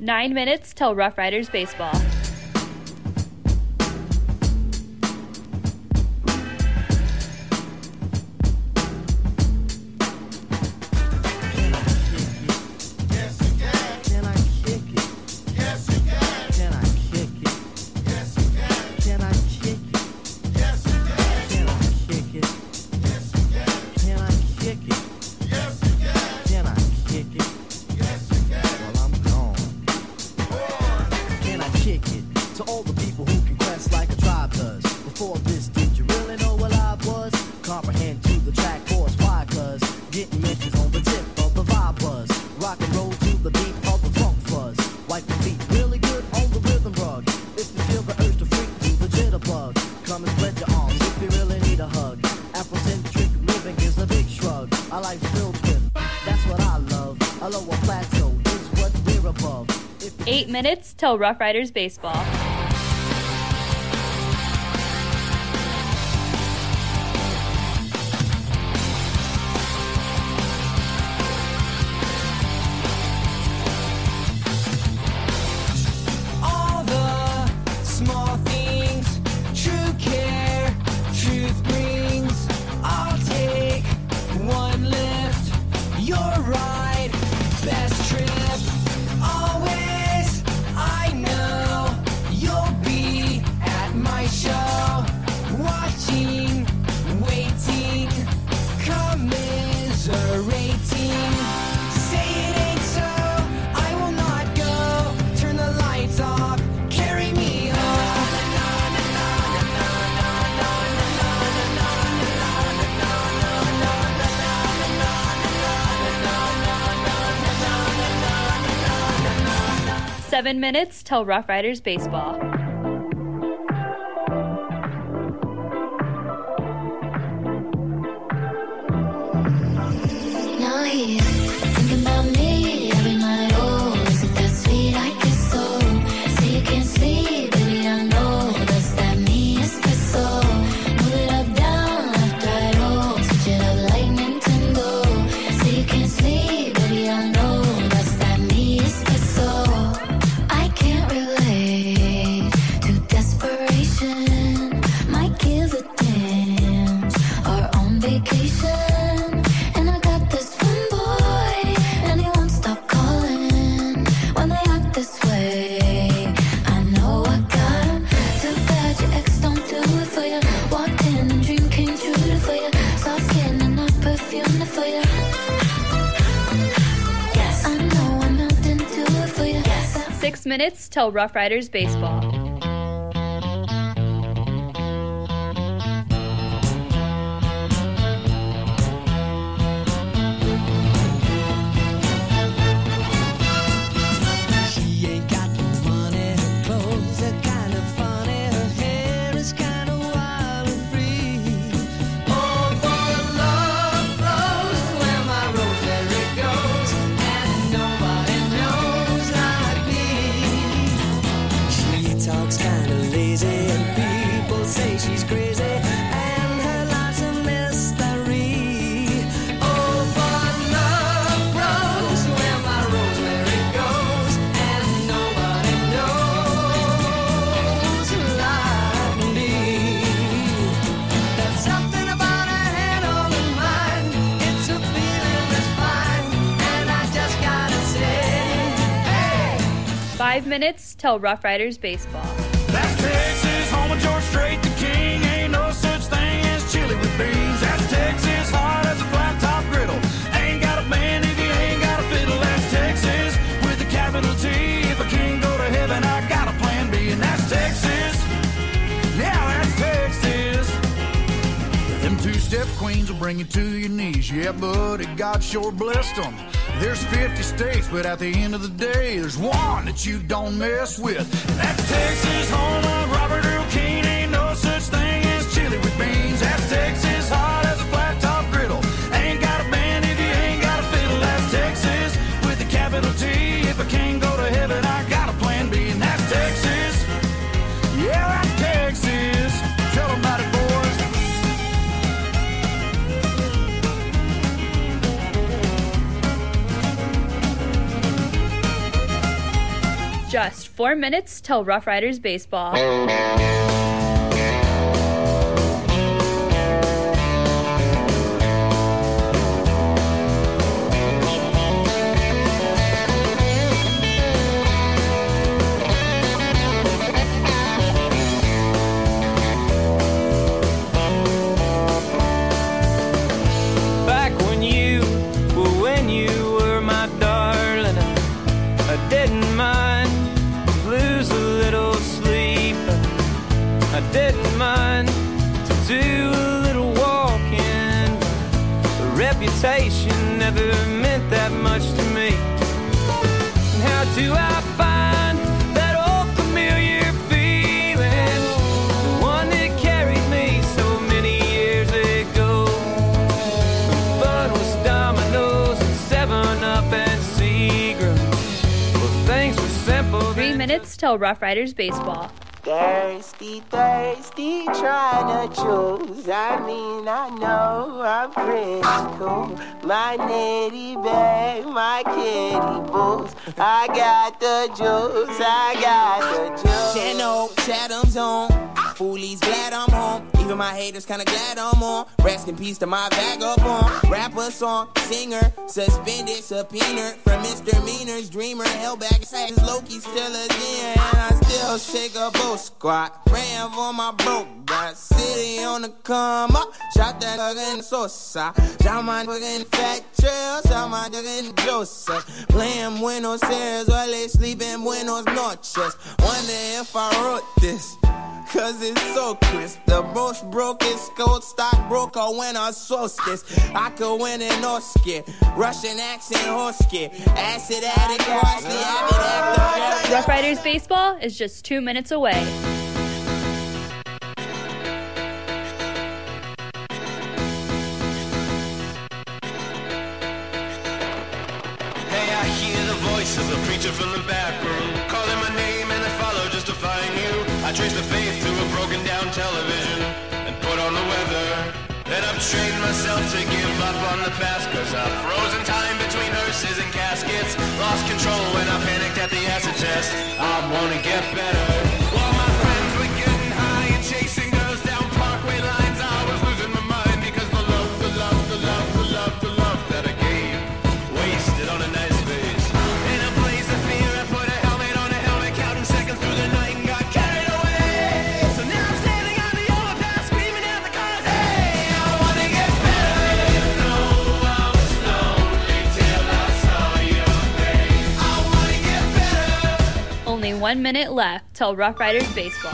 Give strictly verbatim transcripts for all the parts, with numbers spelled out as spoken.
Nine minutes till Rough Riders baseball. Eight minutes till Rough Riders baseball. All the small things, true care, truth brings. I'll take one lift, your ride, best trip. Always, I know you'll be at my show, watching, waiting, commiserating. Say it ain't so, I will not go. Turn the lights off, carry me home. Seven minutes till Rough Riders baseball. Now he's thinking about me every night. Oh, isn't that sweet? I guess so. Say you can't sleep, baby, I know. That's that me espresso. Move it up, down, left, right, oh. Switch it up like Nintendo. Say you can't sleep, baby, I know. That's that me espresso. I can't relate to desperation. Might give a damn. Or on vacation. And I got this one boy, and he won't stop calling when they act this way. I know I got him. Too bad your ex don't do it for you. Walked in and dream came true for you. Soft skin and I perfumed it for you. Yes, I know I'm out to do it for you. Yes. Six minutes till Rough Riders baseball. She ain't got no money, her clothes are kind of funny, her hair is kind of wild and free. Oh, for love flows where my rosemary goes, and nobody knows like me. She talks kind of lazy, and people say she's crazy, and her life's a mystery. Oh, but love grows where my rosemary goes, and nobody knows like me. There's something about her head on her mind. It's a feeling that's fine, and I just gotta say, hey. Five minutes till Rough Riders baseball. That's Texas, home of George Strait, the king. Ain't no such thing as chili with beans. That's Texas, hard as a flat top griddle. Ain't got a band if you ain't got a fiddle. That's Texas with a capital T. If I can't go to heaven, I got a plan B, and that's Texas. Yeah, that's Texas. Them two-step queens will bring you to your knees. Yeah, buddy, God sure blessed them. There's fifty states, but at the end of the day, there's one that you don't mess with. And that's Texas, home of Robert Earl Keen. Ain't no such thing as chili with beans. That's Texas, hard as a flat top griddle. Ain't got a band if you ain't got a fiddle. That's Texas with a capital T. If I can't go to heaven, I got a plan B, and that's Texas. Yeah, that's Texas. Tell them about it, boys. Just four minutes till Rough Riders baseball. Back when you, well, when you were my darling, I didn't mind lose a little sleep. I didn't mind to do a little walking. The reputation never meant that much to me. And how do I find that old familiar feeling? The one that carried me so many years ago. The fun was dominoes and seven up and Seagrams. Well, things were simple. Three minutes till Rough Riders baseball. Thirsty, thirsty, trying to choose. I mean, I know I'm pretty cool. My nitty bag, my kitty boots. I got the juice, I got the juice. Channel, Chatham's on. Foolies glad I'm home. Even my haters kinda glad I'm on. Rest in peace to my vagabond. Rapper, song, singer, suspended, subpoenaed from misdemeanors. Dreamer, held back, says Loki still a there. And I still shake a boat squad. Praying for my broke got city on the come up. Shot that fucking Sosa. Shot my fucking fat trail. Shot my fucking Joseph. Playing Buenos Aires while they sleep in Buenos Noches. Wonder if I wrote this. Cause it's so crisp. The most broke is gold stockbroker when I solstice. I could win an Oscar. Russian accent Hosky. Acid addict, Parsley, avid actor. Rough Riders baseball is just two minutes away. Hey, I hear the voice of the preacher from the back room, calling my name and I follow just to find you. I trace the faith through a broken down television and put on the weather. Then I've trained myself to give up on the past, cause I've frozen time between hearses and caskets. Lost control when I panicked at the acid test. I wanna get better. While my friends were getting high and chasing girls down parkway lines, I was losing my mind because the love, the love, the love, the love, the love that I gave wasted on a nice face. In a blaze of fear, I put a helmet on a helmet, counting seconds through the night and got carried away. So now I'm standing on the overpass, screaming at the cars, hey, I wanna get better. You know I was lonely till I saw your face. I wanna get better. Only one minute left till Rough Riders baseball.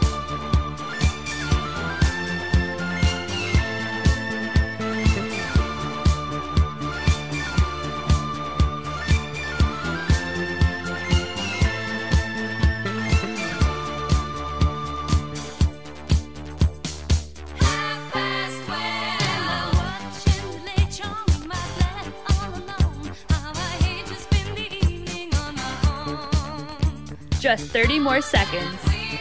Just thirty more seconds.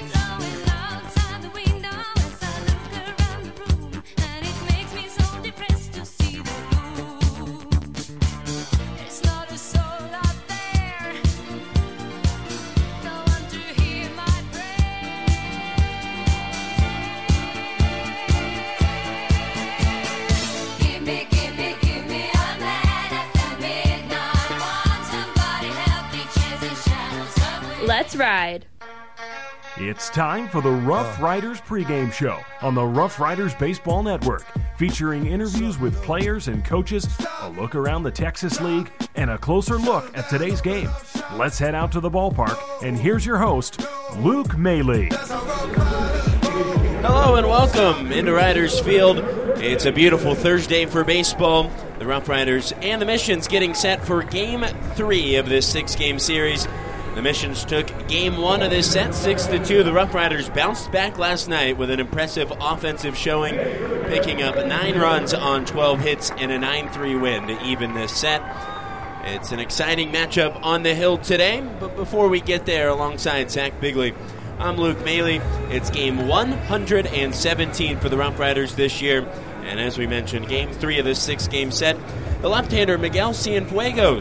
Let's ride. It's time for the Rough Riders pregame show on the Rough Riders Baseball Network, featuring interviews with players and coaches, a look around the Texas League, and a closer look at today's game. Let's head out to the ballpark, and here's your host, Luke Maley. Hello and welcome into Riders Field. It's a beautiful Thursday for baseball. The Rough Riders and the Missions getting set for Game three of this six-game series. The Missions took game one of this set, six to two. The Rough Riders bounced back last night with an impressive offensive showing, picking up nine runs on twelve hits and a nine three win to even this set. It's an exciting matchup on the hill today, but before we get there, alongside Zach Bigley, I'm Luke Maley. It's game one hundred seventeen for the Rough Riders this year, and as we mentioned, game three of this six-game set, the left-hander Miguel Cienfuegos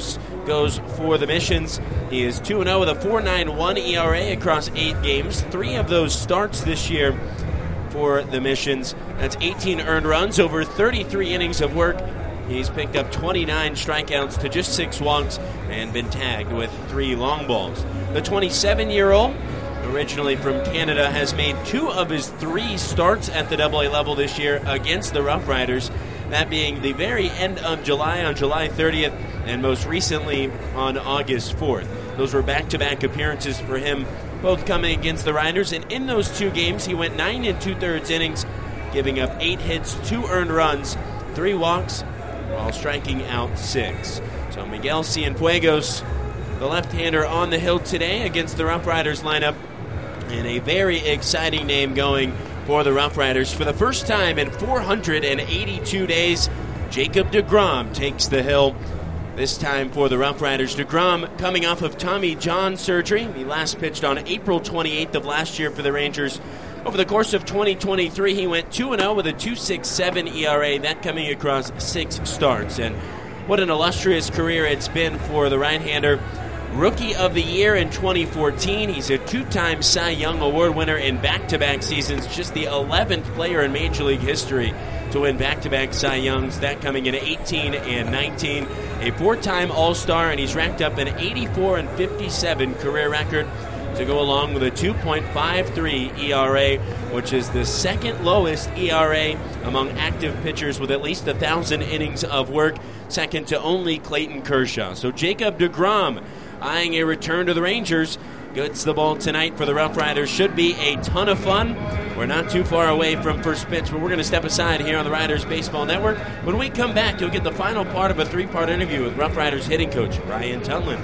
goes for the Missions. He is two and oh with a four point nine one E R A across eight games. Three of those starts this year for the Missions. That's eighteen earned runs over thirty-three innings of work. He's picked up twenty-nine strikeouts to just six walks and been tagged with three long balls. The twenty-seven-year-old, originally from Canada, has made two of his three starts at the double A level this year against the Rough Riders, that being the very end of July on July thirtieth and most recently on August fourth. Those were back-to-back appearances for him, both coming against the Riders, and in those two games he went nine and two-thirds innings, giving up eight hits, two earned runs, three walks, while striking out six. So Miguel Cienfuegos, the left-hander, on the hill today against the Rough Riders lineup, and a very exciting name going for the Rough Riders. For the first time in four hundred eighty-two days, Jacob deGrom takes the hill. This time for the Rough Riders. deGrom coming off of Tommy John surgery. He last pitched on April twenty-eighth of last year for the Rangers. Over the course of twenty twenty-three, he went two and oh with a two point six seven E R A, that coming across six starts. And what an illustrious career it's been for the right-hander. Rookie of the Year in twenty fourteen. He's a two-time Cy Young Award winner in back-to-back seasons, just the eleventh player in Major League history to win back-to-back Cy Youngs, that coming in eighteen and nineteen. A four-time All-Star, and he's racked up an eighty-four and fifty-seven career record to go along with a two point five three E R A, which is the second lowest E R A among active pitchers with at least one thousand innings of work, second to only Clayton Kershaw. So Jacob deGrom, eyeing a return to the Rangers, gets the ball tonight for the Rough Riders. Should be a ton of fun. We're not too far away from first pitch, but we're going to step aside here on the Riders Baseball Network. When we come back, you'll get the final part of a three-part interview with Rough Riders hitting coach Ryan Tunlin.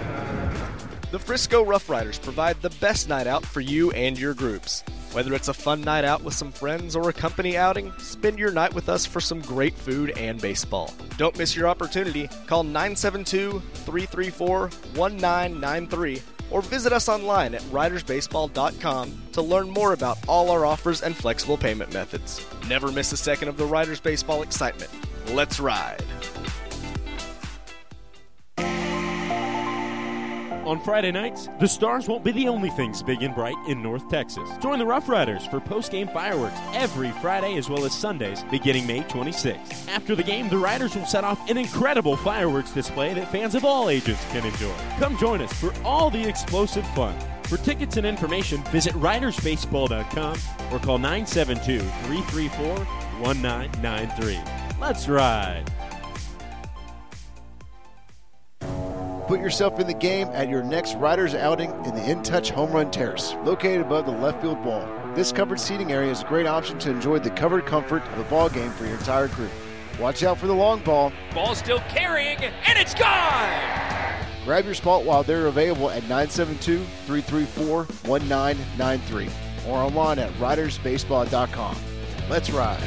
The Frisco Rough Riders provide the best night out for you and your groups. Whether it's a fun night out with some friends or a company outing, spend your night with us for some great food and baseball. Don't miss your opportunity. Call nine seven two, three three four, one nine nine three or visit us online at riders baseball dot com to learn more about all our offers and flexible payment methods. Never miss a second of the Riders Baseball excitement. Let's ride. On Friday nights, the Stars won't be the only things big and bright in North Texas. Join the Rough Riders for post-game fireworks every Friday as well as Sundays beginning May twenty-sixth. After the game, the Riders will set off an incredible fireworks display that fans of all ages can enjoy. Come join us for all the explosive fun. For tickets and information, visit riders baseball dot com or call nine seven two, three three four, one nine nine three. Let's ride. Put yourself in the game at your next Riders outing in the In Touch Home Run Terrace, located above the left field wall. This covered seating area is a great option to enjoy the covered comfort of a ball game for your entire crew. Watch out for the long ball. Ball still carrying, and it's gone! Grab your spot while they're available at nine seven two, three three four, one nine nine three or online at riders baseball dot com. Let's ride.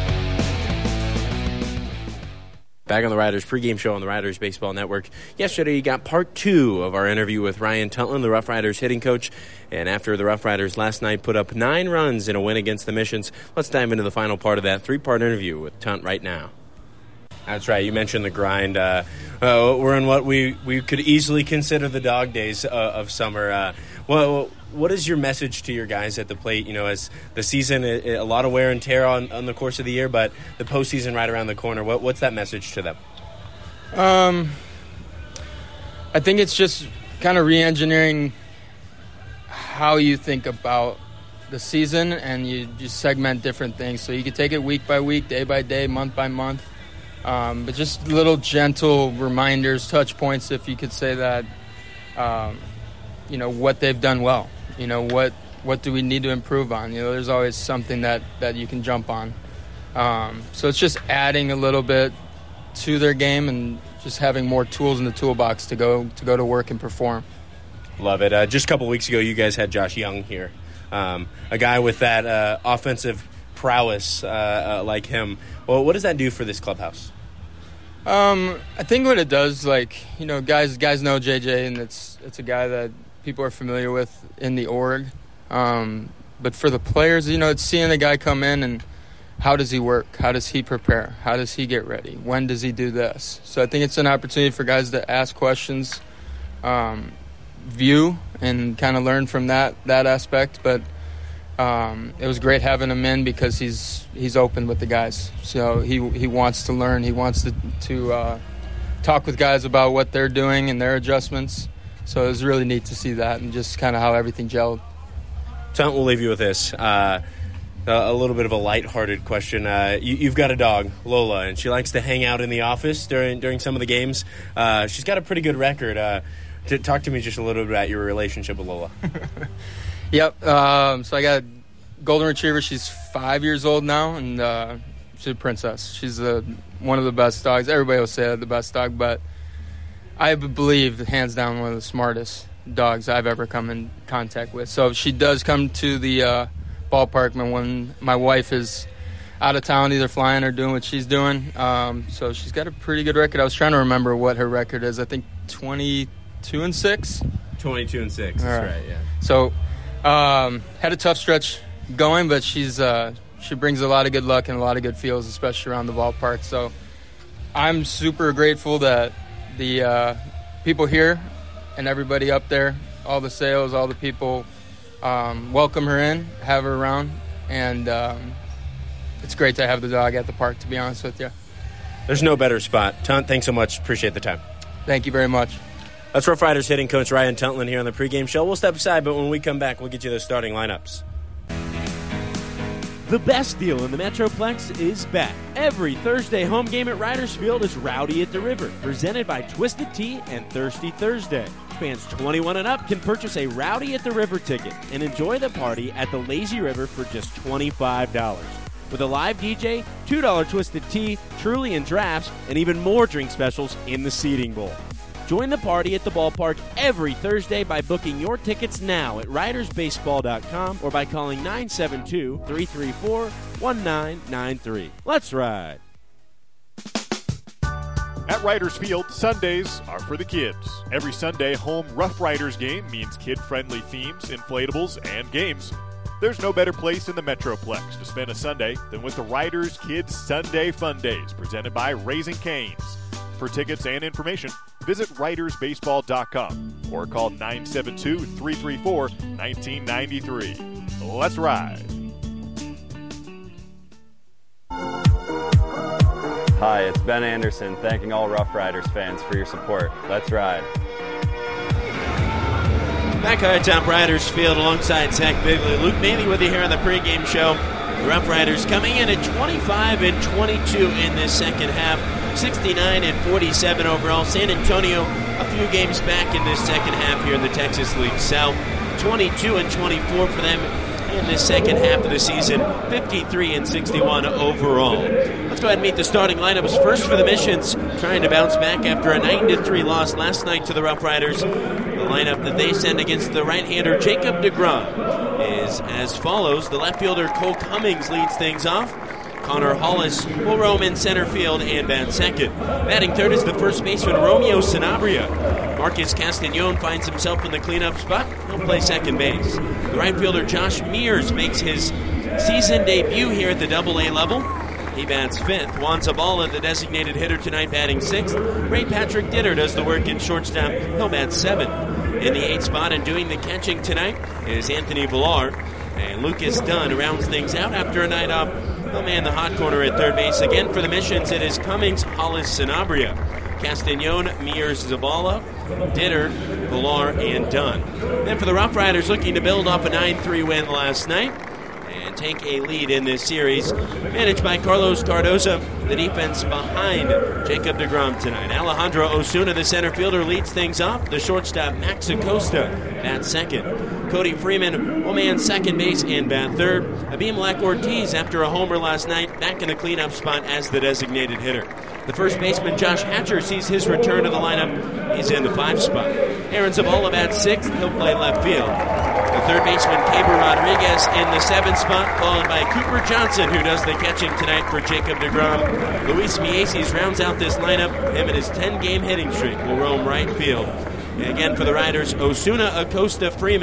Back on the Riders pregame show on the Riders Baseball Network. Yesterday, you got part two of our interview with Ryan Tunlin, the Rough Riders hitting coach. And after the Rough Riders last night put up nine runs in a win against the Missions, let's dive into the final part of that three-part interview with Tunt right now. That's right. You mentioned the grind. Uh, uh, we're in what we, we could easily consider the dog days uh, of summer. Uh, well, what is your message to your guys at the plate? You know, as the season, a, a lot of wear and tear on, on the course of the year, but the postseason right around the corner. What, what's that message to them? Um, I think it's just kind of re-engineering how you think about the season, and you just segment different things. So you can take it week by week, day by day, month by month. Um, but just little gentle reminders, touch points, if you could say that, um, you know, what they've done well. You know, what what do we need to improve on? You know, there's always something that, that you can jump on. Um, so it's just adding a little bit to their game and just having more tools in the toolbox to go to go to work and perform. Love it. Uh, just a couple weeks ago, you guys had Josh Young here, um, a guy with that uh, offensive prowess uh, uh, like him. Well, what does that do for this clubhouse? Um, I think what it does, like, you know, guys guys know J J, and it's it's a guy that people are familiar with in the org. Um, but for the players, you know, it's seeing a guy come in and how does he work? How does he prepare? How does he get ready? When does he do this? So I think it's an opportunity for guys to ask questions, um, view, and kind of learn from that that aspect. But um, it was great having him in because he's he's open with the guys. So he he wants to learn. He wants to to uh, talk with guys about what they're doing and their adjustments. So it was really neat to see that and just kind of how everything gelled. Tom, we'll leave you with this. Uh, a little bit of a lighthearted question. Uh, you, you've got a dog, Lola, and she likes to hang out in the office during during some of the games. Uh, she's got a pretty good record. Uh, to, talk to me just a little bit about your relationship with Lola. Yep. Um, so I got a golden retriever. She's five years old now, and uh, she's a princess. She's a, one of the best dogs. Everybody will say the best dog, but I believe, hands down, one of the smartest dogs I've ever come in contact with. So she does come to the uh, ballpark when my wife is out of town, either flying or doing what she's doing. Um, so she's got a pretty good record. I was trying to remember what her record is. I think twenty-two and six. twenty-two and six. All That's right. right. Yeah. So um, had a tough stretch going, but she's uh, she brings a lot of good luck and a lot of good feels, especially around the ballpark. So I'm super grateful that the uh, people here and everybody up there, all the sales, all the people, um, welcome her in, have her around, and um, it's great to have the dog at the park, to be honest with you. There's no better spot. Tunt, thanks so much. Appreciate the time. Thank you very much. That's Rough Riders hitting coach Ryan Tuntlin here on the pregame show. We'll step aside, but when we come back, we'll get you those starting lineups. The best deal in the Metroplex is back. Every Thursday home game at Riders Field is Rowdy at the River, presented by Twisted Tea and Thirsty Thursday. Fans twenty-one and up can purchase a Rowdy at the River ticket and enjoy the party at the Lazy River for just twenty-five dollars. With a live D J, two dollars Twisted Tea, Truly and drafts, and even more drink specials in the seating bowl. Join the party at the ballpark every Thursday by booking your tickets now at riders baseball dot com or by calling nine seven two, three three four, one nine nine three. Let's ride. At Riders Field, Sundays are for the kids. Every Sunday home Rough Riders game means kid-friendly themes, inflatables, and games. There's no better place in the Metroplex to spend a Sunday than with the Riders Kids Sunday Fun Days presented by Raising Cane's. For tickets and information, visit riders baseball dot com or call nine seven two, three three four, one nine nine three. Let's ride. Hi, it's Ben Anderson thanking all Rough Riders fans for your support. Let's ride. Back here at Top Riders Field alongside Zach Bigley. Luke Maney with you here on the pregame show. The Rough Riders coming in at twenty-five and twenty-two in this second half, sixty-nine and forty-seven overall. San Antonio a few games back in this second half here in the Texas League South, twenty-two and twenty-four for them in this second half of the season, fifty-three and sixty-one overall. Let's go ahead and meet the starting lineups. First for the Missions, trying to bounce back after a nine to three loss last night to the Rough Riders. The lineup that they send against the right-hander Jacob deGrom is as follows. The left fielder Cole Cummings leads things off. Connor Hollis will roam in center field and bat second. Batting third is the first baseman Romeo Sanabria. Marcus Castagnon finds himself in the cleanup spot. He'll play second base. The right fielder Josh Mears makes his season debut here at the double A level. He bats fifth. Juan Zabala, the designated hitter tonight, batting sixth. Ray Patrick Ditter does the work in shortstop. He'll bat seventh. In the eighth spot and doing the catching tonight is Anthony Villar. And Lucas Dunn rounds things out after a night off. He'll man the hot corner at third base. Again for the Missions, it is Cummings, Hollis, Sanabria. Castagnon, Mears, Zabala, Ditter, Villar, and Dunn. Then for the Rough Riders, looking to build off a nine three win last night and take a lead in this series. Managed by Carlos Cardoza, the defense behind Jacob deGrom tonight. Alejandro Osuna, the center fielder, leads things off. The shortstop, Max Acosta, bats second. Cody Freeman will man second base and bat third. Abimelech Ortiz, after a homer last night, back in the cleanup spot as the designated hitter. The first baseman, Josh Hatcher, sees his return to the lineup. He's in the five spot. Aaron Zabala bats sixth. He'll play left field. The third baseman, Caber Rodriguez, in the seventh spot, followed by Cooper Johnson, who does the catching tonight for Jacob deGrom. Luis Mieses rounds out this lineup. Him and his ten-game hitting streak will roam right field. And again for the Riders, Osuna, Acosta, Freeman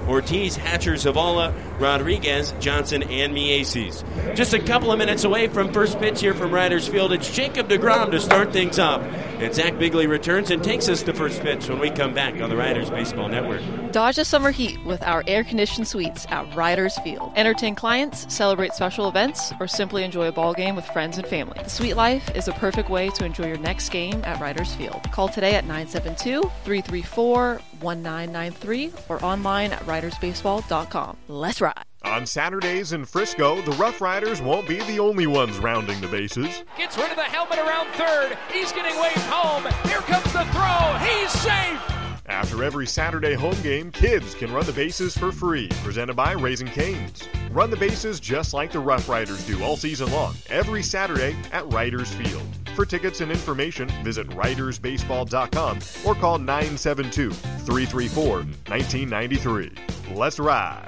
Ortiz, Hatcher, Zavala, Rodriguez, Johnson, and Mieses. Just a couple of minutes away from first pitch here from Riders Field, it's Jacob deGrom to start things off. And Zach Bigley returns and takes us to first pitch when we come back on the Riders Baseball Network. Dodge the summer heat with our air-conditioned suites at Riders Field. Entertain clients, celebrate special events, or simply enjoy a ball game with friends and family. The suite life is a perfect way to enjoy your next game at Riders Field. Call today at nine seven two, three three four, one nine nine three or online at riders baseball dot com. Let's ride. On Saturdays in Frisco, the Rough Riders won't be the only ones rounding the bases. Gets rid of the helmet around third. He's getting waved home. Here comes the throw. He's safe. After every Saturday home game, kids can run the bases for free. Presented by Raising Cane's. Run the bases just like the Rough Riders do all season long, every Saturday at Riders Field. For tickets and information, visit riders baseball dot com or call nine seven two, three three four, one nine nine three. Let's ride.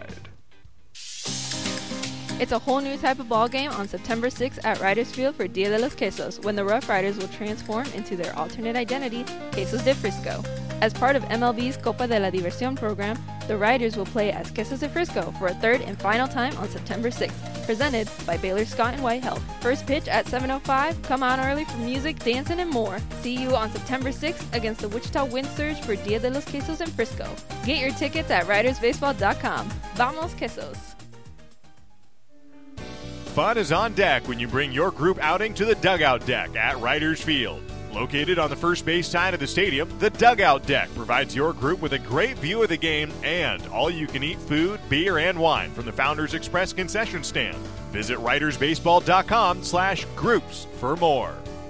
It's a whole new type of ball game on September sixth at Riders Field for Dia de los Quesos, when the Rough Riders will transform into their alternate identity, Quesos de Frisco. As part of M L B's Copa de la Diversión program, the Riders will play as Quesos de Frisco for a third and final time on September sixth, presented by Baylor Scott and White Health. First pitch at seven oh five, come on early for music, dancing, and more. See you on September sixth against the Wichita Wind Surge for Dia de los Quesos in Frisco. Get your tickets at riders baseball dot com. Vamos Quesos! Fun is on deck when you bring your group outing to the Dugout Deck at Riders Field. Located on the first base side of the stadium, the Dugout Deck provides your group with a great view of the game and all-you-can-eat food, beer, and wine from the Founders Express concession stand. Visit riders baseball dot com slash groups for more.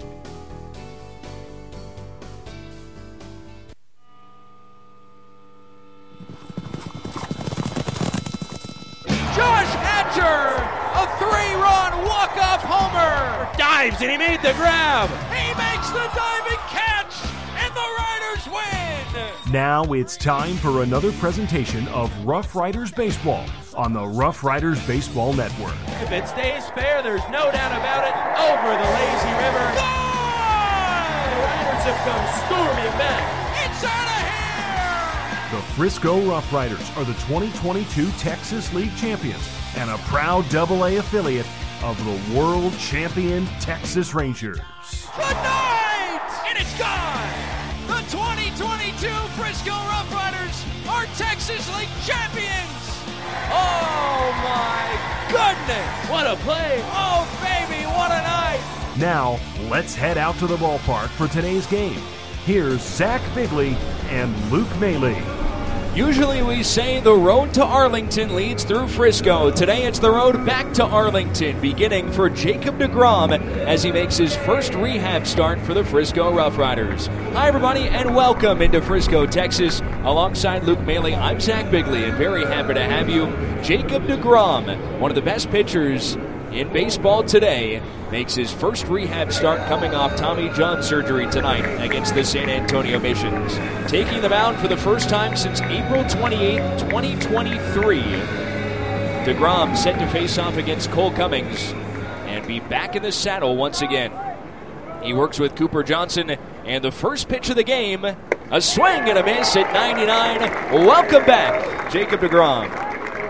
Josh Hatcher, a three-run walk-off homer. Dives, and he made the grab. He makes the diving catch, and the Riders win. Now it's time for another presentation of Rough Riders Baseball on the Rough Riders Baseball Network. If it stays fair, there's no doubt about it. Over the lazy river. Gone! The Riders have come storming back. It's out of here! The Frisco Rough Riders are the twenty twenty-two Texas League champions and a proud double A affiliate of the world champion Texas Rangers. Good night! And it's gone! The twenty twenty-two Frisco Rough Riders are Texas League champions! Oh my goodness! What a play! Oh baby, what a night! Now, let's head out to the ballpark for today's game. Here's Zach Bigley and Luke Maley. Usually we say the road to Arlington leads through Frisco. Today it's the road back to Arlington, beginning for Jacob deGrom as he makes his first rehab start for the Frisco Rough Riders. Hi everybody and welcome into Frisco, Texas. Alongside Luke Maley, I'm Zach Bigley and very happy to have you. Jacob deGrom, one of the best pitchers in baseball today, makes his first rehab start coming off Tommy John surgery tonight against the San Antonio Missions. Taking the mound for the first time since April twenty-eighth, twenty twenty-three. deGrom set to face off against Cole Cummings and be back in the saddle once again. He works with Cooper Johnson, and the first pitch of the game, a swing and a miss at ninety-nine. Welcome back, Jacob deGrom.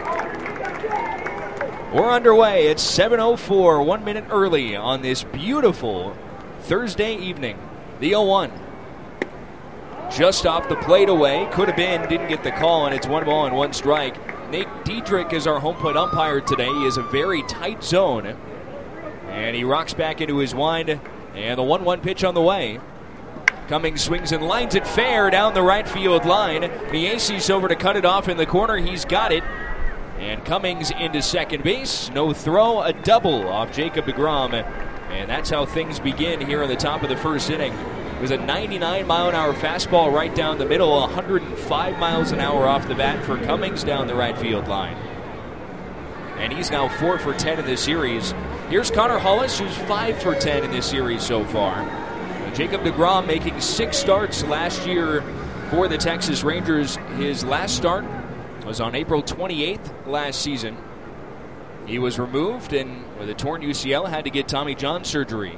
We're underway. It's seven oh four, one minute early on this beautiful Thursday evening. The oh one. Just off the plate away. Could have been, didn't get the call, and it's one ball and one strike. Nate Dietrich is our home plate umpire today. He is a very tight zone. And he rocks back into his wind, and the one one pitch on the way. Cummings swings and lines it fair down the right field line. Mieses over to cut it off in the corner. He's got it. And Cummings into second base. No throw, a double off Jacob deGrom. And that's how things begin here in the top of the first inning. It was a ninety-nine mile an hour fastball right down the middle, one hundred five miles an hour off the bat for Cummings down the right field line. And he's now four for ten in this series. Here's Connor Hollis, who's five for ten in this series so far. And Jacob deGrom making six starts last year for the Texas Rangers. His last start was on April twenty-eighth last season. He was removed and with a torn U C L had to get Tommy John surgery.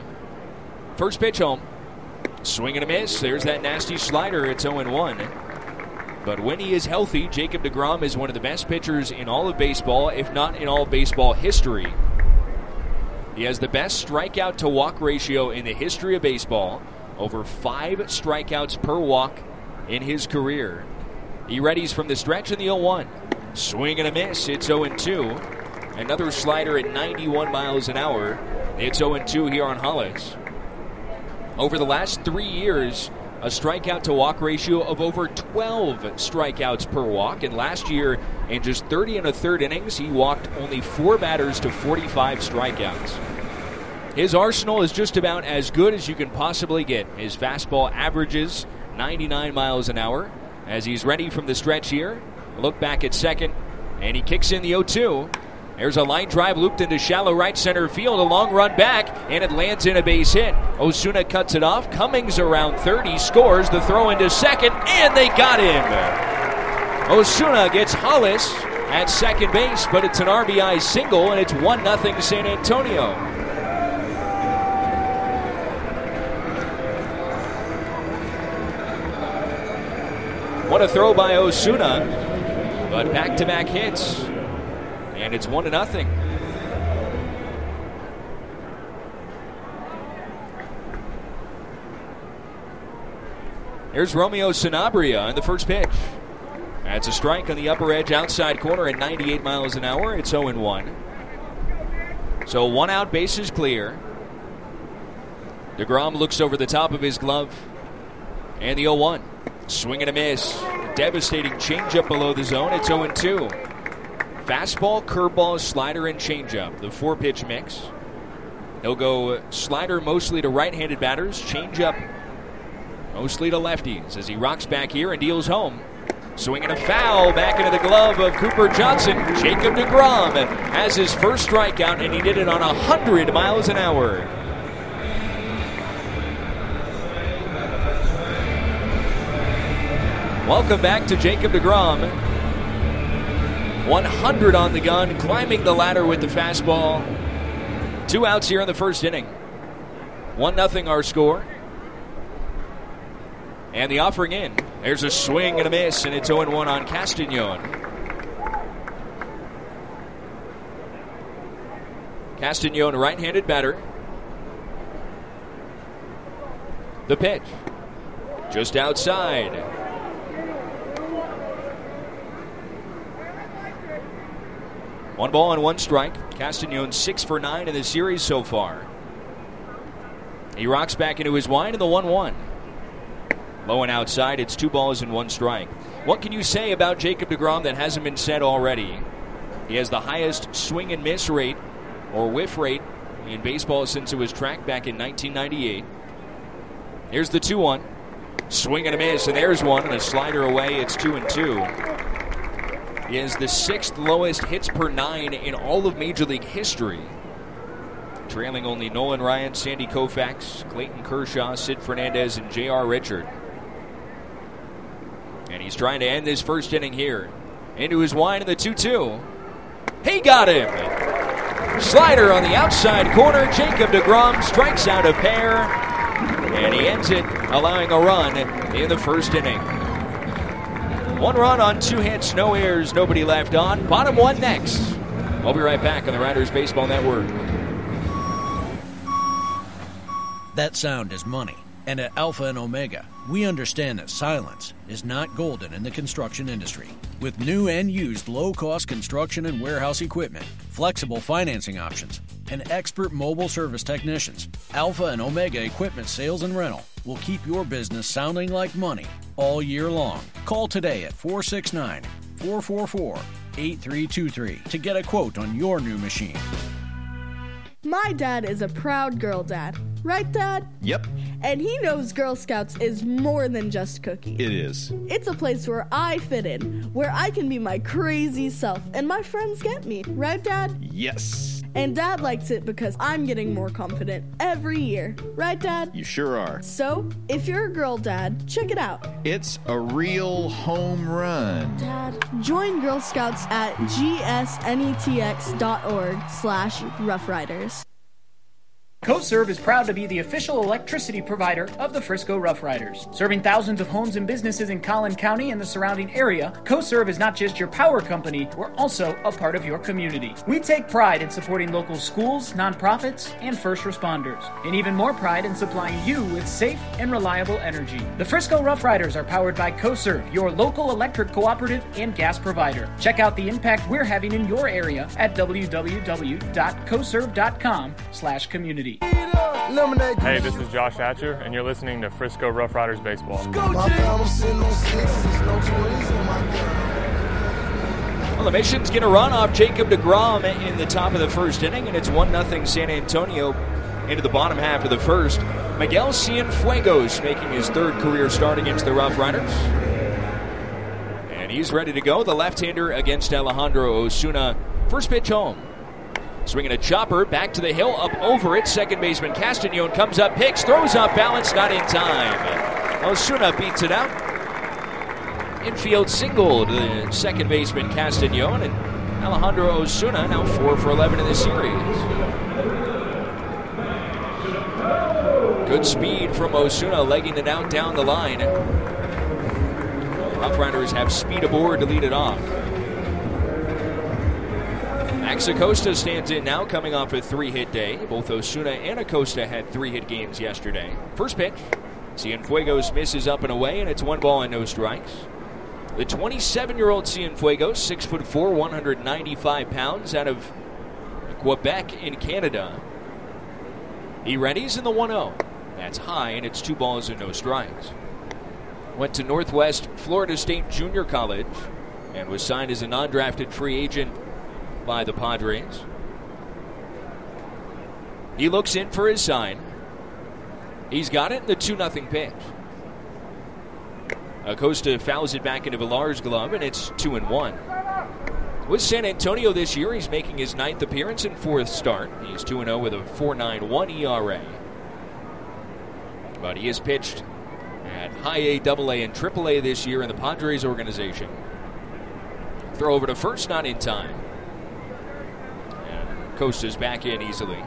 First pitch home. Swing and a miss. There's that nasty slider. It's oh one. But when he is healthy, Jacob deGrom is one of the best pitchers in all of baseball, if not in all baseball history. He has the best strikeout to walk ratio in the history of baseball, over five strikeouts per walk in his career. He readies from the stretch in the oh one. Swing and a miss. It's oh two. Another slider at ninety-one miles an hour. It's oh two here on Hollis. Over the last three years, a strikeout to walk ratio of over twelve strikeouts per walk. And last year, in just thirty and a third innings, he walked only four batters to forty-five strikeouts. His arsenal is just about as good as you can possibly get. His fastball averages ninety-nine miles an hour. As he's ready from the stretch here, look back at second, and he kicks in the oh two. There's a line drive looped into shallow right center field, a long run back, and it lands in a base hit. Osuna cuts it off. Cummings around third. He scores the throw into second, and they got him. Osuna gets Hollis at second base, but it's an R B I single, and it's one nothing San Antonio. What a throw by Osuna, but back-to-back hits. And it's one to nothing. Here's Romeo Sanabria on the first pitch. That's a strike on the upper edge outside corner at ninety-eight miles an hour. It's oh one. So one out, bases clear. DeGrom looks over the top of his glove. And the oh one. Swing and a miss. A devastating changeup below the zone. It's oh two. Fastball, curveball, slider, and changeup. The four-pitch mix. He'll go slider mostly to right-handed batters. Changeup mostly to lefties as he rocks back here and deals home. Swinging a foul back into the glove of Cooper Johnson. Jacob deGrom has his first strikeout, and he did it on one hundred miles an hour. Welcome back to Jacob deGrom. one hundred on the gun, climbing the ladder with the fastball. Two outs here in the first inning. one nothing our score. And the offering in. There's a swing and a miss, and it's oh one on Castañon. Castañon, right-handed batter. The pitch. Just outside. One ball and one strike. Castañon six for nine in the series so far. He rocks back into his wind in the one one. Low and outside, it's two balls and one strike. What can you say about Jacob deGrom that hasn't been said already? He has the highest swing and miss rate, or whiff rate, in baseball since it was tracked back in nineteen ninety-eight. Here's the two one. Swing and a miss, and there's one, and a slider away. It's two and two. He has the sixth lowest hits per nine in all of Major League history. Trailing only Nolan Ryan, Sandy Koufax, Clayton Kershaw, Sid Fernandez, and J R Richard. And he's trying to end this first inning here. Into his wind in the two two. He got him! Slider on the outside corner. Jacob deGrom strikes out a pair. And he ends it, allowing a run in the first inning. One run on two hits, no errors, nobody left on. Bottom one next. We'll be right back on the Riders Baseball Network. That sound is money. And at Alpha and Omega, we understand that silence is not golden in the construction industry. With new and used low-cost construction and warehouse equipment, flexible financing options, and expert mobile service technicians, Alpha and Omega Equipment Sales and Rental will keep your business sounding like money all year long. Call today at four six nine, four four four, eight three two three to get a quote on your new machine. My dad is a proud girl dad. Right, Dad? Yep, And he knows Girl Scouts is more than just cookies. it is. It's a place where I fit in, where I can be my crazy self, and my friends get me. Right, Dad? Yes, And Dad likes it because I'm getting more confident every year. Right, Dad? you sure are. So, if you're a girl dad, check it out. It's a real home run. Dad, join Girl Scouts at gsnetx dot org slash Rough Riders. CoServe is proud to be the official electricity provider of the Frisco Rough Riders. Serving thousands of homes and businesses in Collin County and the surrounding area, CoServe is not just your power company, we're also a part of your community. We take pride in supporting local schools, nonprofits, and first responders, and even more pride in supplying you with safe and reliable energy. The Frisco Rough Riders are powered by CoServe, your local electric cooperative and gas provider. Check out the impact we're having in your area at w w w dot coserve dot com slash community. Hey, this is Josh Hatcher, and you're listening to Frisco Rough Riders Baseball. Well, the Mission's going to run off Jacob deGrom in the top of the first inning, and it's one nothing San Antonio into the bottom half of the first. Miguel Cienfuegos making his third career start against the Rough Riders. And he's ready to go. The left-hander against Alejandro Osuna. First pitch home. Swinging a chopper, back to the hill, up over it. Second baseman Castañon comes up, picks, throws off balance, not in time. Osuna beats it out. Infield single to the second baseman Castañon, and Alejandro Osuna now four for eleven in this series. Good speed from Osuna, legging it out down the line. Rough Riders have speed aboard to lead it off. Max Acosta stands in now, coming off a three-hit day. Both Osuna and Acosta had three-hit games yesterday. First pitch, Cienfuegos misses up and away, and it's one ball and no strikes. The twenty-seven-year-old Cienfuegos, six foot four, one hundred ninety-five pounds, out of Quebec in Canada. He readies in the one oh. That's high, and it's two balls and no strikes. Went to Northwest Florida State Junior College and was signed as a non-drafted free agent by the Padres. He looks in for his sign. He's got it in the two nothing pitch. Acosta fouls it back into Villar's glove, and it's two and one. With San Antonio this year, he's making his ninth appearance and fourth start. He's two and oh with a four point nine one E R A. But he has pitched at high A, double A, and triple A this year in the Padres organization. Throw over to first, not in time. Costa's back in easily.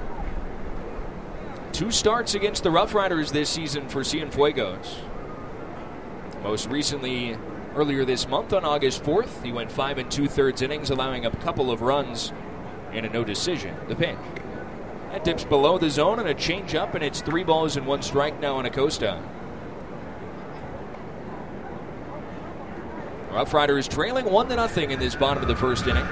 Two starts against the Rough Riders this season for Cienfuegos. Most recently, earlier this month on August fourth, he went five and two-thirds innings, allowing a couple of runs and a no decision. The pitch. That dips below the zone and a changeup, and it's three balls and one strike now on Acosta. Rough Riders trailing one to nothing in this bottom of the first inning.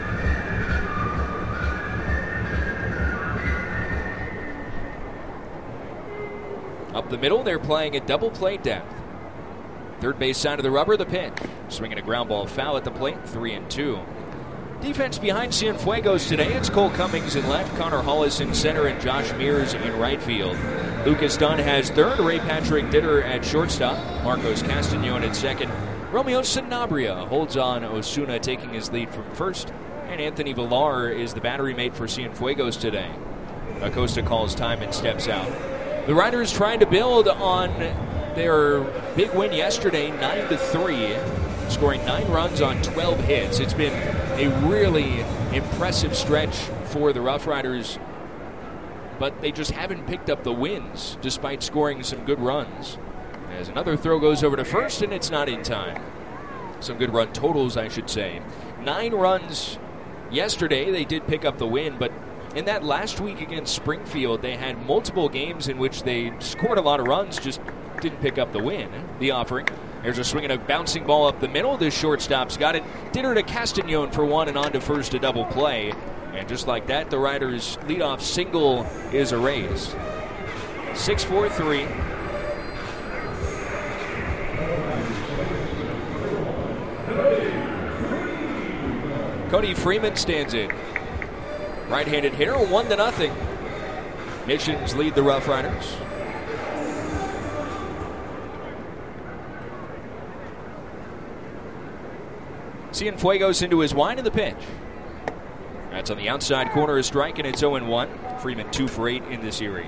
Up the middle, they're playing at double play depth. Third base side of the rubber, the pitch. Swinging a ground ball foul at the plate, three and two. Defense behind Cienfuegos today. It's Cole Cummings in left, Connor Hollis in center, and Josh Mears in right field. Lucas Dunn has third, Ray Patrick Ditter at shortstop, Marcos Castañon at second. Romeo Sanabria holds on Osuna, taking his lead from first, and Anthony Villar is the battery mate for Cienfuegos today. Acosta calls time and steps out. The Riders trying to build on their big win yesterday, nine to three, scoring nine runs on twelve hits. It's been a really impressive stretch for the Rough Riders, but they just haven't picked up the wins despite scoring some good runs. As another throw goes over to first, and it's not in time. Some good run totals, I should say. Nine runs yesterday. They did pick up the win, but in that last week against Springfield, they had multiple games in which they scored a lot of runs, just didn't pick up the win. The offering. There's a swing and a bouncing ball up the middle. The shortstop's got it. Ditter to Castañon for one and on to first, a double play. And just like that, the Riders' leadoff single is erased. six four three. Cody Freeman stands in. Right-handed hitter, one to nothing. Missions lead the Rough Riders. Cienfuegos into his wind in the pitch. That's on the outside corner, a strike, and it's oh and one. Freeman two for eight in the series.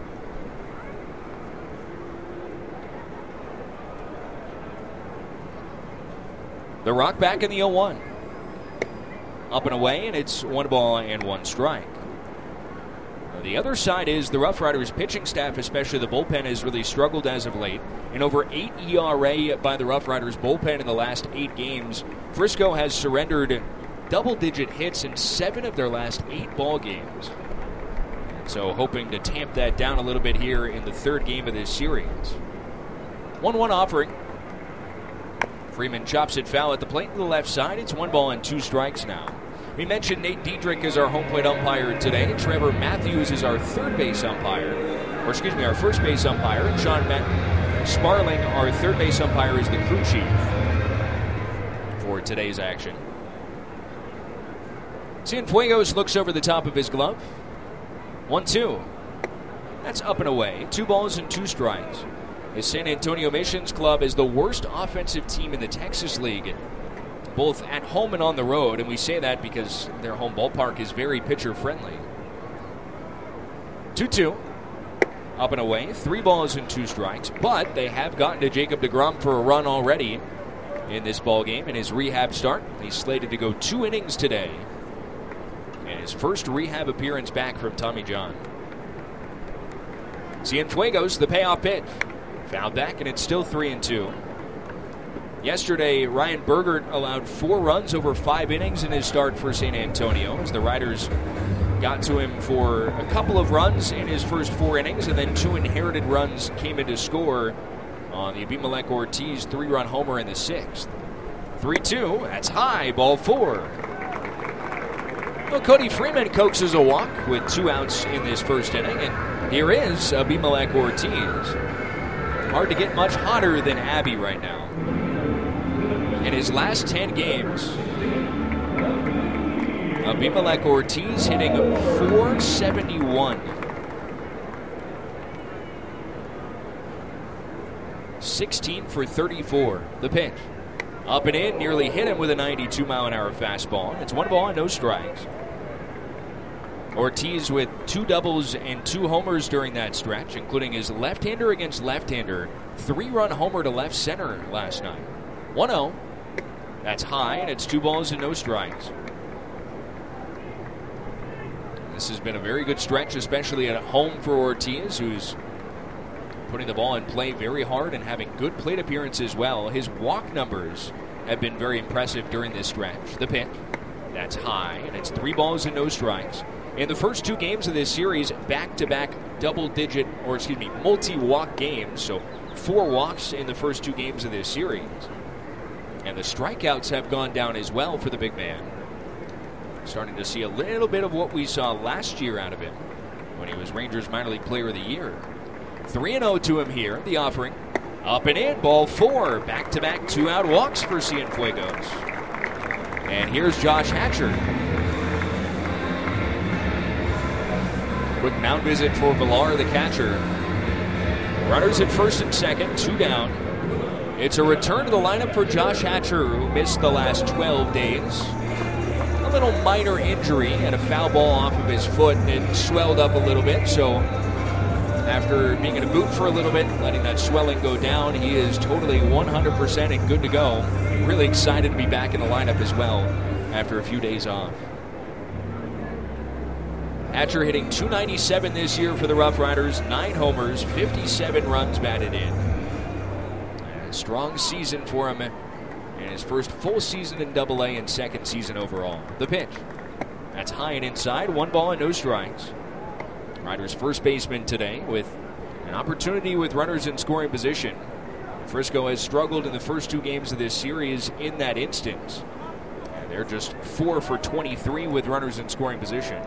The Rock back in the oh one. Up and away, and it's one ball and one strike. The other side is the Rough Riders pitching staff, especially the bullpen, has really struggled as of late. In over eight E R A by the Rough Riders bullpen in the last eight games, Frisco has surrendered double-digit hits in seven of their last eight ball games. So hoping to tamp that down a little bit here in the third game of this series. one one offering. Freeman chops it foul at the plate to the left side. It's one ball and two strikes now. We mentioned Nate Diedrich is our home plate umpire today. Trevor Matthews is our third base umpire, or excuse me, our first base umpire. And Sean Matt Sparling, our third base umpire, is the crew chief for today's action. Cienfuegos looks over the top of his glove. one two. That's up and away. Two balls and two strikes. The San Antonio Missions Club is the worst offensive team in the Texas League, both at home and on the road, and we say that because their home ballpark is very pitcher-friendly. two two. Up and away. Three balls and two strikes, but they have gotten to Jacob deGrom for a run already in this ballgame in his rehab start. He's slated to go two innings today, and his first rehab appearance back from Tommy John. Cienfuegos, the payoff pitch. Fouled back, and it's still three and two. Yesterday, Ryan Bergert allowed four runs over five innings in his start for San Antonio, as the Riders got to him for a couple of runs in his first four innings, and then two inherited runs came in to score on the Abimelec Ortiz three-run homer in the sixth. three two, that's high, ball four. Well, Cody Freeman coaxes a walk with two outs in this first inning, and here is Abimelec Ortiz. Hard to get much hotter than Abby right now. In his last ten games, Abimelec Ortiz hitting four seventy-one. sixteen for thirty-four. The pitch. Up and in, nearly hit him with a ninety-two mile an hour fastball. It's one ball and no strikes. Ortiz with two doubles and two homers during that stretch, including his left-hander against left-hander. Three-run homer to left center last night. one oh. That's high, and it's two balls and no strikes. This has been a very good stretch, especially at home for Ortiz, who's putting the ball in play very hard and having good plate appearances as well. His walk numbers have been very impressive during this stretch. The pitch. That's high, and it's three balls and no strikes. In the first two games of this series, back-to-back double-digit, or excuse me, multi-walk games, so four walks in the first two games of this series. And the strikeouts have gone down as well for the big man. Starting to see a little bit of what we saw last year out of him when he was Rangers Minor League Player of the Year. three and oh to him here, the offering. Up and in, ball four. Back-to-back two-out walks for Cienfuegos. And here's Josh Hatcher. Quick mound visit for Villar, the catcher. Runners at first and second, two down. It's a return to the lineup for Josh Hatcher, who missed the last twelve days. A little minor injury and a foul ball off of his foot, and it swelled up a little bit. So after being in a boot for a little bit, letting that swelling go down, he is totally one hundred percent and good to go. Really excited to be back in the lineup as well after a few days off. Hatcher hitting two ninety-seven this year for the Rough Riders, nine homers, fifty-seven runs batted in. A strong season for him in his first full season in Double A and second season overall. The pitch. That's high and inside, one ball and no strikes. Riders first baseman today with an opportunity with runners in scoring position. Frisco has struggled in the first two games of this series in that instance. And they're just four for twenty-three with runners in scoring position.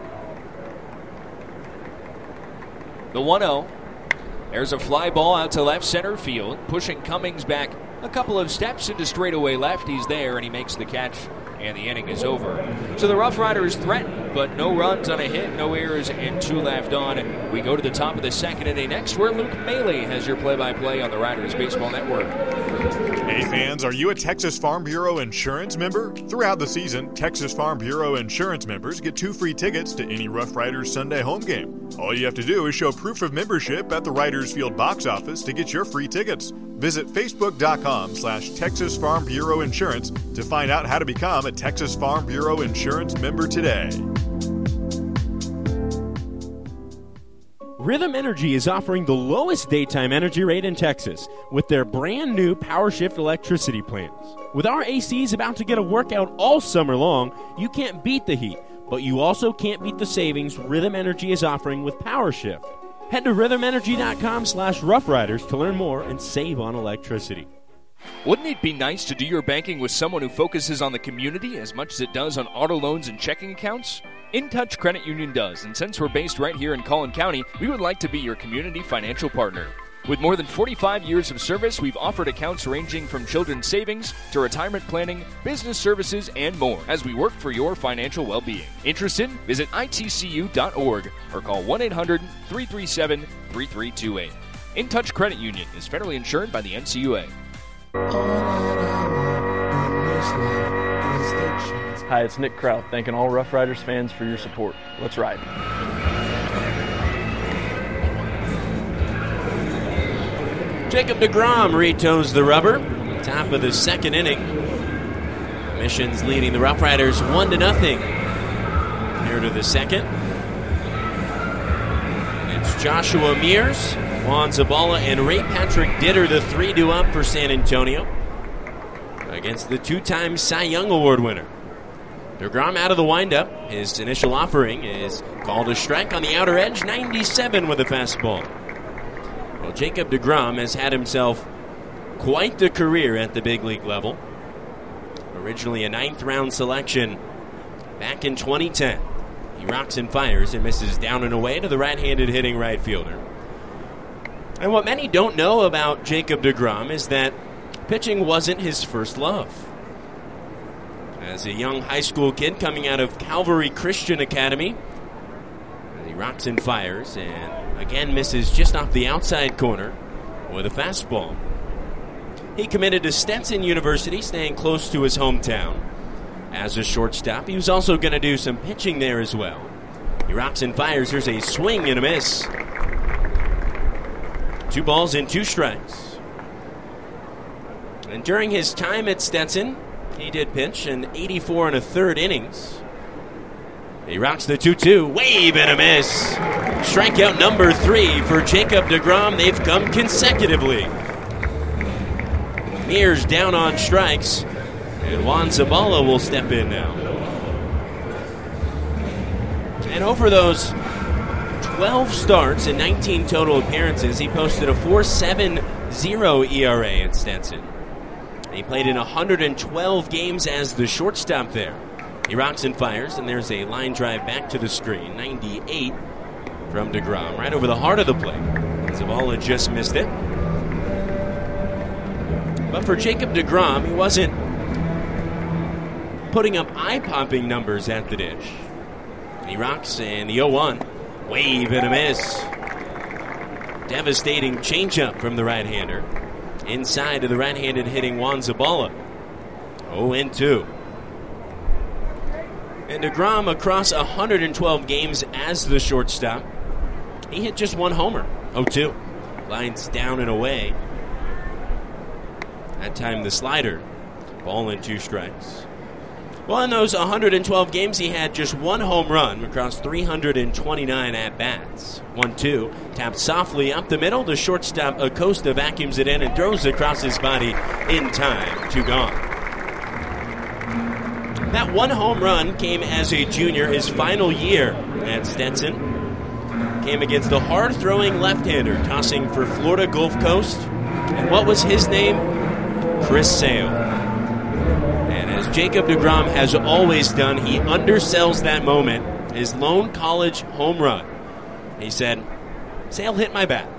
The one oh. There's a fly ball out to left center field, pushing Cummings back a couple of steps into straightaway left. He's there, and he makes the catch, and the inning is over. So the Rough Riders threaten, but no runs on a hit, no errors, and two left on. We go to the top of the second inning next, where Luke Maley has your play-by-play on the Riders Baseball Network. Hey fans, are you a Texas Farm Bureau Insurance member? Throughout the season, Texas Farm Bureau Insurance members get two free tickets to any Rough Riders Sunday home game. All you have to do is show proof of membership at the Riders Field box office to get your free tickets. Visit facebook.com slash Texas Farm Bureau Insurance to find out how to become a Texas Farm Bureau Insurance member today. Rhythm Energy is offering the lowest daytime energy rate in Texas with their brand new PowerShift electricity plans. With our A Cs about to get a workout all summer long, you can't beat the heat, but you also can't beat the savings Rhythm Energy is offering with PowerShift. Head to rhythm energy dot com slash rough riders to learn more and save on electricity. Wouldn't it be nice to do your banking with someone who focuses on the community as much as it does on auto loans and checking accounts? InTouch Credit Union does, and since we're based right here in Collin County, we would like to be your community financial partner. With more than forty-five years of service, we've offered accounts ranging from children's savings to retirement planning, business services, and more as we work for your financial well-being. Interested? Visit I T C U dot org or call one eight hundred, three three seven, three three two eight. InTouch Credit Union is federally insured by the N C U A. Hi, it's Nick Kraut, thanking all Rough Riders fans for your support. Let's ride. Jacob deGrom retoes the rubber. Top of the second inning. Mission's leading the Rough Riders one to nothing. Here to the second. It's Joshua Mears, Juan Zabala, and Ray Patrick Ditter, the three two up for San Antonio against the two-time Cy Young Award winner. deGrom out of the windup. His initial offering is called a strike on the outer edge, ninety-seven with a fastball. Well, Jacob deGrom has had himself quite the career at the big league level. Originally a ninth round selection back in twenty ten. He rocks and fires and misses down and away to the right-handed hitting right fielder. And what many don't know about Jacob deGrom is that pitching wasn't his first love. As a young high school kid coming out of Calvary Christian Academy, he rocks and fires and again misses just off the outside corner with a fastball. He committed to Stetson University, staying close to his hometown. As a shortstop, he was also going to do some pitching there as well. He rocks and fires. There's a swing and a miss. Two balls and two strikes. And during his time at Stetson, he did pitch in eighty-four and a third innings. He rocks the two two, wave and a miss. Strikeout number three for Jacob deGrom. They've come consecutively. Mears down on strikes, and Juan Zabala will step in now. And over those twelve starts and nineteen total appearances, he posted a four point seven oh E R A at Stetson. He played in one hundred twelve games as the shortstop there. He rocks and fires, and there's a line drive back to the screen. ninety-eight from deGrom, right over the heart of the plate. Zabala just missed it. But for Jacob deGrom, he wasn't putting up eye-popping numbers at the dish. He rocks, and the oh one, wave and a miss. Devastating changeup from the right-hander. Inside of the right-handed hitting Juan Zabala. oh and two. And deGrom, across one hundred twelve games as the shortstop, he hit just one homer. oh two. Lines down and away. That time the slider. Ball and two strikes. Well, in those one hundred twelve games, he had just one home run across three hundred twenty-nine at-bats. one two. Tapped softly up the middle. The shortstop Acosta vacuums it in and throws across his body in time. Two gone. That one home run came as a junior, his final year at Stetson. Came against the hard-throwing left-hander, tossing for Florida Gulf Coast. And what was his name? Chris Sale. And as Jacob deGrom has always done, he undersells that moment. His lone college home run. He said, Sale hit my bat.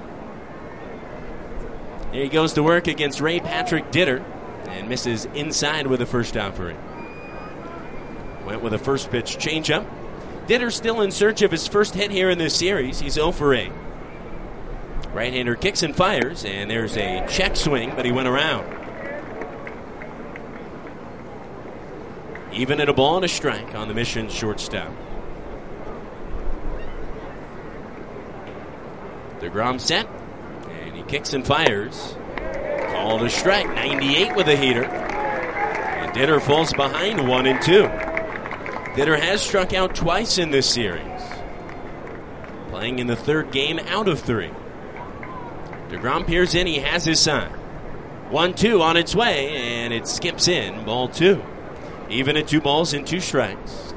Here he goes to work against Ray Patrick Ditter and misses inside with the first offering. Went with a first pitch changeup. Ditter still in search of his first hit here in this series. He's oh for eight. Right-hander kicks and fires, and there's a check swing, but he went around. Even at a ball and a strike on the Mission shortstop. deGrom set, and he kicks and fires. Called a strike, ninety-eight with a heater. And Ditter falls behind one and two. Ditter has struck out twice in this series. playing in the third game out of three. DeGrom peers in, he has his sign. one two on its way, and it skips in, ball two. Even at two balls and two strikes.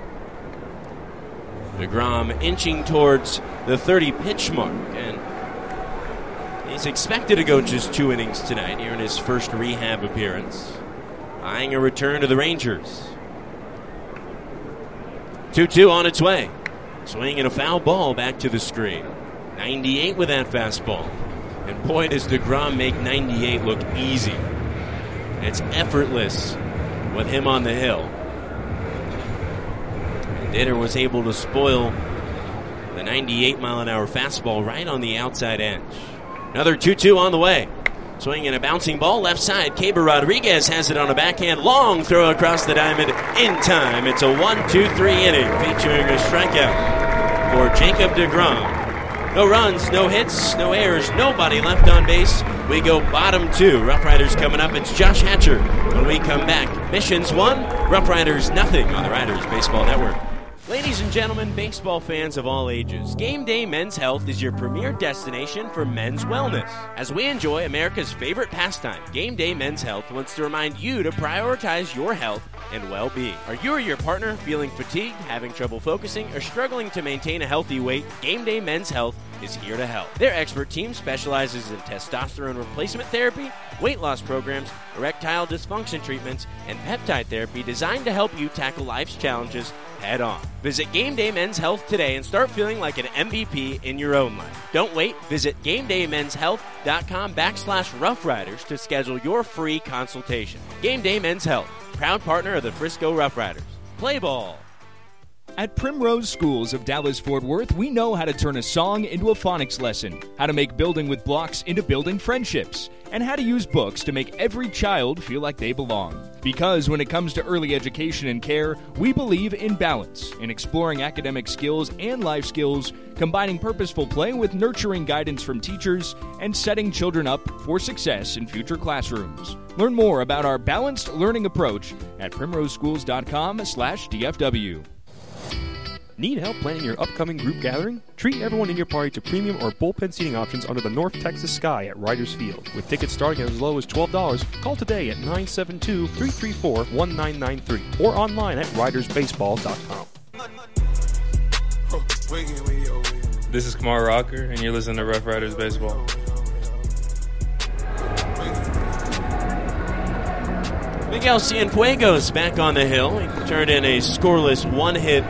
DeGrom inching towards the thirty pitch mark, and he's expected to go just two innings tonight here in his first rehab appearance. Eyeing a return to the Rangers. two two on its way. Swinging a foul ball back to the screen. ninety-eight with that fastball. And boy, does DeGrom make ninety-eight look easy. It's effortless with him on the hill. And Dinner was able to spoil the ninety-eight mile an hour fastball right on the outside edge. Another two two on the way. Swinging a bouncing ball left side. Keibert Rodriguez has it on a backhand. Long throw across the diamond in time. It's a one two three inning featuring a strikeout for Jacob DeGrom. No runs, no hits, no errors, nobody left on base. We go bottom two. Rough Riders coming up. It's Josh Hatcher. When we come back, Missions one, Rough Riders nothing on the Riders Baseball Network. Ladies and gentlemen, baseball fans of all ages, Game Day Men's Health is your premier destination for men's wellness. As we enjoy America's favorite pastime, Game Day Men's Health wants to remind you to prioritize your health and well-being. Are you or your partner feeling fatigued, having trouble focusing, or struggling to maintain a healthy weight? Game Day Men's Health is here to help. Their expert team specializes in testosterone replacement therapy, weight loss programs, erectile dysfunction treatments, and peptide therapy designed to help you tackle life's challenges head on. Visit Game Day Men's Health today and start feeling like an M V P in your own life. Don't wait. Visit GameDayMen'sHealth.com backslash Rough Riders to schedule your free consultation. Game Day Men's Health, proud partner of the Frisco Rough Riders. Play ball. At Primrose Schools of Dallas-Fort Worth, we know how to turn a song into a phonics lesson, how to make building with blocks into building friendships, and how to use books to make every child feel like they belong. Because when it comes to early education and care, we believe in balance, in exploring academic skills and life skills, combining purposeful play with nurturing guidance from teachers, and setting children up for success in future classrooms. Learn more about our balanced learning approach at primroseschools.com slash DFW. Need help planning your upcoming group gathering? Treat everyone in your party to premium or bullpen seating options under the North Texas sky at Riders Field. With tickets starting at as low as twelve dollars, call today at nine seven two, three three four, one nine nine three or online at riders baseball dot com. This is Kamar Rocker, and you're listening to Rough Riders Baseball. Miguel Cienfuegos back on the hill. He turned in a scoreless one-hit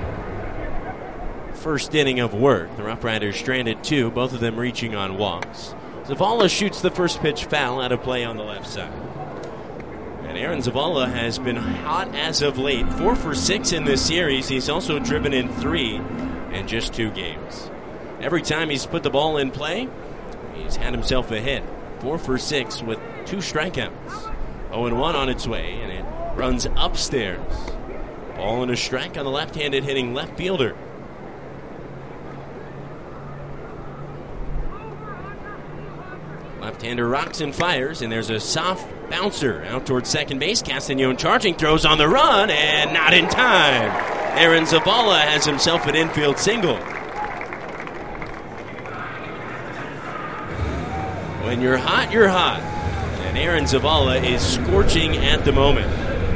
first inning of work. The Rough Riders stranded two, both of them reaching on walks. Zavala shoots the first pitch foul out of play on the left side. And Aaron Zavala has been hot as of late. Four for six in this series. He's also driven in three in just two games. Every time he's put the ball in play, he's had himself a hit. Four for six with two strikeouts. oh and one on its way, and it runs upstairs. Ball and a strike on the left-handed hitting left fielder. Left-hander rocks and fires, and there's a soft bouncer out towards second base. Castañon charging, throws on the run, and not in time. Aaron Zavala has himself an infield single. When you're hot, you're hot. And Aaron Zavala is scorching at the moment.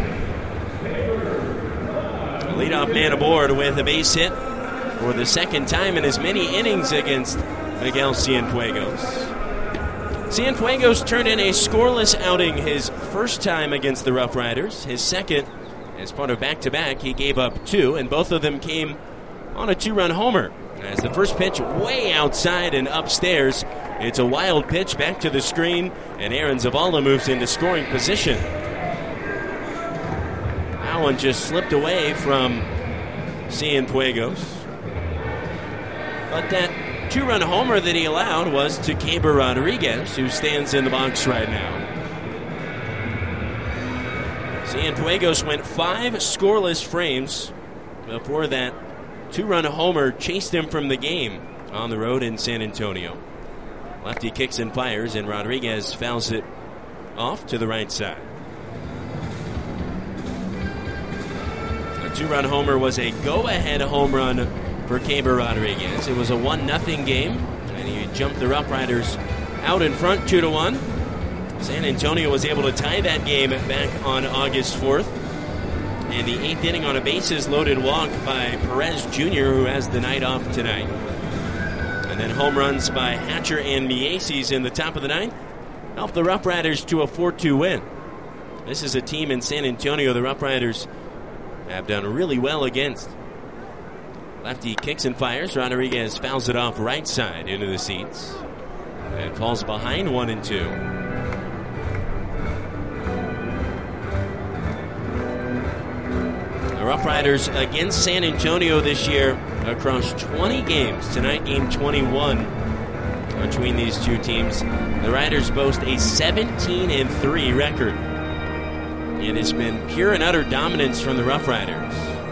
Leadoff man aboard with a base hit for the second time in as many innings against Miguel Cienfuegos. Cienfuegos turned in a scoreless outing his first time against the Rough Riders. His second, as part of back-to-back, he gave up two, and both of them came on a two-run homer. As the first pitch way outside and upstairs, it's a wild pitch back to the screen, and Aaron Zavala moves into scoring position. That one just slipped away from Cienfuegos. But that two-run homer that he allowed was to Keibert Rodriguez, who stands in the box right now. Cienfuegos went five scoreless frames before that two-run homer chased him from the game on the road in San Antonio. Lefty kicks and fires, and Rodriguez fouls it off to the right side. A two-run homer was a go-ahead home run for Keber Rodriguez. It was a one nothing game, and he jumped the Rough Riders out in front two to one. San Antonio was able to tie that game back on August fourth. In the eighth inning on a bases-loaded walk by Perez Junior, who has the night off tonight. And then home runs by Hatcher and Mieses in the top of the ninth helped the Rough Riders to a four two win. This is a team in San Antonio the Rough Riders have done really well against. Lefty kicks and fires. Rodriguez fouls it off right side into the seats and falls behind one and two. The Rough Riders against San Antonio this year across twenty games. Tonight, game twenty-one between these two teams. The Riders boast a seventeen and three record. It has been pure and utter dominance from the Rough Riders.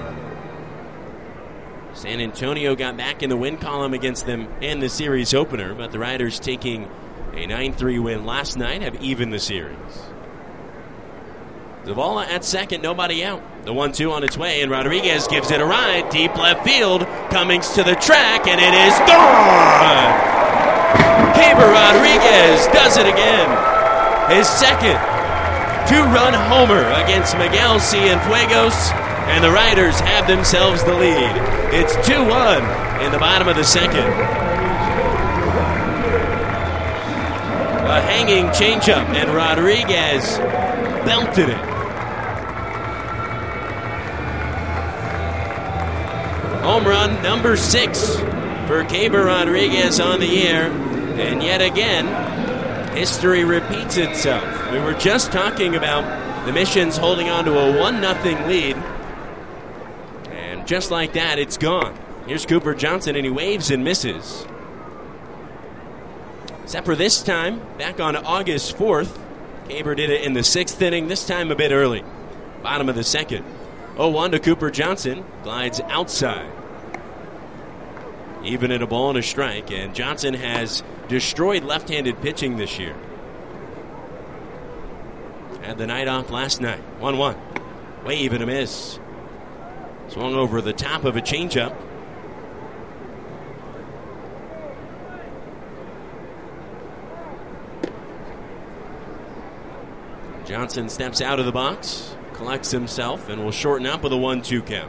San Antonio got back in the win column against them in the series opener, but the Riders, taking a nine three win last night, have evened the series. Zavala at second, nobody out. The one two on its way, and Rodriguez gives it a ride. Deep left field. Cummings to the track, and it is gone! Keber Rodriguez does it again. His second two-run homer against Miguel Cienfuegos, and the Riders have themselves the lead. It's two one in the bottom of the second. A hanging changeup, and Rodriguez belted it. Home run number six for Keber Rodriguez on the year. And yet again, history repeats itself. We were just talking about the Missions holding on to a one nothing lead. And just like that, it's gone. Here's Cooper Johnson, and he waves and misses. Except for this time, back on August fourth, Keber did it in the sixth inning, this time a bit early. Bottom of the second. oh one to Cooper Johnson, glides outside. Even at a ball and a strike, and Johnson has destroyed left-handed pitching this year. Had the night off last night. one one. Wave and a miss. Swung over the top of a changeup. Johnson steps out of the box, collects himself, and will shorten up with a one two count.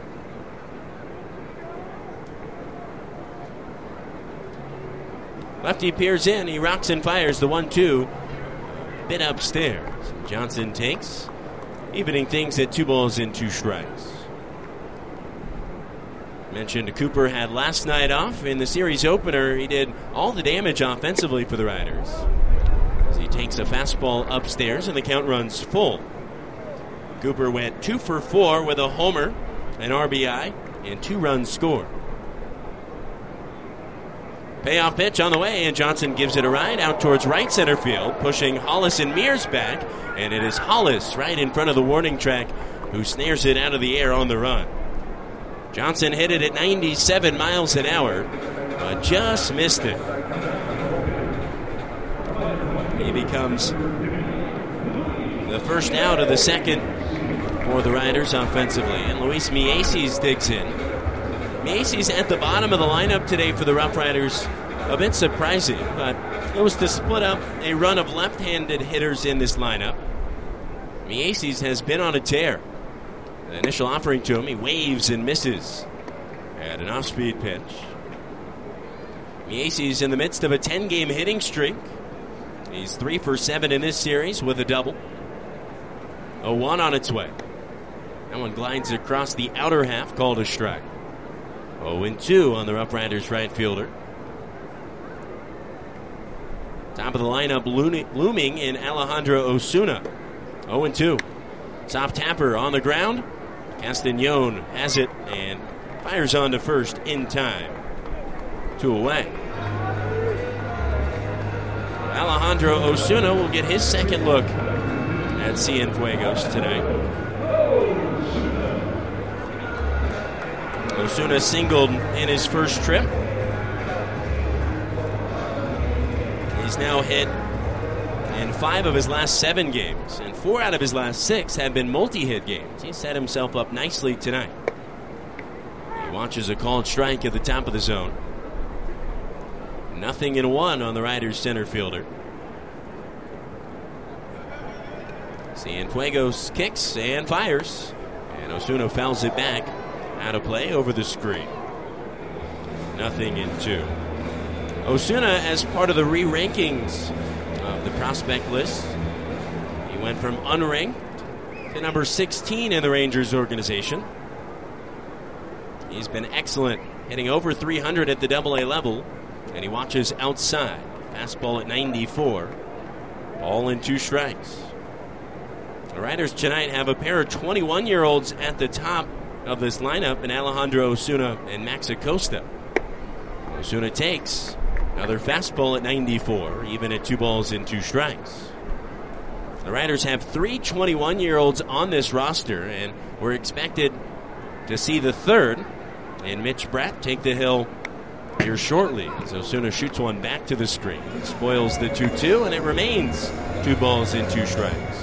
Lefty peers in. He rocks and fires the one two. Bit upstairs. Johnson takes, evening things at two balls and two strikes. Mentioned Cooper had last night off. In the series opener, he did all the damage offensively for the Riders. As he takes a fastball upstairs and the count runs full. Cooper went two for four with a homer, an R B I, and two runs scored. Payoff pitch on the way, and Johnson gives it a ride out towards right center field, pushing Hollis and Mears back, and it is Hollis right in front of the warning track who snares it out of the air on the run. Johnson hit it at ninety-seven miles an hour, but just missed it. He becomes the first out of the second for the Riders offensively, and Luis Mieses digs in. Mieses at the bottom of the lineup today for the Rough Riders. A bit surprising, but it was to split up a run of left-handed hitters in this lineup. Mieses has been on a tear. The initial offering to him, he waves and misses at an off-speed pitch. Mieses in the midst of a ten-game hitting streak. He's three for seven in this series with a double. A one on its way. That one glides across the outer half, called a strike. oh and two on the Rough Riders right fielder. Top of the lineup looming in Alejandro Osuna. oh and two. Soft tapper on the ground. Castañon has it and fires on to first in time. Two away. Alejandro Osuna will get his second look at Cienfuegos tonight. Osuna singled in his first trip. He's now hit in five of his last seven games, and four out of his last six have been multi-hit games. He set himself up nicely tonight. He watches a called strike at the top of the zone. Nothing in one on the Riders center fielder. Cienfuegos kicks and fires. And Osuna fouls it back. Out of play over the screen. Nothing in two. Osuna, as part of the re-rankings of the prospect list, he went from unranked to number sixteen in the Rangers organization. He's been excellent, hitting over three hundred at the double A level, and he watches outside. Fastball at ninety-four. Ball in two strikes. The Riders tonight have a pair of twenty-one-year-olds at the top of this lineup in Alejandro Osuna and Max Acosta. Osuna takes another fastball at ninety-four, even at two balls and two strikes. The Riders have three twenty-one-year-olds on this roster, and we're expected to see the third, and Mitch Bratt take the hill here shortly as Osuna shoots one back to the screen. Spoils the two two, and it remains two balls and two strikes.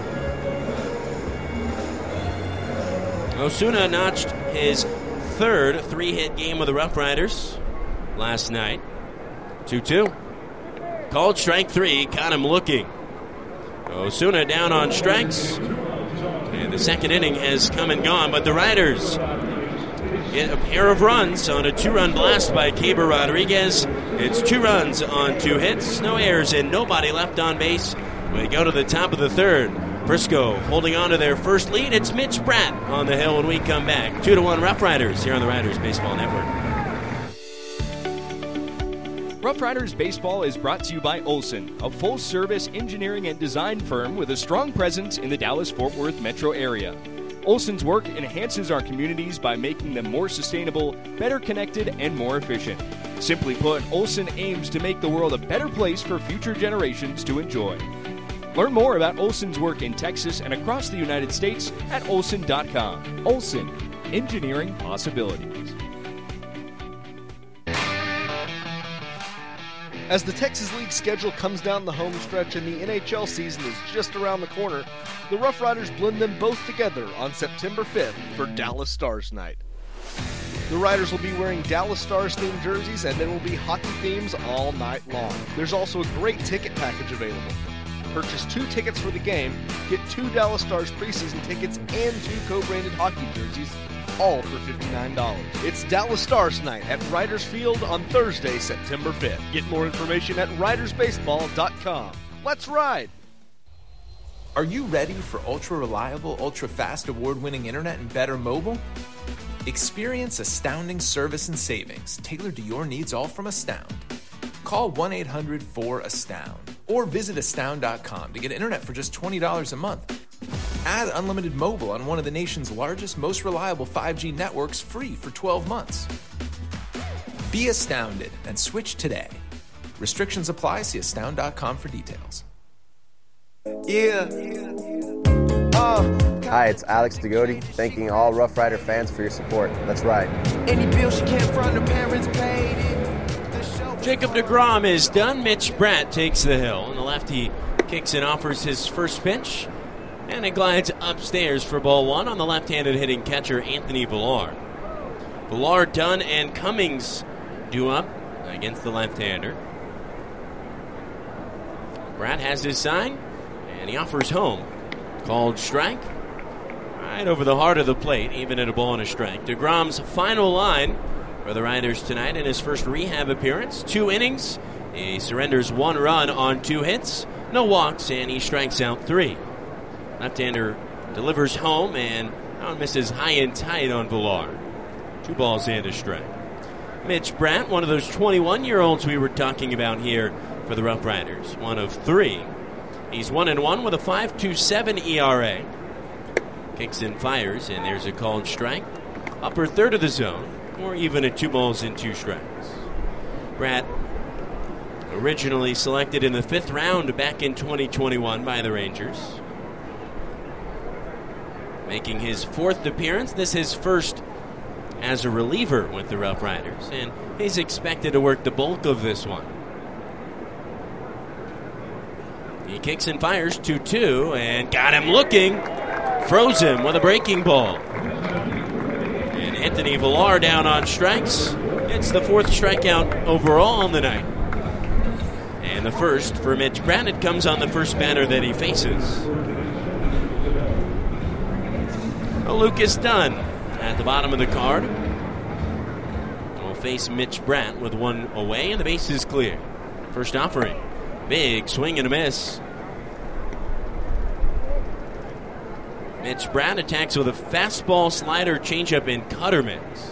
Osuna notched his third three-hit game with the Rough Riders last night. two two. Called strike three, caught him looking. Osuna down on strikes. And the second inning has come and gone, but the Riders get a pair of runs on a two-run blast by Keber Rodriguez. It's two runs on two hits, no errors, and nobody left on base. We go to the top of the third. Frisco holding on to their first lead. It's Mitch Bratt on the hill when we come back. Two to one Rough Riders here on the Riders Baseball Network. Rough Riders Baseball is brought to you by Olson, a full-service engineering and design firm with a strong presence in the Dallas-Fort Worth metro area. Olson's work enhances our communities by making them more sustainable, better connected, and more efficient. Simply put, Olson aims to make the world a better place for future generations to enjoy. Learn more about Olson's work in Texas and across the United States at olson dot com. Olson, engineering possibilities. As the Texas League schedule comes down the home stretch and the N H L season is just around the corner, the Rough Riders blend them both together on September fifth for Dallas Stars Night. The Riders will be wearing Dallas Stars-themed jerseys, and there will be hockey themes all night long. There's also a great ticket package available. Purchase two tickets for the game, get two Dallas Stars preseason tickets, and two co-branded hockey jerseys, all for fifty-nine dollars. It's Dallas Stars Night at Riders Field on Thursday, September fifth. Get more information at riders baseball dot com. Let's ride! Are you ready for ultra-reliable, ultra-fast, award-winning internet and better mobile? Experience astounding service and savings tailored to your needs, all from Astound. Call one eight hundred four astound or visit astound dot com to get internet for just twenty dollars a month. Add unlimited mobile on one of the nation's largest, most reliable five G networks free for twelve months. Be astounded and switch today. Restrictions apply. See astound dot com for details. Yeah. Uh. Hi, it's Alex Degodi, thanking all Rough Rider fans for your support. Let's ride. Any bill she can't front, her parents paid it. Jacob deGrom is done. Mitch Bratt takes the hill. On the left, he kicks and offers his first pitch. And it glides upstairs for ball one on the left-handed hitting catcher, Anthony Villar. Villar, Dunn, and Cummings due up against the left-hander. Bratt has his sign, and he offers home. Called strike. Right over the heart of the plate, even at a ball and a strike. DeGrom's final line for the Riders tonight in his first rehab appearance. Two innings. He surrenders one run on two hits. No walks, and he strikes out three. Left-hander delivers home, and now misses high and tight on Villar. Two balls and a strike. Mitch Bratt, one of those twenty-one-year-olds we were talking about here for the Rough Riders. One of three. He's one and one with a five point two seven E R A. Kicks and fires, and there's a called strike. Upper third of the zone, or even at two balls and two strikes. Bratt, originally selected in the fifth round back in twenty twenty-one by the Rangers. Making his fourth appearance. This is his first as a reliever with the Rough Riders, and he's expected to work the bulk of this one. He kicks and fires two two, and got him looking. Froze him with a breaking ball. And Anthony Villar down on strikes. It's the fourth strikeout overall on the night. And the first for Mitch Bratt. It comes on the first batter that he faces. Lucas Dunn at the bottom of the card will face Mitch Bratt with one away, and the base is clear. First offering. Big swing and a miss. Mitch Bratt attacks with a fastball, slider, changeup, and cutter mix.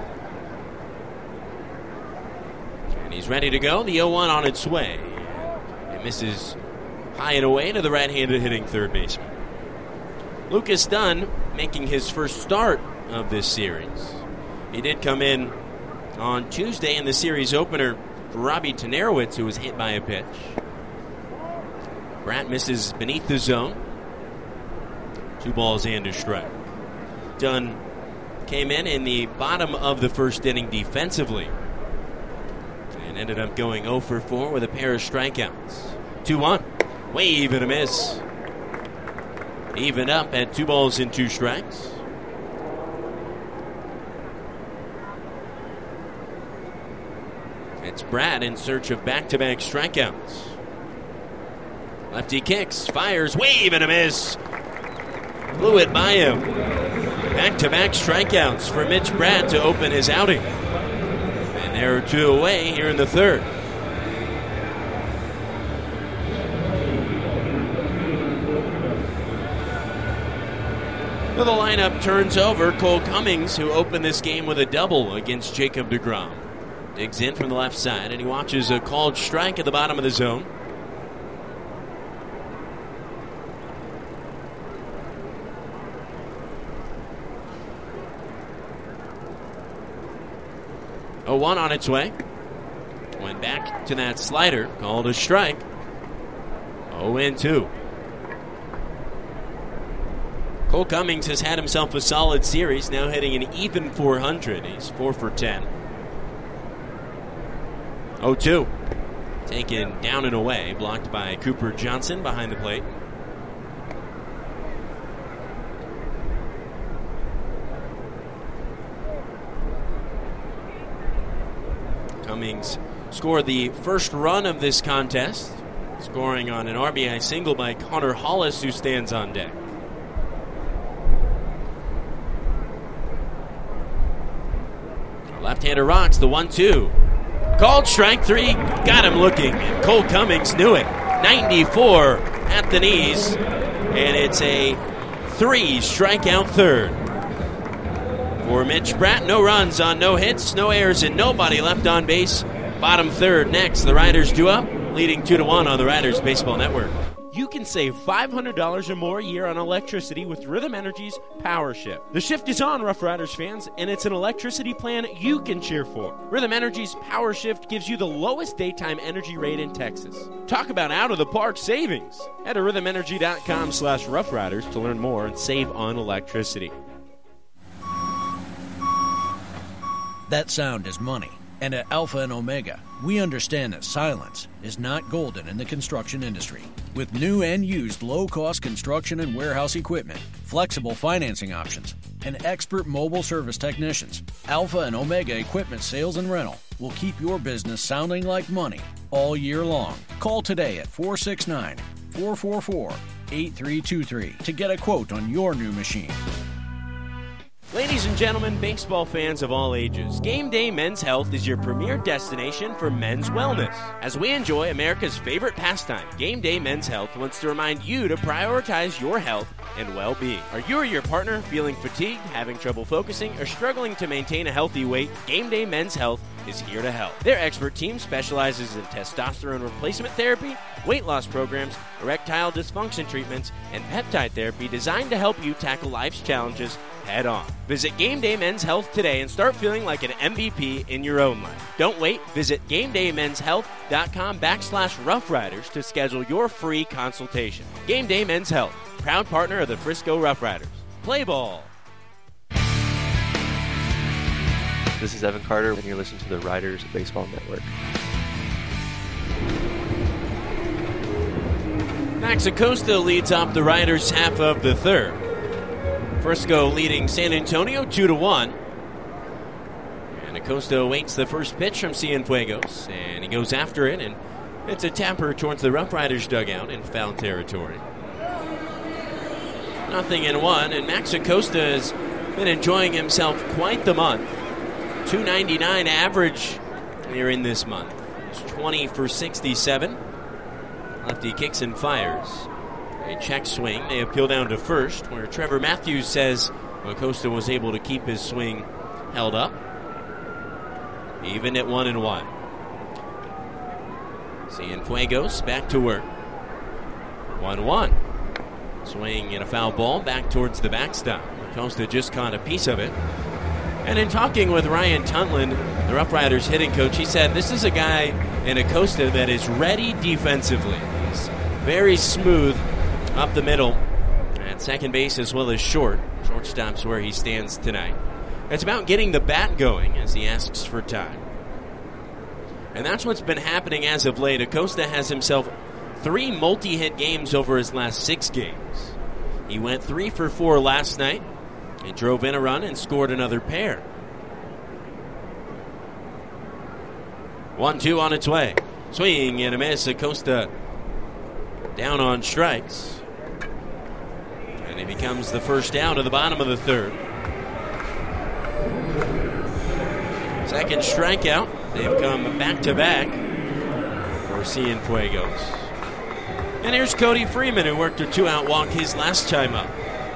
And he's ready to go. The oh one on its way. It misses high and away to the right-handed hitting third baseman. Lucas Dunn making his first start of this series. He did come in on Tuesday in the series opener for Robbie Tanarowitz, who was hit by a pitch. Bratt misses beneath the zone. Two balls and a strike. Dunn came in in the bottom of the first inning defensively and ended up going oh for four with a pair of strikeouts. two one. Wave and a miss. Even up at two balls and two strikes. It's Bratt in search of back-to-back strikeouts. Lefty kicks, fires, wave and a miss. Blew it by him. Back-to-back strikeouts for Mitch Bratt to open his outing. And there are two away here in the third. So the lineup turns over. Cole Cummings, who opened this game with a double against Jacob deGrom, digs in from the left side, and he watches a called strike at the bottom of the zone. oh one on its way. Went back to that slider, called a strike. oh and two. Cole Cummings has had himself a solid series, now hitting an even four hundred. He's four for ten. oh two. Taken down and away, blocked by Cooper Johnson behind the plate. Cummings scored the first run of this contest, scoring on an R B I single by Connor Hollis, who stands on deck. Left-hander rocks the one two. Called strike three. Got him looking. And Cole Cummings knew it. ninety-four at the knees. And it's a three strikeout third. For Mitch Bratt, no runs on no hits, no errors, and nobody left on base. Bottom third next. The Riders due up, leading two to one on the Riders Baseball Network. You can save five hundred dollars or more a year on electricity with Rhythm Energy's Power Shift. The shift is on, Rough Riders fans, and it's an electricity plan you can cheer for. Rhythm Energy's Power Shift gives you the lowest daytime energy rate in Texas. Talk about out-of-the-park savings. Head to rhythm energy dot com slash rough riders to learn more and save on electricity. That sound is money. And at Alpha and Omega, we understand that silence is not golden in the construction industry. With new and used low-cost construction and warehouse equipment, flexible financing options, and expert mobile service technicians, Alpha and Omega Equipment Sales and Rental will keep your business sounding like money all year long. Call today at four six nine, four four four, eight three two three to get a quote on your new machine. Ladies and gentlemen, baseball fans of all ages, Game Day Men's Health is your premier destination for men's wellness. As we enjoy America's favorite pastime, Game Day Men's Health wants to remind you to prioritize your health and well-being. Are you or your partner feeling fatigued, having trouble focusing, or struggling to maintain a healthy weight? Game Day Men's Health is here to help. Their expert team specializes in testosterone replacement therapy, weight loss programs, erectile dysfunction treatments, and peptide therapy designed to help you tackle life's challenges head on. Visit Game Day Men's Health today and start feeling like an M V P in your own life. Don't wait. Visit game day men's health dot com backslash Rough Riders to schedule your free consultation. Game Day Men's Health, proud partner of the Frisco Rough Riders. Play ball. This is Evan Carter, and you're listening to the Riders Baseball Network. Max Acosta leads off the Riders' half of the third. Frisco leading San Antonio two to one. Acosta awaits the first pitch from Cienfuegos, and he goes after it, and it's a tapper towards the Rough Riders dugout in foul territory. Nothing in one, and Max Acosta has been enjoying himself quite the month. two ninety-nine average here in this month. He's twenty for sixty-seven. Lefty kicks and fires. A check swing. They appeal down to first, where Trevor Matthews says Acosta was able to keep his swing held up. Even at one and one. Cienfuegos back to work. one one. Swing and a foul ball back towards the backstop. Acosta just caught a piece of it. And in talking with Ryan Tunlin, the Rough Riders hitting coach, he said this is a guy in Acosta that is ready defensively. He's very smooth up the middle at second base as well as short. Shortstop's where he stands tonight. It's about getting the bat going as he asks for time. And that's what's been happening as of late. Acosta has himself three multi-hit games over his last six games. He went three for four last night. He drove in a run and scored another pair. one two on its way. Swing and a miss. Acosta down on strikes. And it becomes the first out of the bottom of the third. Second strikeout. They've come back-to-back for Cienfuegos. And here's Cody Freeman, who worked a two-out walk his last time up.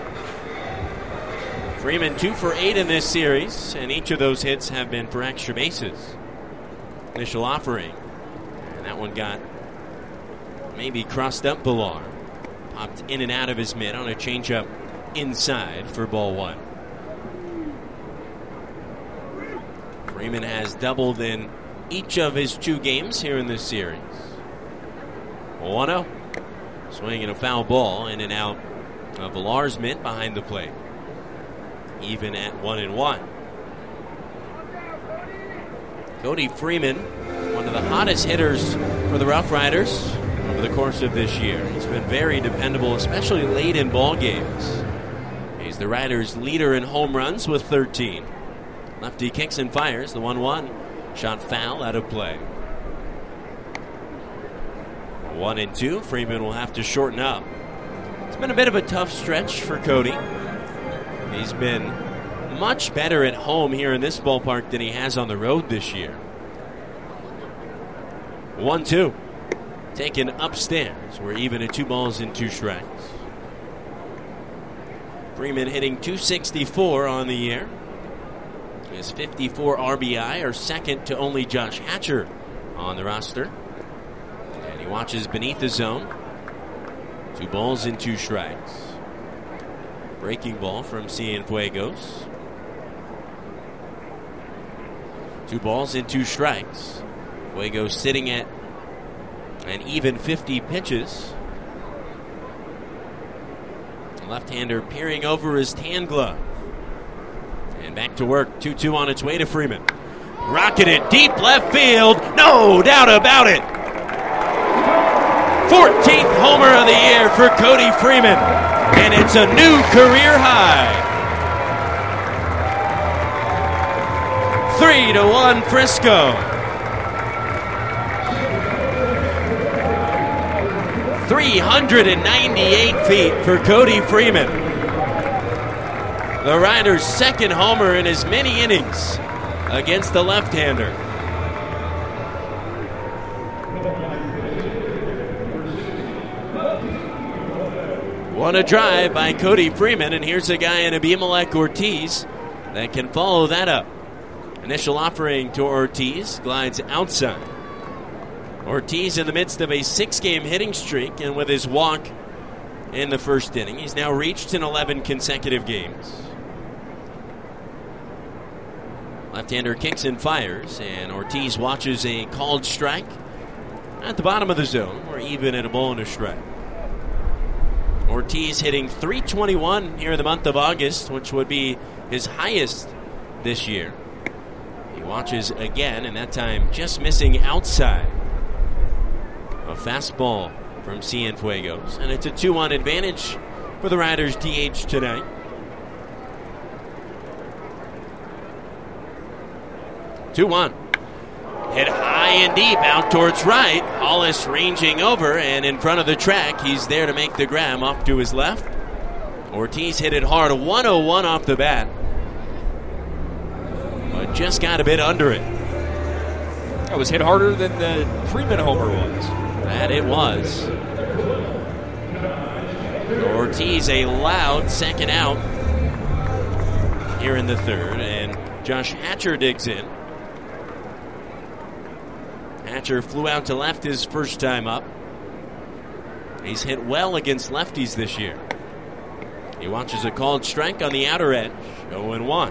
Freeman two for eight in this series, and each of those hits have been for extra bases. Initial offering. And that one got maybe crossed up Villar. Popped in and out of his mitt on a changeup inside for ball one. Freeman has doubled in each of his two games here in this series. one oh. Swing and a foul ball in and out of Villar's mitt behind the plate. Even at one and one. Cody Freeman, one of the hottest hitters for the Rough Riders over the course of this year. He's been very dependable, especially late in ball games. He's the Riders' leader in home runs with thirteen. Lefty kicks and fires. The one one. Shot foul out of play. One and two. Freeman will have to shorten up. It's been a bit of a tough stretch for Cody. He's been much better at home here in this ballpark than he has on the road this year. one two. Taken upstairs. We're even at two balls and two strikes. Freeman hitting two sixty-four on the year. His fifty-four R B I are second to only Josh Hatcher on the roster. And he watches beneath the zone. Two balls and two strikes. Breaking ball from Cienfuegos. Two balls and two strikes. Fuegos sitting at an even fifty pitches. The left-hander peering over his tan glove. And back to work. two two on its way to Freeman. Rocketed deep left field. No doubt about it. fourteenth homer of the year for Cody Freeman. And it's a new career high. Three to one Frisco. three hundred ninety-eight feet for Cody Freeman. The Riders' second homer in as many innings against the left-hander. What a drive by Cody Freeman, and here's a guy in Abimelec Ortiz that can follow that up. Initial offering to Ortiz glides outside. Ortiz in the midst of a six-game hitting streak, and with his walk in the first inning, he's now reached in eleven consecutive games. Left-hander kicks and fires, and Ortiz watches a called strike at the bottom of the zone. We're even at a ball and a strike. Ortiz hitting three twenty-one here in the month of August, which would be his highest this year. He watches again, and that time just missing outside. A fastball from Cienfuegos, and it's a two one advantage for the Riders D H tonight. two one. Hit high and deep out towards right. Hollis ranging over, and in front of the track, he's there to make the grab off to his left. Ortiz hit it hard, one oh one off the bat. But just got a bit under it. That was hit harder than the Freeman homer was. That it was. Ortiz a loud second out here in the third, and Josh Hatcher digs in. Hatcher flew out to left his first time up. He's hit well against lefties this year. He watches a called strike on the outer edge, oh and one.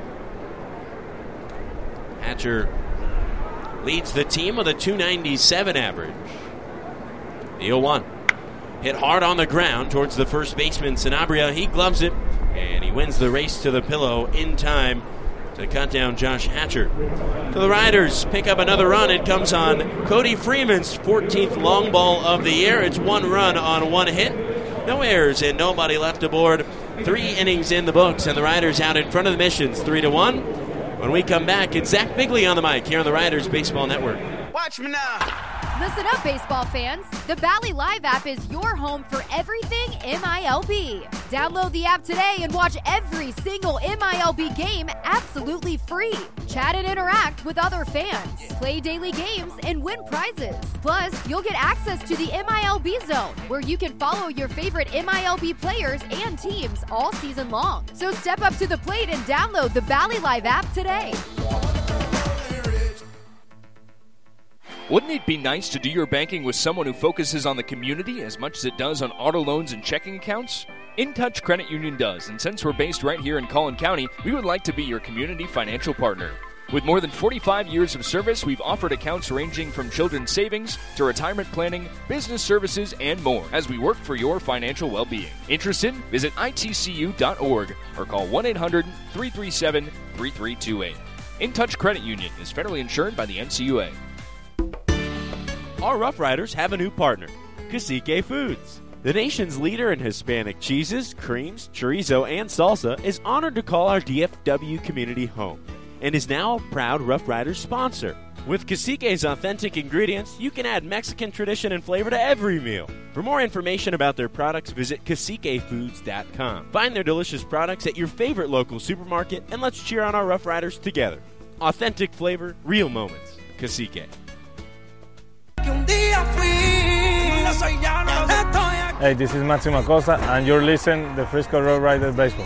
Hatcher leads the team with a two ninety-seven average. The oh one. Hit hard on the ground towards the first baseman, Sanabria. He gloves it, and he wins the race to the pillow in time to cut down Josh Hatcher. So the Riders pick up another run. It comes on Cody Freeman's fourteenth long ball of the year. It's one run on one hit. No errors and nobody left aboard. Three innings in the books, and the Riders out in front of the Missions, three to one. When we come back, it's Zach Bigley on the mic here on the Riders Baseball Network. Watch me now. Listen up, baseball fans. The Bally Live app is your home for everything M I L B. Download the app today and watch every single M I L B game absolutely free. Chat and interact with other fans. Play daily games and win prizes. Plus, you'll get access to the M I L B Zone, where you can follow your favorite M I L B players and teams all season long. So step up to the plate and download the Bally Live app today. Wouldn't it be nice to do your banking with someone who focuses on the community as much as it does on auto loans and checking accounts? InTouch Credit Union does, and since we're based right here in Collin County, we would like to be your community financial partner. With more than forty-five years of service, we've offered accounts ranging from children's savings to retirement planning, business services, and more as we work for your financial well-being. Interested? Visit I T C U dot org or call one eight hundred, three three seven, three three two eight. InTouch Credit Union is federally insured by the N C U A. Our Rough Riders have a new partner, Cacique Foods. The nation's leader in Hispanic cheeses, creams, chorizo, and salsa is honored to call our D F W community home and is now a proud Rough Riders sponsor. With Cacique's authentic ingredients, you can add Mexican tradition and flavor to every meal. For more information about their products, visit cacique foods dot com. Find their delicious products at your favorite local supermarket, and let's cheer on our Rough Riders together. Authentic flavor, real moments. Cacique. Hey, this is Maximo Acosta, and you're listening to the Frisco Rough Riders Baseball.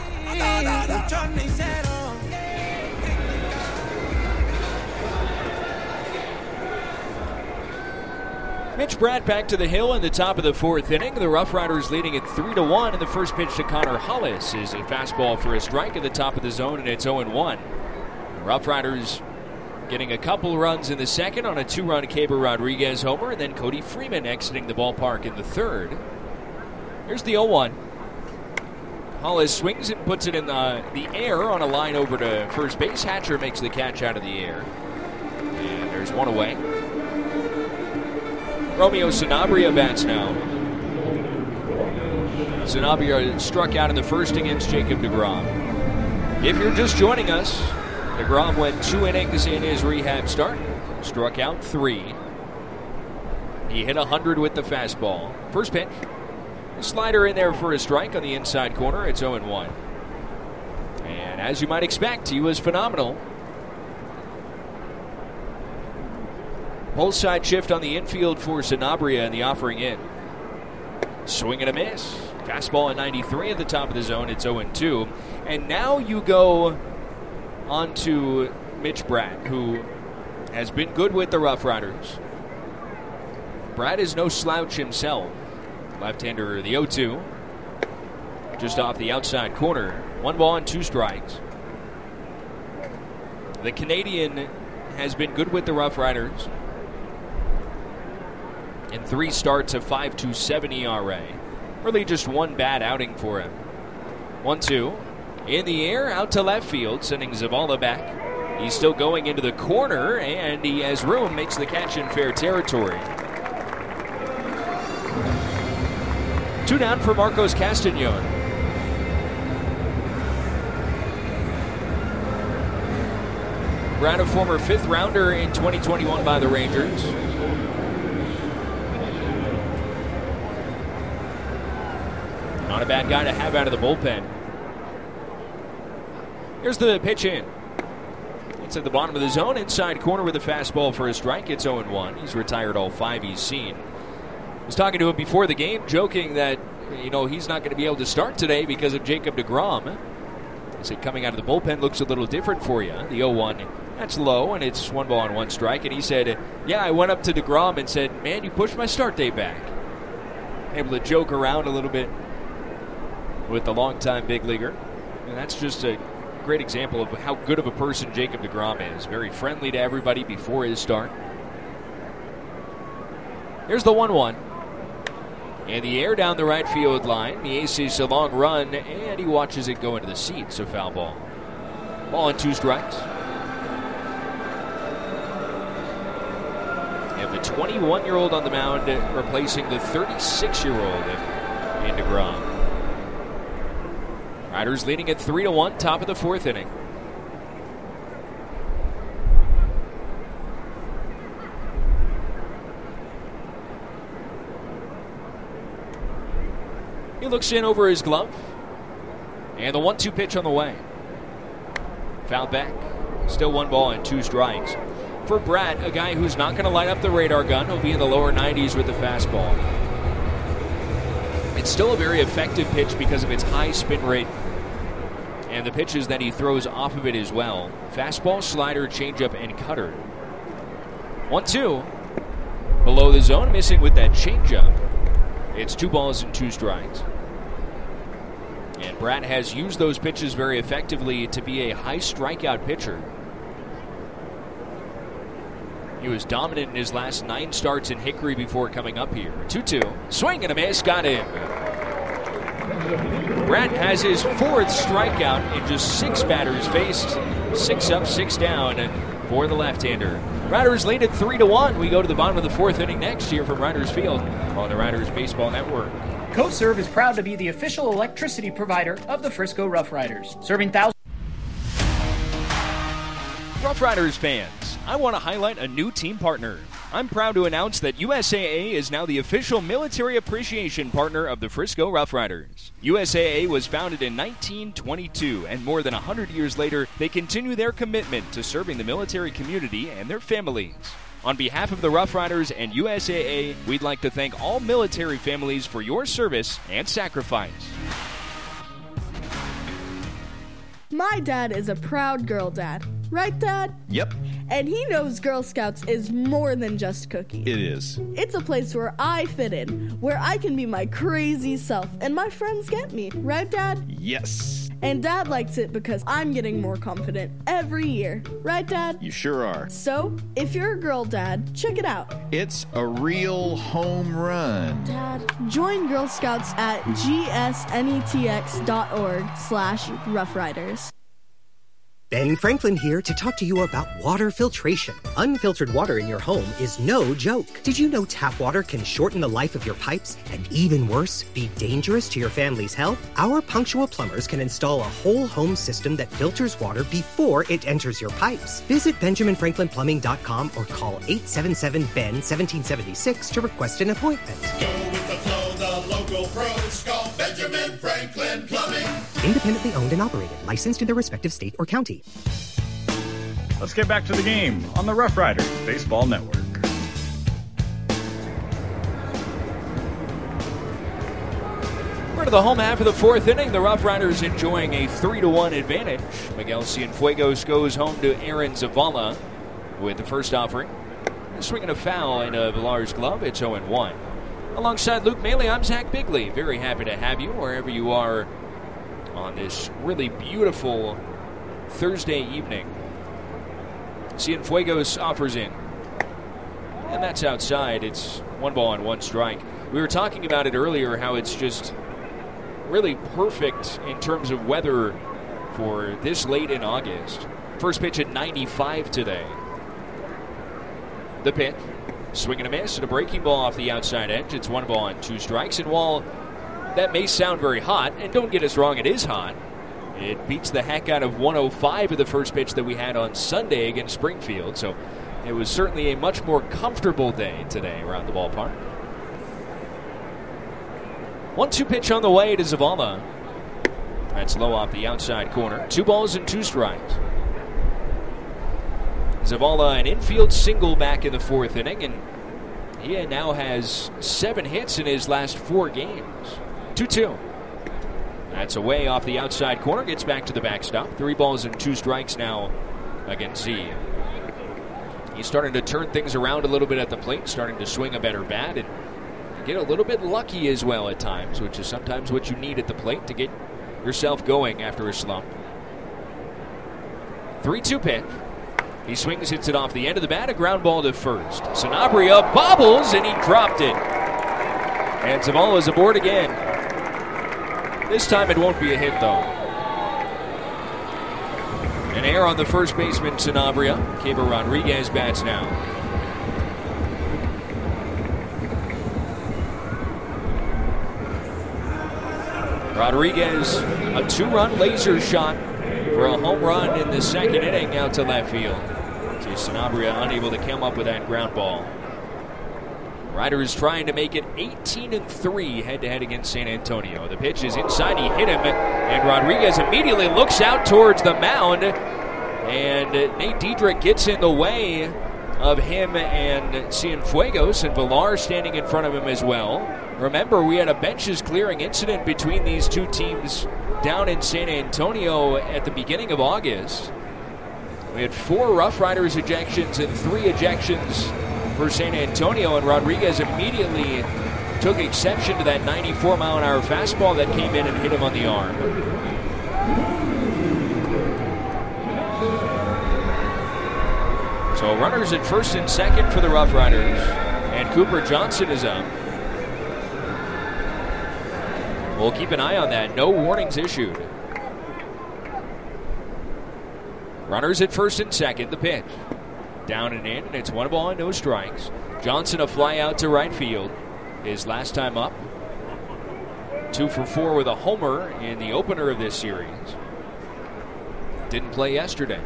Mitch Bratt back to the hill in the top of the fourth inning. The Rough Riders leading it three to one, and the first pitch to Connor Hollis is a fastball for a strike at the top of the zone, and it's oh and one. The Rough Riders getting a couple runs in the second on a two-run Caber Rodriguez homer, and then Cody Freeman exiting the ballpark in the third. Here's the oh one. Hollis swings and puts it in the, the air on a line over to first base. Hatcher makes the catch out of the air. And there's one away. Romeo Sanabria bats now. Sanabria struck out in the first against Jacob deGrom. If you're just joining us, deGrom went two innings in his rehab start, struck out three. He hit one hundred with the fastball. First pitch, slider in there for a strike on the inside corner. It's oh and one. And as you might expect, he was phenomenal. Pull side shift on the infield for Sanabria in the offering in. Swing and a miss. Fastball at ninety-three at the top of the zone. It's oh and two. And now you go on to Mitch Bratt, who has been good with the Rough Riders. Bratt is no slouch himself. Left-hander, the oh two. Just off the outside corner. One ball and two strikes. The Canadian has been good with the Rough Riders. In three starts, a five point two seven E R A. Really just one bad outing for him. one two. In the air, out to left field, sending Zavala back. He's still going into the corner, and he has room, makes the catch in fair territory. Two down for Marcos Castañon. Brad, a former fifth rounder in twenty twenty-one by the Rangers. Not a bad guy to have out of the bullpen. Here's the pitch in. It's at the bottom of the zone, inside corner with a fastball for a strike. It's oh and one. He's retired all five he's seen. I was talking to him before the game, joking that, you know, he's not going to be able to start today because of Jacob deGrom. I said coming out of the bullpen looks a little different for you. The oh one, that's low, and it's one ball and one strike. And he said, yeah, I went up to deGrom and said, man, you pushed my start date back. Able to joke around a little bit with the longtime big leaguer. And that's just a great example of how good of a person Jacob deGrom is. Very friendly to everybody before his start. Here's the one one. In the air down the right field line. Mieses a long run, and he watches it go into the seats. A foul ball. Ball and two strikes. And the twenty-one-year-old on the mound replacing the thirty-six-year-old in deGrom. Riders leading at three to one, top of the fourth inning. He looks in over his glove. And the one two pitch on the way. Fouled back. Still one ball and two strikes. For Brad, a guy who's not going to light up the radar gun, he'll be in the lower nineties with the fastball. It's still a very effective pitch because of its high spin rate and the pitches that he throws off of it as well. Fastball, slider, changeup, and cutter. one two. Below the zone, missing with that changeup. It's two balls and two strikes. And Brad has used those pitches very effectively to be a high strikeout pitcher. He was dominant in his last nine starts in Hickory before coming up here. two two. Swing and a miss. Got him. Brad has his fourth strikeout in just six batters faced. Six up, six down for the left-hander. Riders lead at three to one. We go to the bottom of the fourth inning next year from Riders Field on the Riders Baseball Network. CoServe is proud to be the official electricity provider of the Frisco Rough Riders, serving thousands. Rough Riders fans, I want to highlight a new team partner. I'm proud to announce that U S A A is now the official military appreciation partner of the Frisco Rough Riders. U S A A was founded in nineteen twenty-two, and more than one hundred years later, they continue their commitment to serving the military community and their families. On behalf of the Rough Riders and U S A A, we'd like to thank all military families for your service and sacrifice. My dad is a proud girl dad. Right, Dad? Yep. And he knows Girl Scouts is more than just cookies. It is. It's a place where I fit in, where I can be my crazy self, and my friends get me. Right, Dad? Yes. And Dad likes it because I'm getting more confident every year. Right, Dad? You sure are. So, if you're a girl dad, check it out. It's a real home run. Dad, join Girl Scouts at gsnetx.org slash Rough Riders. Ben Franklin here to talk to you about water filtration. Unfiltered water in your home is no joke. Did you know tap water can shorten the life of your pipes and, even worse, be dangerous to your family's health? Our punctual plumbers can install a whole home system that filters water before it enters your pipes. Visit benjamin franklin plumbing dot com or call eight seven seven B E N one seven seven six to request an appointment. Go with the flow, the local pros call Benjamin Franklin Plumbing. Independently owned and operated, licensed in their respective state or county. Let's get back to the game on the Rough Riders Baseball Network. We're to the home half of the fourth inning. The Rough Riders enjoying a three to one advantage. Miguel Cienfuegos goes home to Aaron Zavala with the first offering. Swinging a foul into Villar's glove. It's oh and one. Alongside Luke Maley, I'm Zach Bigley. Very happy to have you wherever you are on this really beautiful Thursday evening. Cienfuegos offers in. And that's outside. It's one ball and one strike. We were talking about it earlier, how it's just really perfect in terms of weather for this late in August. First pitch at ninety-five today. The pitch. Swing and a miss and a breaking ball off the outside edge. It's one ball and two strikes. And while that may sound very hot, and don't get us wrong, it is hot, It beats the heck out of one oh five of the first pitch that we had on Sunday against Springfield. So it was certainly a much more comfortable day today around the ballpark. one two pitch on the way to Zavala. That's low off the outside corner. Two balls and two strikes. Zavala, an infield single back in the fourth inning, and he now has seven hits in his last four games. two two. That's away off the outside corner. Gets back to the backstop. Three balls and two strikes now against Z. He's starting to turn things around a little bit at the plate, starting to swing a better bat and get a little bit lucky as well at times, which is sometimes what you need at the plate to get yourself going after a slump. three two pitch. He swings, hits it off the end of the bat, a ground ball to first. Sanabria bobbles, and he dropped it. And Zavala's aboard again. This time it won't be a hit, though. An error on the first baseman, Sanabria. Keibert Rodriguez bats now. Rodriguez, a two-run laser shot for a home run in the second inning out to left field. See Sanabria unable to come up with that ground ball. Riders trying to make it eighteen and three head-to-head against San Antonio. The pitch is inside. He hit him, and Rodriguez immediately looks out towards the mound. And Nate Diedrich gets in the way of him and Cienfuegos, and Villar standing in front of him as well. Remember, we had a benches clearing incident between these two teams down in San Antonio at the beginning of August. We had four Rough Riders ejections and three ejections for San Antonio, and Rodriguez immediately took exception to that ninety-four mile an hour fastball that came in and hit him on the arm. So runners at first and second for the Rough Riders, and Cooper Johnson is up. We'll keep an eye on that. No warnings issued. Runners at first and second, the pitch. Down and in, and it's one ball and no strikes. Johnson a fly out to right field. His last time up. Two for four with a homer in the opener of this series. Didn't play yesterday.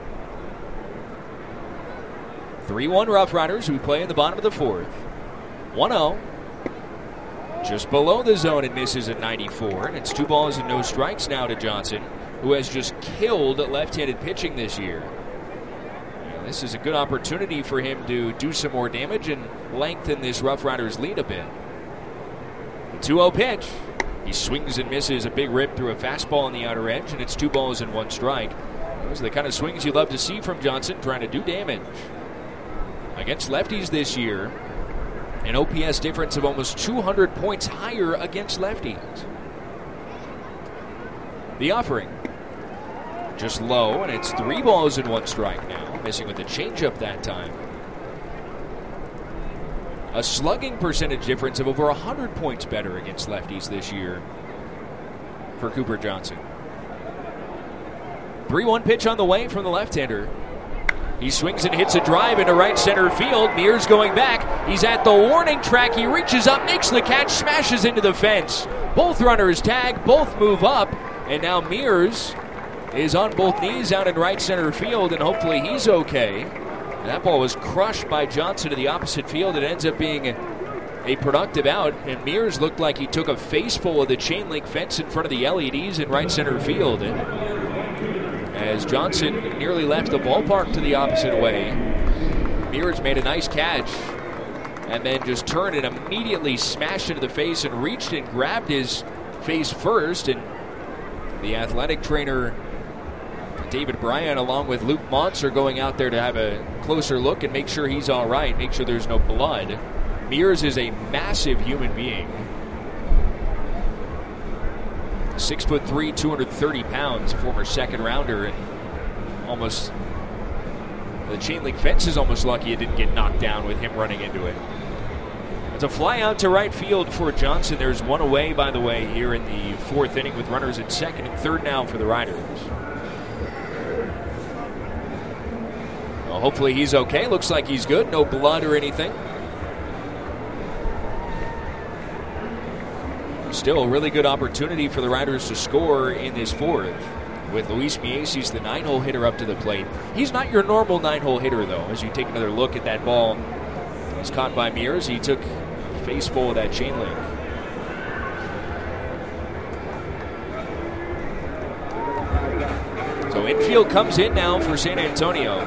three one Rough Riders, who play in the bottom of the fourth. one oh. Just below the zone, it misses at ninety-four, and it's two balls and no strikes now to Johnson, who has just killed left-handed pitching this year. This is a good opportunity for him to do some more damage and lengthen this Rough Riders lead a bit. two oh pitch. He swings and misses a big rip through a fastball on the outer edge, and it's two balls and one strike. Those are the kind of swings you love to see from Johnson, trying to do damage. Against lefties this year, an O P S difference of almost two hundred points higher against lefties. The offering. Just low, and it's three balls and one strike now. Missing with the changeup that time. A slugging percentage difference of over one hundred points better against lefties this year for Cooper Johnson. three one pitch on the way from the left-hander. He swings and hits a drive into right center field. Mears going back. He's at the warning track. He reaches up, makes the catch, smashes into the fence. Both runners tag, both move up, and now Mears is on both knees out in right center field, and hopefully he's okay. That ball was crushed by Johnson to the opposite field. It ends up being a productive out, and Mears looked like he took a faceful of the chain link fence in front of the L E Ds in right center field. As Johnson nearly left the ballpark to the opposite way, Mears made a nice catch and then just turned and immediately smashed into the face and reached and grabbed his face first, and the athletic trainer David Bryan along with Luke Montz are going out there to have a closer look and make sure he's all right, make sure there's no blood. Mears is a massive human being. Six foot three, two hundred thirty pounds, former second rounder, and almost the chain link fence is almost lucky it didn't get knocked down with him running into it. It's a fly out to right field for Johnson. There's one away, by the way, here in the fourth inning with runners at second and third now for the Riders. Well, hopefully he's okay. Looks like he's good. No blood or anything. Still a really good opportunity for the Riders to score in this fourth. with Luis Mieses, the nine-hole hitter, up to the plate. He's not your normal nine-hole hitter, though. As you take another look at that ball, he's caught by Mears. He took a face full of that chain link. So infield comes in now for San Antonio.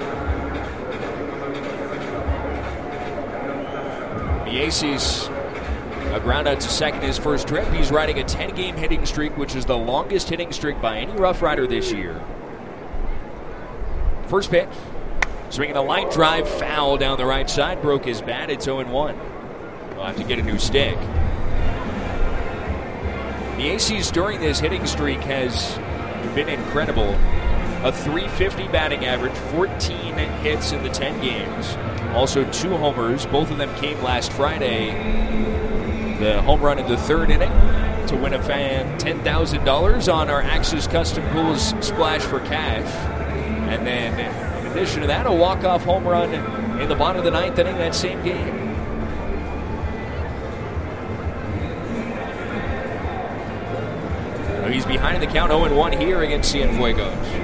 Mieses, a ground out to second his first trip. He's riding a ten-game hitting streak, which is the longest hitting streak by any Rough Rider this year. First pitch, swinging a line drive, foul down the right side, broke his bat. It's oh and one. We'll have to get a new stick. Mieses during this hitting streak has been incredible. A three fifty batting average, fourteen hits in the ten games. Also two homers. Both of them came last Friday. The home run in the third inning to win a fan ten thousand dollars on our Axis Custom Pools Splash for Cash. And then, in addition to that, a walk-off home run in the bottom of the ninth inning that same game. So he's behind in the count, oh and one here against Cienfuegos.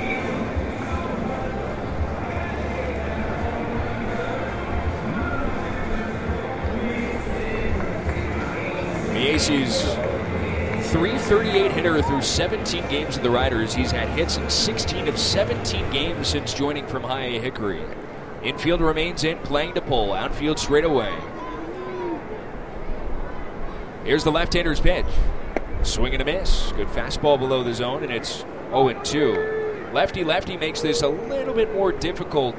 Mieses, three thirty-eight hitter through seventeen games of the Riders. He's had hits in sixteen of seventeen games since joining from High Hickory. Infield remains in, playing to pull. Outfield straight away. Here's the left-hander's pitch. Swing and a miss. Good fastball below the zone, and it's oh and two. Lefty-lefty makes this a little bit more difficult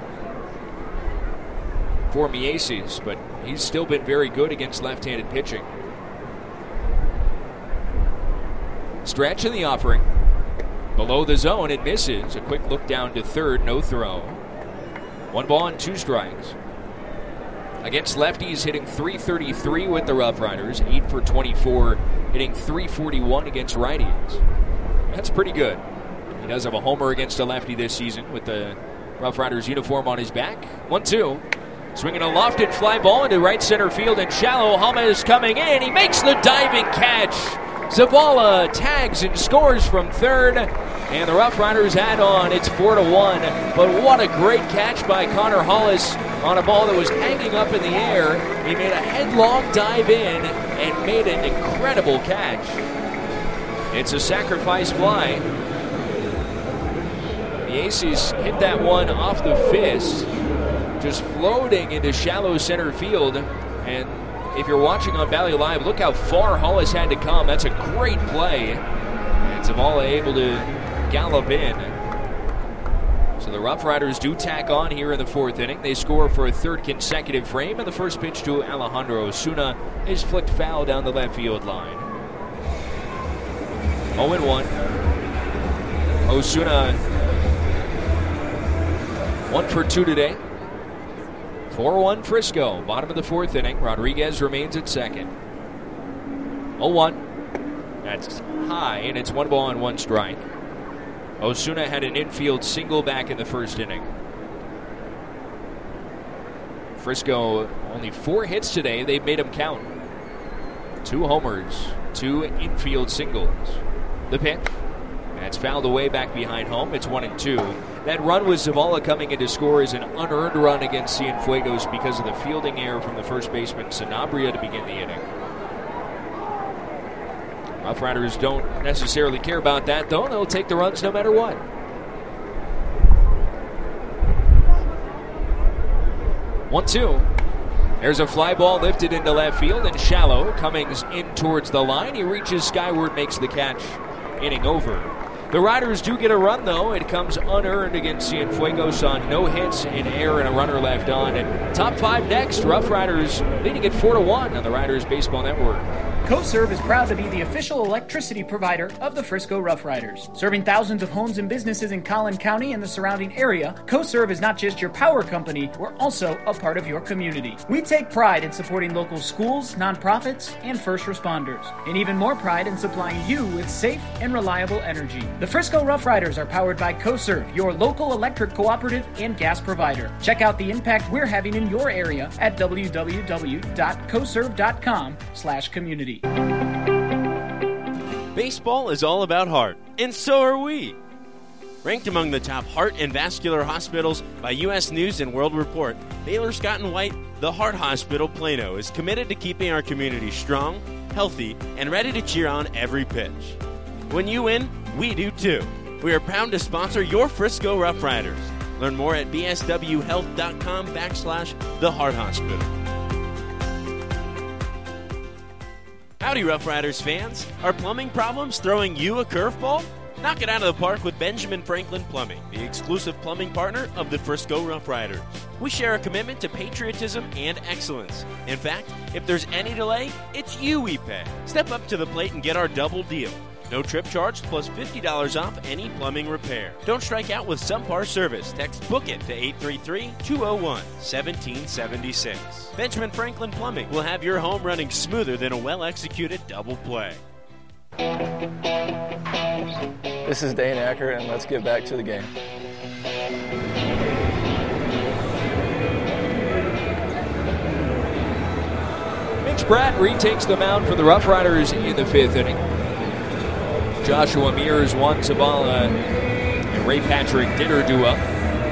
for Mieses, but he's still been very good against left-handed pitching. Stretch in the offering. Below the zone, it misses. A quick look down to third, no throw. One ball and two strikes. Against lefties, hitting three thirty-three with the Rough Riders, eight for twenty-four, hitting three forty-one against righties. That's pretty good. He does have a homer against a lefty this season with the Rough Riders uniform on his back. one two. Swinging a lofted fly ball into right center field and shallow. James coming in. He makes the diving catch. Zavala tags and scores from third, and the Rough Riders add on. It's four to one. But what a great catch by Connor Hollis on a ball that was hanging up in the air. He made a headlong dive in and made an incredible catch. It's a sacrifice fly. Mieses hit that one off the fist, just floating into shallow center field. And if you're watching on Valley Live, look how far Hollis had to come. That's a great play. And Zavala able to gallop in. So the Rough Riders do tack on here in the fourth inning. They score for a third consecutive frame, and the first pitch to Alejandro Osuna is flicked foul down the left field line. oh and one. Osuna one for two today. four one Frisco, bottom of the fourth inning. Rodriguez remains at second. oh one. That's high, and it's one ball and one strike. Osuna had an infield single back in the first inning. Frisco only four hits today. They've made them count. Two homers, two infield singles. The pitch. That's fouled away back behind home. It's one and two. That run with Zavala coming in to score is an unearned run against Cienfuegos because of the fielding error from the first baseman Sanabria to begin the inning. Rough Riders don't necessarily care about that, though. They'll take the runs no matter what. one two. There's a fly ball lifted into left field and shallow. Cummings in towards the line. He reaches skyward, makes the catch. Inning over. The Riders do get a run, though. It comes unearned against Cienfuegos on no hits in air and a runner left on. And top five next. Rough Riders leading at four to one on the Riders Baseball Network. CoServe is proud to be the official electricity provider of the Frisco Rough Riders. Serving thousands of homes and businesses in Collin County and the surrounding area, CoServe is not just your power company, we're also a part of your community. We take pride in supporting local schools, nonprofits, and first responders, and even more pride in supplying you with safe and reliable energy. The Frisco Rough Riders are powered by CoServe, your local electric cooperative and gas provider. Check out the impact we're having in your area at w w w dot coserve dot com slash community. Baseball is all about heart, and so are we. Ranked among the top heart and vascular hospitals by U S News and World Report, Baylor Scott and White, the Heart Hospital Plano, is committed to keeping our community strong, healthy, and ready to cheer on every pitch. When you win, we do too. We are proud to sponsor your Frisco Rough Riders. Learn more at b s w health dot com backslash the Heart Hospital. Howdy, Rough Riders fans. Are plumbing problems throwing you a curveball? Knock it out of the park with Benjamin Franklin Plumbing, the exclusive plumbing partner of the Frisco Rough Riders. We share a commitment to patriotism and excellence. In fact, if there's any delay, it's you we pay. Step up to the plate and get our double deal. No trip charge plus fifty dollars off any plumbing repair. Don't strike out with Subpar Service. Text BOOK IT to eight three three, two oh one, one seven seven six. Benjamin Franklin Plumbing will have your home running smoother than a well-executed double play. This is Dane Acker, and let's get back to the game. Mitch Bratt retakes the mound for the Rough Riders in the fifth inning. Joshua Mears, Juan Zabala, and Ray Patrick Ditter do up.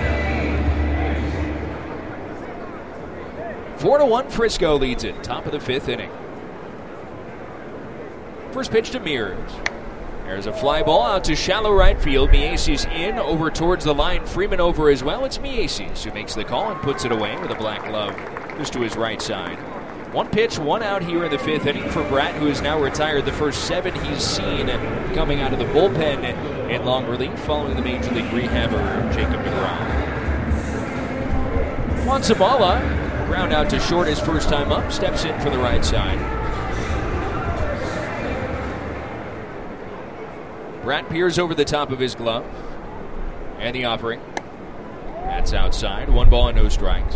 Four to one, Frisco leads it. Top of the fifth inning. First pitch to Mears. There's a fly ball out to shallow right field. Mieses in, over towards the line. Freeman over as well. It's Mieses who makes the call and puts it away with a black glove just to his right side. One pitch, one out here in the fifth inning for Bratt, who has now retired the first seven he's seen coming out of the bullpen in long relief following the Major League rehabber Jacob DeGrom. Juan Zabala, ground out to short his first time up, steps in for the right side. Bratt peers over the top of his glove. And the offering. That's outside. One ball and no strikes.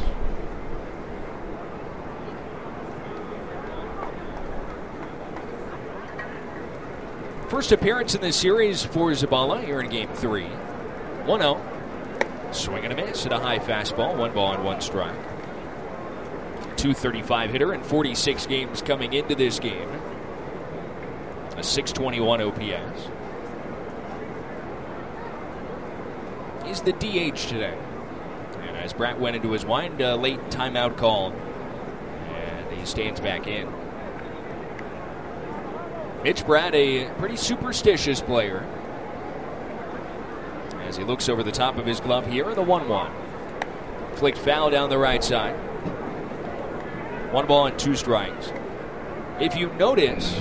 First appearance in this series for Zabala here in game three. one oh. Swing and a miss at a high fastball. One ball and one strike. two thirty-five hitter in forty-six games coming into this game. A six twenty-one O P S. He's the D H today. And as Bratt went into his wind, uh, late timeout call. And he stands back in. Mitch Bratt, a pretty superstitious player. As he looks over the top of his glove here, the one one. Flicked foul down the right side. One ball and two strikes. If you notice,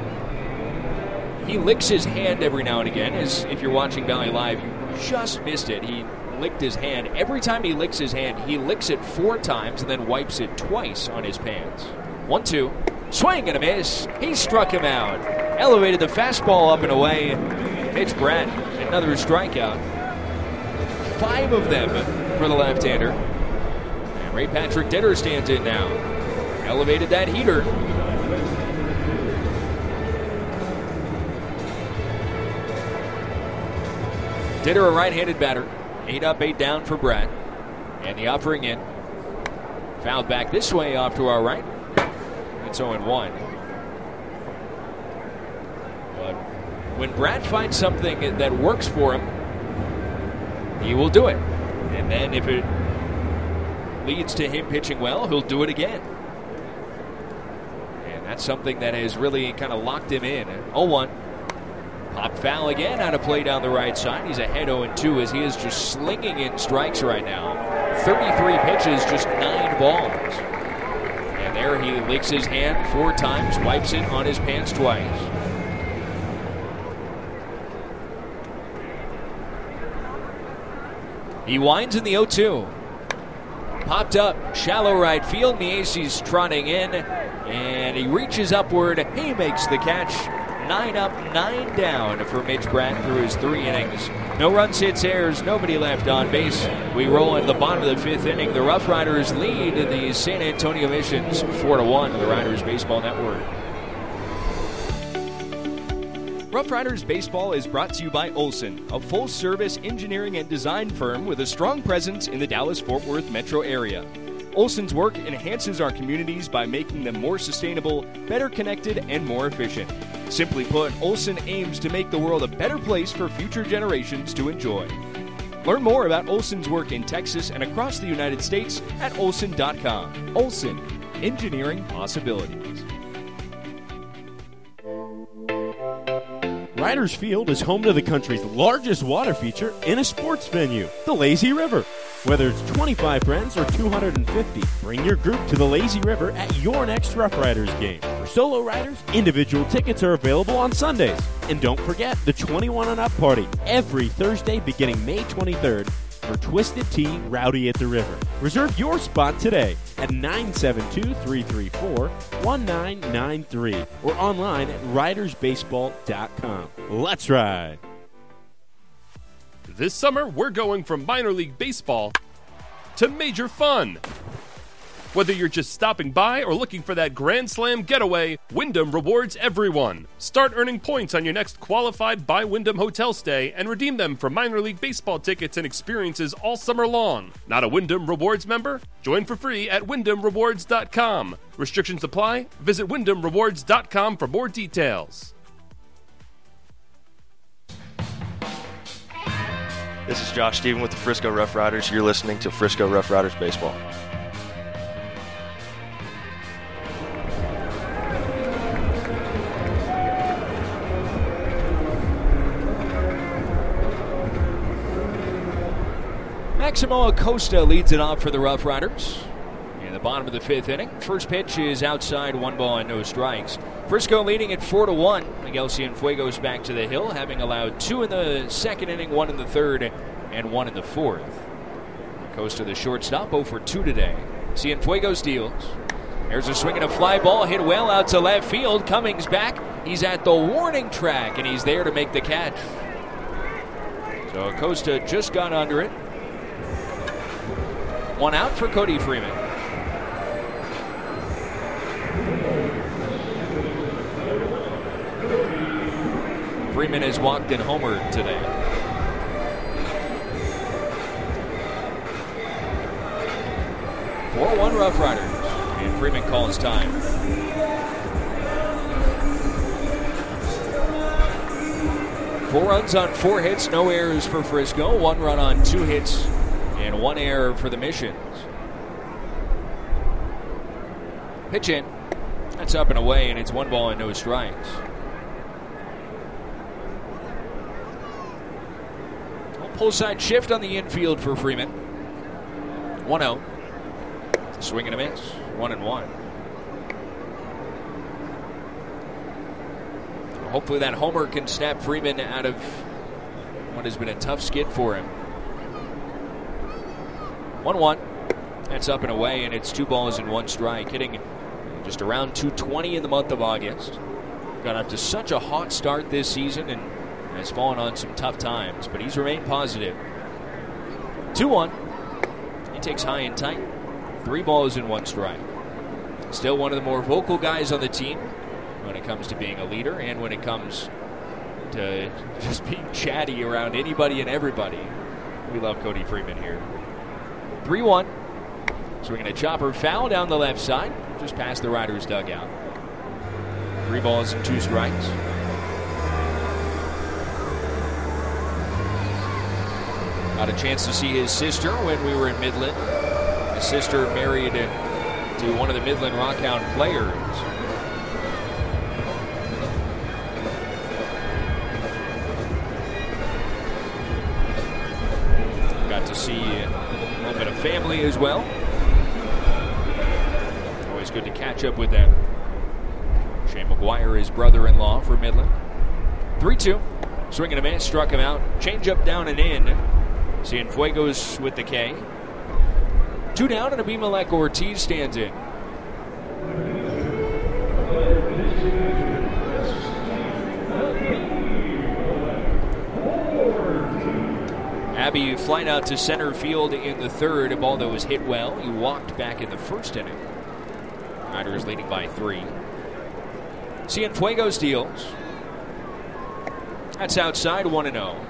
he licks his hand every now and again. As if you're watching Valley Live, you just missed it. He licked his hand. Every time he licks his hand, he licks it four times and then wipes it twice on his pants. one two. Swing and a miss. He struck him out. Elevated the fastball up and away. Mitch Bratt, another strikeout. Five of them for the left-hander. And Ray Patrick Ditter stands in now. Elevated that heater. Ditter, a right-handed batter. Eight up, eight down for Bratt. And the offering in. Fouled back this way off to our right. It's oh one. But when Bratt finds something that works for him, he will do it. And then if it leads to him pitching well, he'll do it again. And that's something that has really kind of locked him in. oh one. Pop foul again out of play down the right side. He's ahead oh two as he is just slinging in strikes right now. thirty-three pitches, just nine balls. And there he licks his hand four times, wipes it on his pants twice. He winds in the oh two. Popped up, shallow right field. Mieses trotting in, and he reaches upward. He makes the catch. Nine up, nine down for Mitch Bratt through his three innings. No runs, hits, errors, nobody left on base. We roll into the bottom of the fifth inning. The Rough Riders lead the San Antonio Missions four to one. The Riders Baseball Network. Rough Riders Baseball is brought to you by Olson, a full-service engineering and design firm with a strong presence in the Dallas-Fort Worth metro area. Olson's work enhances our communities by making them more sustainable, better connected, and more efficient. Simply put, Olson aims to make the world a better place for future generations to enjoy. Learn more about Olson's work in Texas and across the United States at olson dot com. Olson, engineering possibilities. Riders Field is home to the country's largest water feature in a sports venue, the Lazy River. Whether it's twenty-five friends or two hundred fifty, bring your group to the Lazy River at your next Rough Riders game. For solo riders, individual tickets are available on Sundays. And don't forget the twenty-one and up party every Thursday beginning May twenty-third for Twisted Tea Rowdy at the River. Reserve your spot today at nine seven two, three three four, one nine nine three or online at riders baseball dot com. Let's ride! This summer, we're going from minor league baseball to major fun. Whether you're just stopping by or looking for that Grand Slam getaway, Wyndham rewards everyone. Start earning points on your next qualified by Wyndham hotel stay and redeem them for minor league baseball tickets and experiences all summer long. Not a Wyndham Rewards member? Join for free at wyndham rewards dot com. Restrictions apply. Visit wyndham rewards dot com for more details. This is Josh Stephen with the Frisco Rough Riders. You're listening to Frisco Rough Riders Baseball. Maximo Acosta leads it off for the Rough Riders. In the bottom of the fifth inning, first pitch is outside, one ball and no strikes. Frisco leading at four to one. Miguel Cienfuegos back to the hill, having allowed two in the second inning, one in the third, and one in the fourth. Acosta, the shortstop, oh for two today. Cienfuegos deals. There's a swing and a fly ball hit well out to left field. Cummings back. He's at the warning track, and he's there to make the catch. So Acosta just got under it. One out for Cody Freeman. Freeman has walked and homered today. four one Rough Riders. And Freeman calls time. Four runs on four hits, no errors for Frisco. One run on two hits and one error for the Missions. Pitch in. That's up and away, and it's one ball and no strikes. Pull side shift on the infield for Freeman. one out. Swing and a miss. One and one. Hopefully that homer can snap Freeman out of what has been a tough skid for him. one one. That's up and away, and it's two balls and one strike. Hitting just around two twenty in the month of August. Got up to such a hot start this season and has fallen on some tough times, but he's remained positive. two one. He takes high and tight. Three balls and one strike. Still one of the more vocal guys on the team when it comes to being a leader and when it comes to just being chatty around anybody and everybody. We love Cody Freeman here. three one. Swinging a chopper foul down the left side, just past the Riders' dugout. Three balls and two strikes. Got a chance to see his sister when we were in Midland. His sister married to one of the Midland Rockhound players. Got to see a little bit of family as well. Always good to catch up with them. Shane McGuire, his brother-in-law for Midland. three two. Swing and a miss, struck him out. Change up down and in. Cienfuegos with the K. Two down, and Abimelech Ortiz stands in. Abby flying out to center field in the third. A ball that was hit well. He walked back in the first inning. Riders leading by three. Cienfuegos deals. That's outside, one and oh.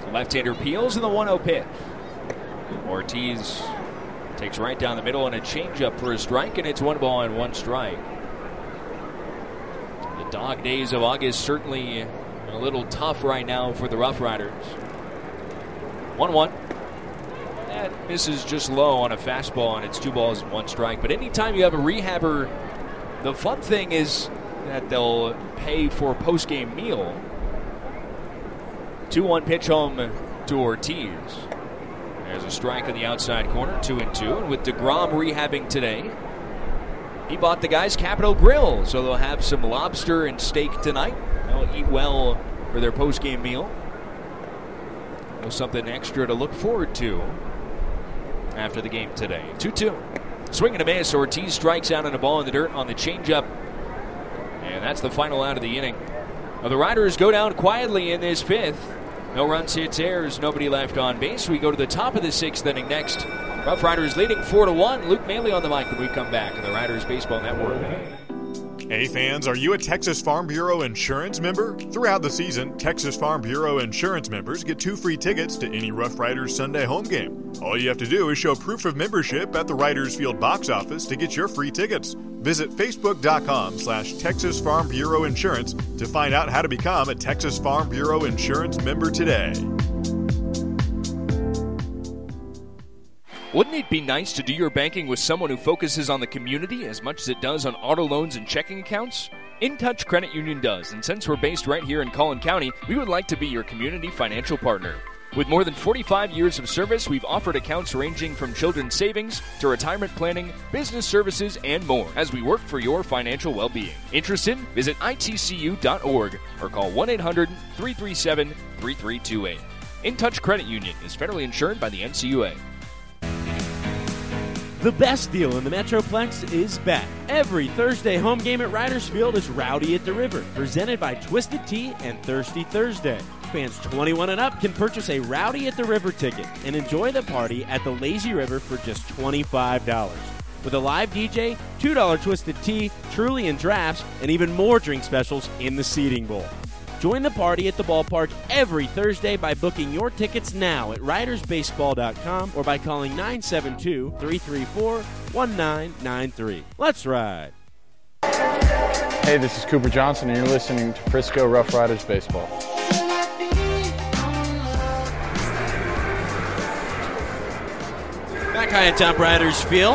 Left-hander peels in the one oh pitch. Ortiz takes right down the middle and a changeup for a strike, and it's one ball and one strike. The dog days of August certainly a little tough right now for the Rough Riders. one one. That misses just low on a fastball, and it's two balls and one strike. But anytime you have a rehabber, the fun thing is that they'll pay for a post-game meal. two one pitch home to Ortiz. There's a strike on the outside corner, two and two. And with DeGrom rehabbing today, he bought the guys Capitol Grill, so they'll have some lobster and steak tonight. They'll eat well for their post-game meal. There's something extra to look forward to after the game today. two two. Swing and a miss. Ortiz strikes out on a ball in the dirt on the changeup. And that's the final out of the inning. Well, the Riders go down quietly in this fifth. No runs, hits, errors, nobody left on base. We go to the top of the sixth inning next. Rough Riders leading four to one. Luke Maley on the mic when we come back on the Riders Baseball Network. Hey fans, are you a Texas Farm Bureau insurance member? Throughout the season, Texas Farm Bureau insurance members get two free tickets to any Rough Riders Sunday home game. All you have to do is show proof of membership at the Riders Field box office to get your free tickets. Visit facebook.com slash Texas Farm Bureau Insurance to find out how to become a Texas Farm Bureau insurance member today. Wouldn't it be nice to do your banking with someone who focuses on the community as much as it does on auto loans and checking accounts? InTouch Credit Union does, and since we're based right here in Collin County, we would like to be your community financial partner. With more than forty-five years of service, we've offered accounts ranging from children's savings to retirement planning, business services, and more as we work for your financial well-being. Interested? Visit I T C U dot org or call one eight hundred, three three seven, three three two eight. InTouch Credit Union is federally insured by the N C U A. The best deal in the Metroplex is back. Every Thursday home game at Riders Field is Rowdy at the River, presented by Twisted Tea and Thirsty Thursday. Fans twenty-one and up can purchase a Rowdy at the River ticket and enjoy the party at the Lazy River for just twenty-five dollars. With a live D J, two dollars Twisted Tea, Truly, and drafts, and even more drink specials in the seating bowl. Join the party at the ballpark every Thursday by booking your tickets now at riders baseball dot com or by calling nine seven two, three three four, one nine nine three. Let's ride. Hey, this is Cooper Johnson, and you're listening to Frisco Rough Riders Baseball. Back high at Top Riders Field.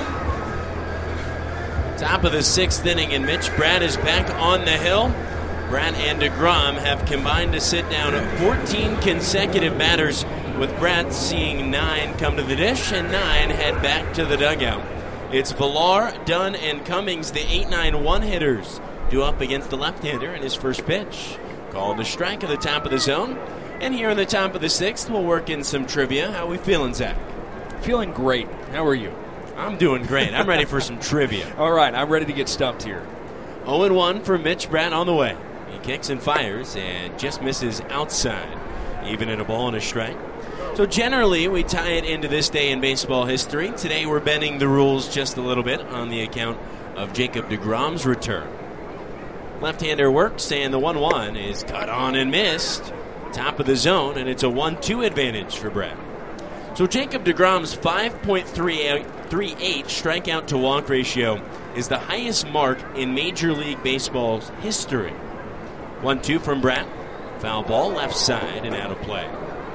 Top of the sixth inning, and Mitch Brad is back on the hill. Brad and DeGrom have combined to sit down fourteen consecutive batters, with Brad seeing nine come to the dish and nine head back to the dugout. It's Villar, Dunn, and Cummings, the eight nine one-hitters, due up against the left-hander in his first pitch. Called a strike at the top of the zone. And here in the top of the sixth, we'll work in some trivia. How we feeling, Zach? Feeling great. How are you? I'm doing great. I'm ready for some trivia. All right, I'm ready to get stumped here. oh and one for Mitch Brad on the way. He kicks and fires and just misses outside, even at a ball and a strike. So generally, we tie it into this day in baseball history. Today, we're bending the rules just a little bit on the account of Jacob DeGrom's return. Left-hander works, and the one one is cut on and missed. Top of the zone, and it's a one two advantage for Brad. So Jacob DeGrom's five point three eight strikeout to walk ratio is the highest mark in Major League Baseball's history. one two from Brad. Foul ball, left side, and out of play.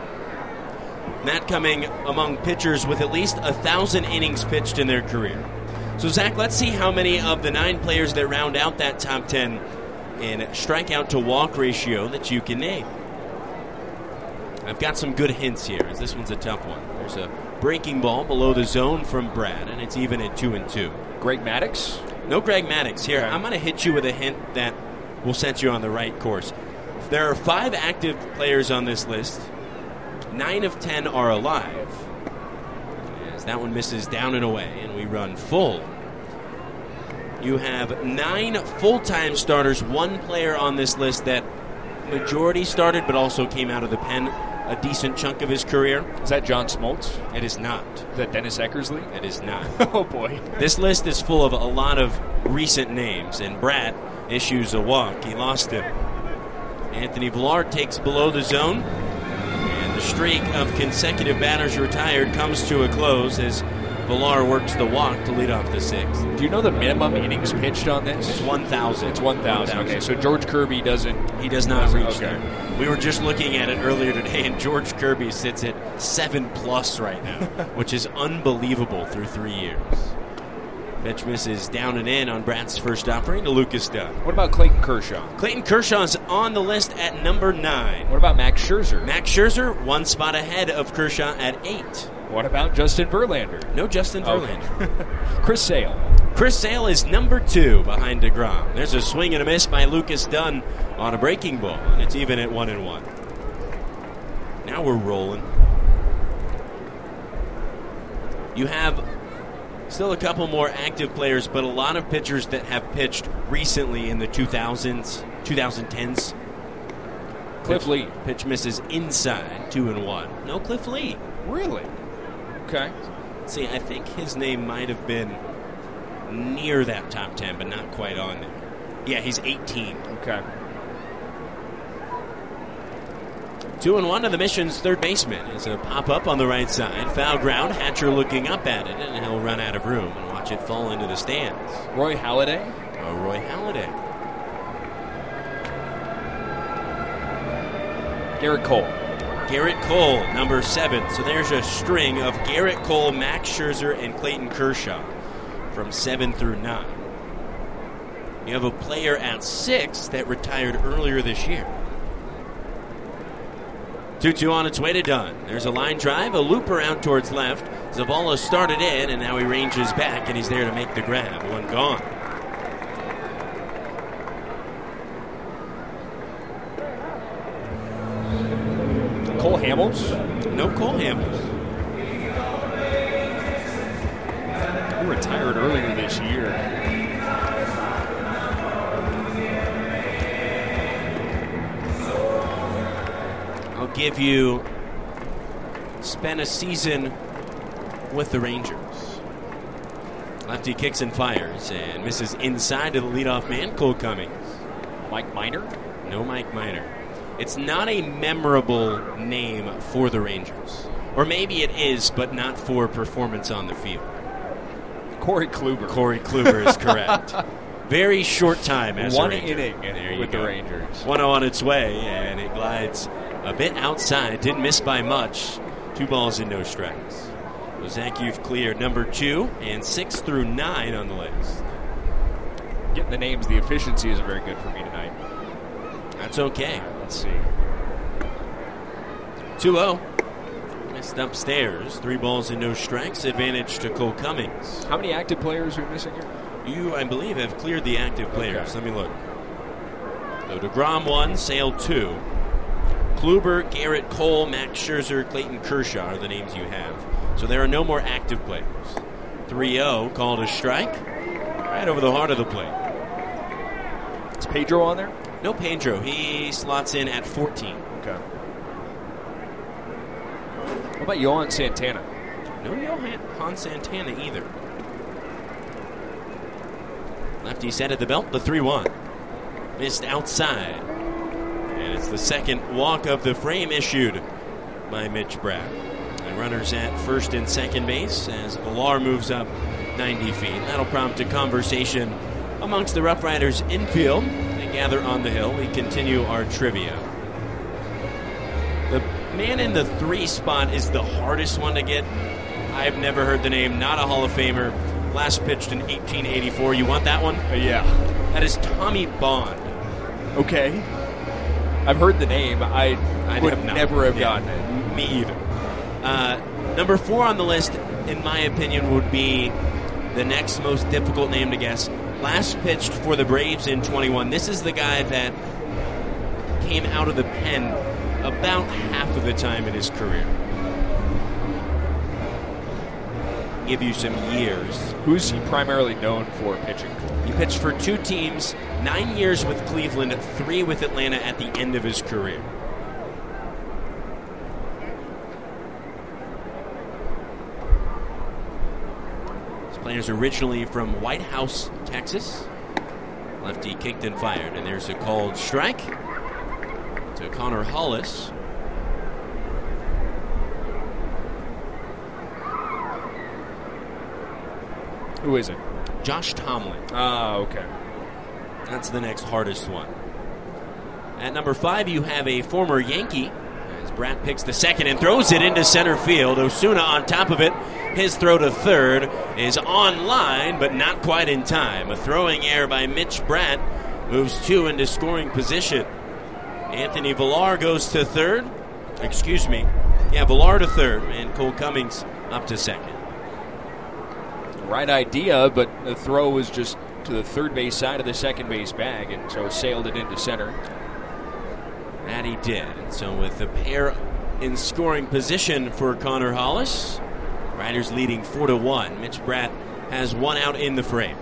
That coming among pitchers with at least one thousand innings pitched in their career. So, Zach, let's see how many of the nine players that round out that top ten in strikeout to walk ratio that you can name. I've got some good hints here, as this one's a tough one. There's a breaking ball below the zone from Brad, and it's even at two and two. Greg Maddux? No Greg Maddux. Here, I'm going to hit you with a hint that will set you on the right course. There are five active players on this list. Nine of ten are alive. As that one misses down and away, and we run full. You have nine full-time starters, one player on this list that majority started but also came out of the pen a decent chunk of his career. Is that John Smoltz? It is not. Is that Dennis Eckersley? It is not. Oh, boy. This list is full of a lot of recent names, and Brad issues a walk. He lost him. Anthony Villar takes below the zone, and The streak of consecutive batters retired comes to a close as Villar works the walk to lead off the sixth. Do you know the minimum innings pitched on this? It's one thousand. It's one thousand. Okay, so George Kirby doesn't... He does not reach okay. there. We were just looking at it earlier today, and George Kirby sits at seven plus right now, which is unbelievable through three years. Pitch misses down and in on Brat's first offering to Lucas Dunn. What about Clayton Kershaw? Clayton Kershaw's on the list at number nine. What about Max Scherzer? Max Scherzer, one spot ahead of Kershaw at eight. What about Justin Verlander? No Justin Verlander. Okay. Chris Sale. Chris Sale is number two behind DeGrom. There's a swing and a miss by Lucas Dunn on a breaking ball, and it's even at one and one. Now we're rolling. You have still a couple more active players, but a lot of pitchers that have pitched recently in the two thousands, twenty tens. Cliff pitch, Lee. Pitch misses inside, two and one. No Cliff Lee. Really? Okay. See, I think his name might have been near that top ten, but not quite on there. Yeah, he's eighteen. Okay. Two and one to the Mission's third baseman is a pop-up on the right side. Foul ground, Hatcher looking up at it, and he'll run out of room and watch it fall into the stands. Roy Halladay? Oh, Roy Halladay. Garrett Cole. Garrett Cole, number seven. So there's a string of Garrett Cole, Max Scherzer, and Clayton Kershaw from seven through nine. You have a player at six that retired earlier this year. two two on its way to Dunn. There's a line drive, a loop around towards left. Zavala started in, and now he ranges back, and he's there to make the grab. One gone. Cole Hamels? No Cole Hamels. He retired earlier this year. I'll give you spent a season with the Rangers. Lefty kicks and fires and misses inside to the leadoff man, Cole Cummings. Mike Minor? No Mike Minor. It's not a memorable name for the Rangers. Or maybe it is, but not for performance on the field. Corey Kluber. Corey Kluber is correct. Very short time as One a Ranger. inning there you with go. the Rangers. one oh on its way, and it glides a bit outside. Didn't miss by much. Two balls and no strikes. So Zach, you've cleared number two and six through nine on the list. Getting the names, the efficiency isn't very good for me tonight. That's okay. Let's see. two oh. Missed upstairs. Three balls and no strikes. Advantage to Cole Cummings. How many active players are we missing here? You, I believe, have cleared the active players. Okay. Let me look. So DeGrom one, Sale two. Kluber, Garrett Cole, Max Scherzer, Clayton Kershaw are the names you have. So there are no more active players. three oh called a strike. Right over the heart of the plate. Is Pedro on there? No Pedro. He slots in at fourteen. Okay. What about Yohan Santana? No Yohan Santana either. Lefty set at the belt, the three one. Missed outside. And it's the second walk of the frame issued by Mitch Bratt. And runners at first and second base as Villar moves up ninety feet. That'll prompt a conversation amongst the Rough Riders infield. They gather on the hill. We continue our trivia. The man in the three spot is the hardest one to get. I've never heard the name. Not a Hall of Famer. Last pitched in eighteen eighty-four. You want that one? Uh, yeah. That is Tommy Bond. Okay. I've heard the name. I, I would have not. never have Yeah, gotten it. Me either. Uh, number four on the list, in my opinion, would be the next most difficult name to guess. Last pitched for the Braves in twenty-one. This is the guy that came out of the pen about half of the time in his career. Give you some years. Who's he primarily known for pitching for? He pitched for two teams, nine years with Cleveland, three with Atlanta at the end of his career. This player's originally from White House, Texas. Lefty kicked and fired, and there's a called strike to Connor Hollis. Who is it? Josh Tomlin. Ah, okay. That's the next hardest one. At number five, you have a former Yankee. As Bratt picks the second and throws it into center field. Osuna on top of it. His throw to third is on line, but not quite in time. A throwing error by Mitch Bratt moves two into scoring position. Anthony Villar goes to third. Excuse me. Yeah, Villar to third, and Cole Cummings up to second. Right idea, but the throw was just to the third base side of the second base bag, and so sailed it into center. That he did. And so with the pair in scoring position for Connor Hollis, Riders leading four to one. Mitch Bratt has one out in the frame.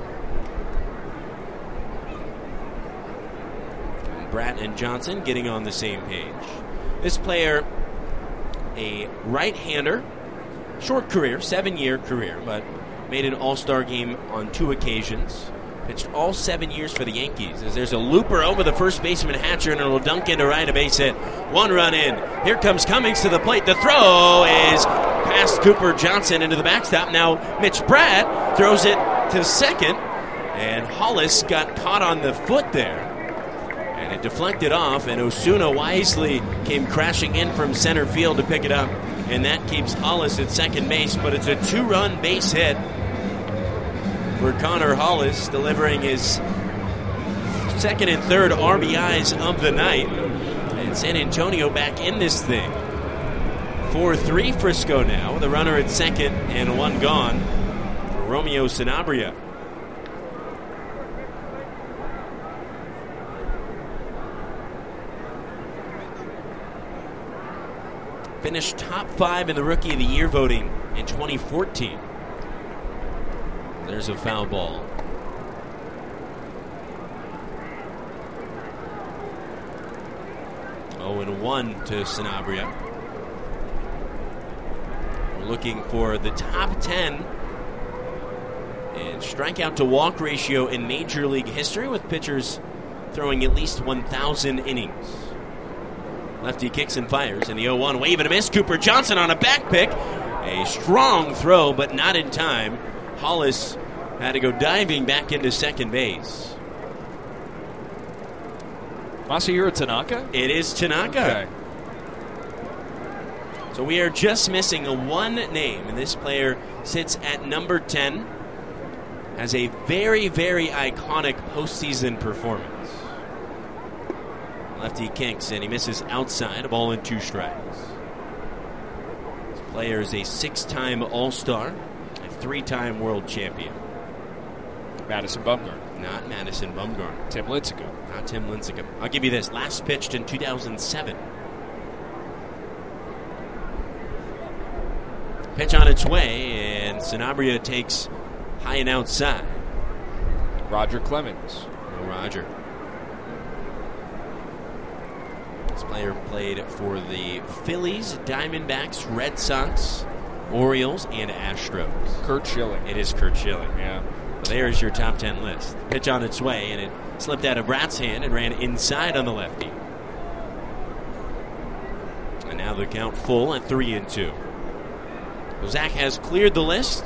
Bratt and Johnson getting on the same page. This player, a right-hander, short career, seven-year career, but made an all-star game on two occasions. Pitched all seven years for the Yankees. As there's a looper over the first baseman Hatcher, and it'll dunk into right, a base hit. One run in. Here comes Cummings to the plate. The throw is past Cooper Johnson into the backstop. Now Mitch Bratt throws it to second, and Hollis got caught on the foot there. And it deflected off, and Osuna wisely came crashing in from center field to pick it up. And that keeps Hollis at second base, but it's a two-run base hit for Connor Hollis, delivering his second and third R B Is of the night. And San Antonio back in this thing. four three Frisco now, with a runner at second and one gone for Romeo Sanabria. Finished top five in the Rookie of the Year voting in twenty fourteen. There's a foul ball. oh and one to Sanabria. We're looking for the top ten in strikeout to walk ratio in Major League history, with pitchers throwing at least one thousand innings. Lefty kicks and fires in the oh one. Wave and a miss. Cooper Johnson on a back pick. A strong throw, but not in time. Hollis had to go diving back into second base. Masahiro Tanaka? It is Tanaka. Okay. So we are just missing a one name, and this player sits at number ten. Has a very, very iconic postseason performance. Lefty kicks, and he misses outside, a ball and two strikes. This player is a six-time All-Star, a three-time world champion. Madison Bumgarner. Not Madison Bumgarner. Tim Lincecum. Not Tim Lincecum. I'll give you this. Last pitched in two thousand seven. Pitch on its way, and Sanabria takes high and outside. Roger Clemens. Oh, Roger. This player played for the Phillies, Diamondbacks, Red Sox, Orioles, and Astros. Curt Schilling. It is Curt Schilling. Yeah. Well, there's your top ten list. Pitch on its way, and it slipped out of Bratt's hand and ran inside on the lefty. And now the count full at three and two. So Zach has cleared the list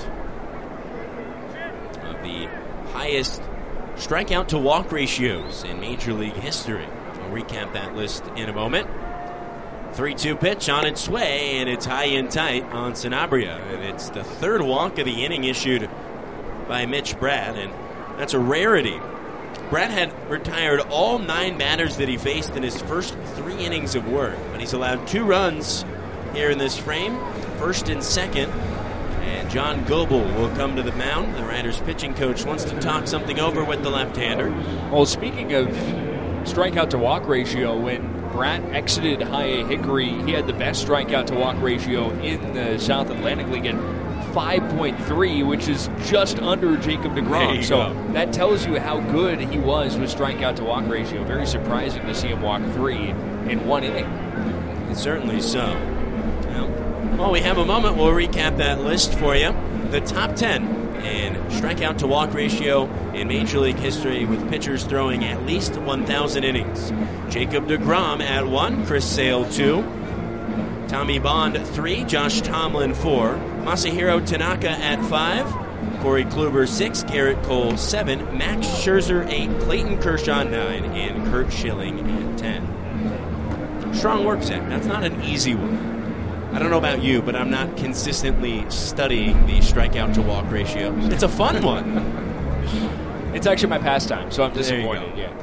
of the highest strikeout to walk ratios in Major League history. We'll recap that list in a moment. three two pitch on its way, and it's high and tight on Sanabria. And it's the third walk of the inning issued by Mitch Bratt, and that's a rarity. Bratt had retired all nine batters that he faced in his first three innings of work, but he's allowed two runs here in this frame, first and second. And John Goebel will come to the mound. The Riders pitching coach wants to talk something over with the left-hander. Well, speaking of strikeout to walk ratio, when Bratt exited High A Hickory, he had the best strikeout to walk ratio in the South Atlantic League at five point three, which is just under Jacob deGrom. So go. that tells you how good he was with strikeout to walk ratio. Very surprising to see him walk three in one inning. Certainly so. Well, while we have a moment, we'll recap that list for you. The top ten in strikeout to walk ratio in Major League history, with pitchers throwing at least one thousand innings. Jacob deGrom at one, Chris Sale two, Tommy Bond three, Josh Tomlin four, Masahiro Tanaka at five, Corey Kluber six, Garrett Cole seven, Max Scherzer eight, Clayton Kershaw nine, and Kurt Schilling at ten. Strong work, Zach. That's not an easy one. I don't know about you, but I'm not consistently studying the strikeout to walk ratio. It's a fun one. It's actually my pastime, so I'm disappointed. Yeah.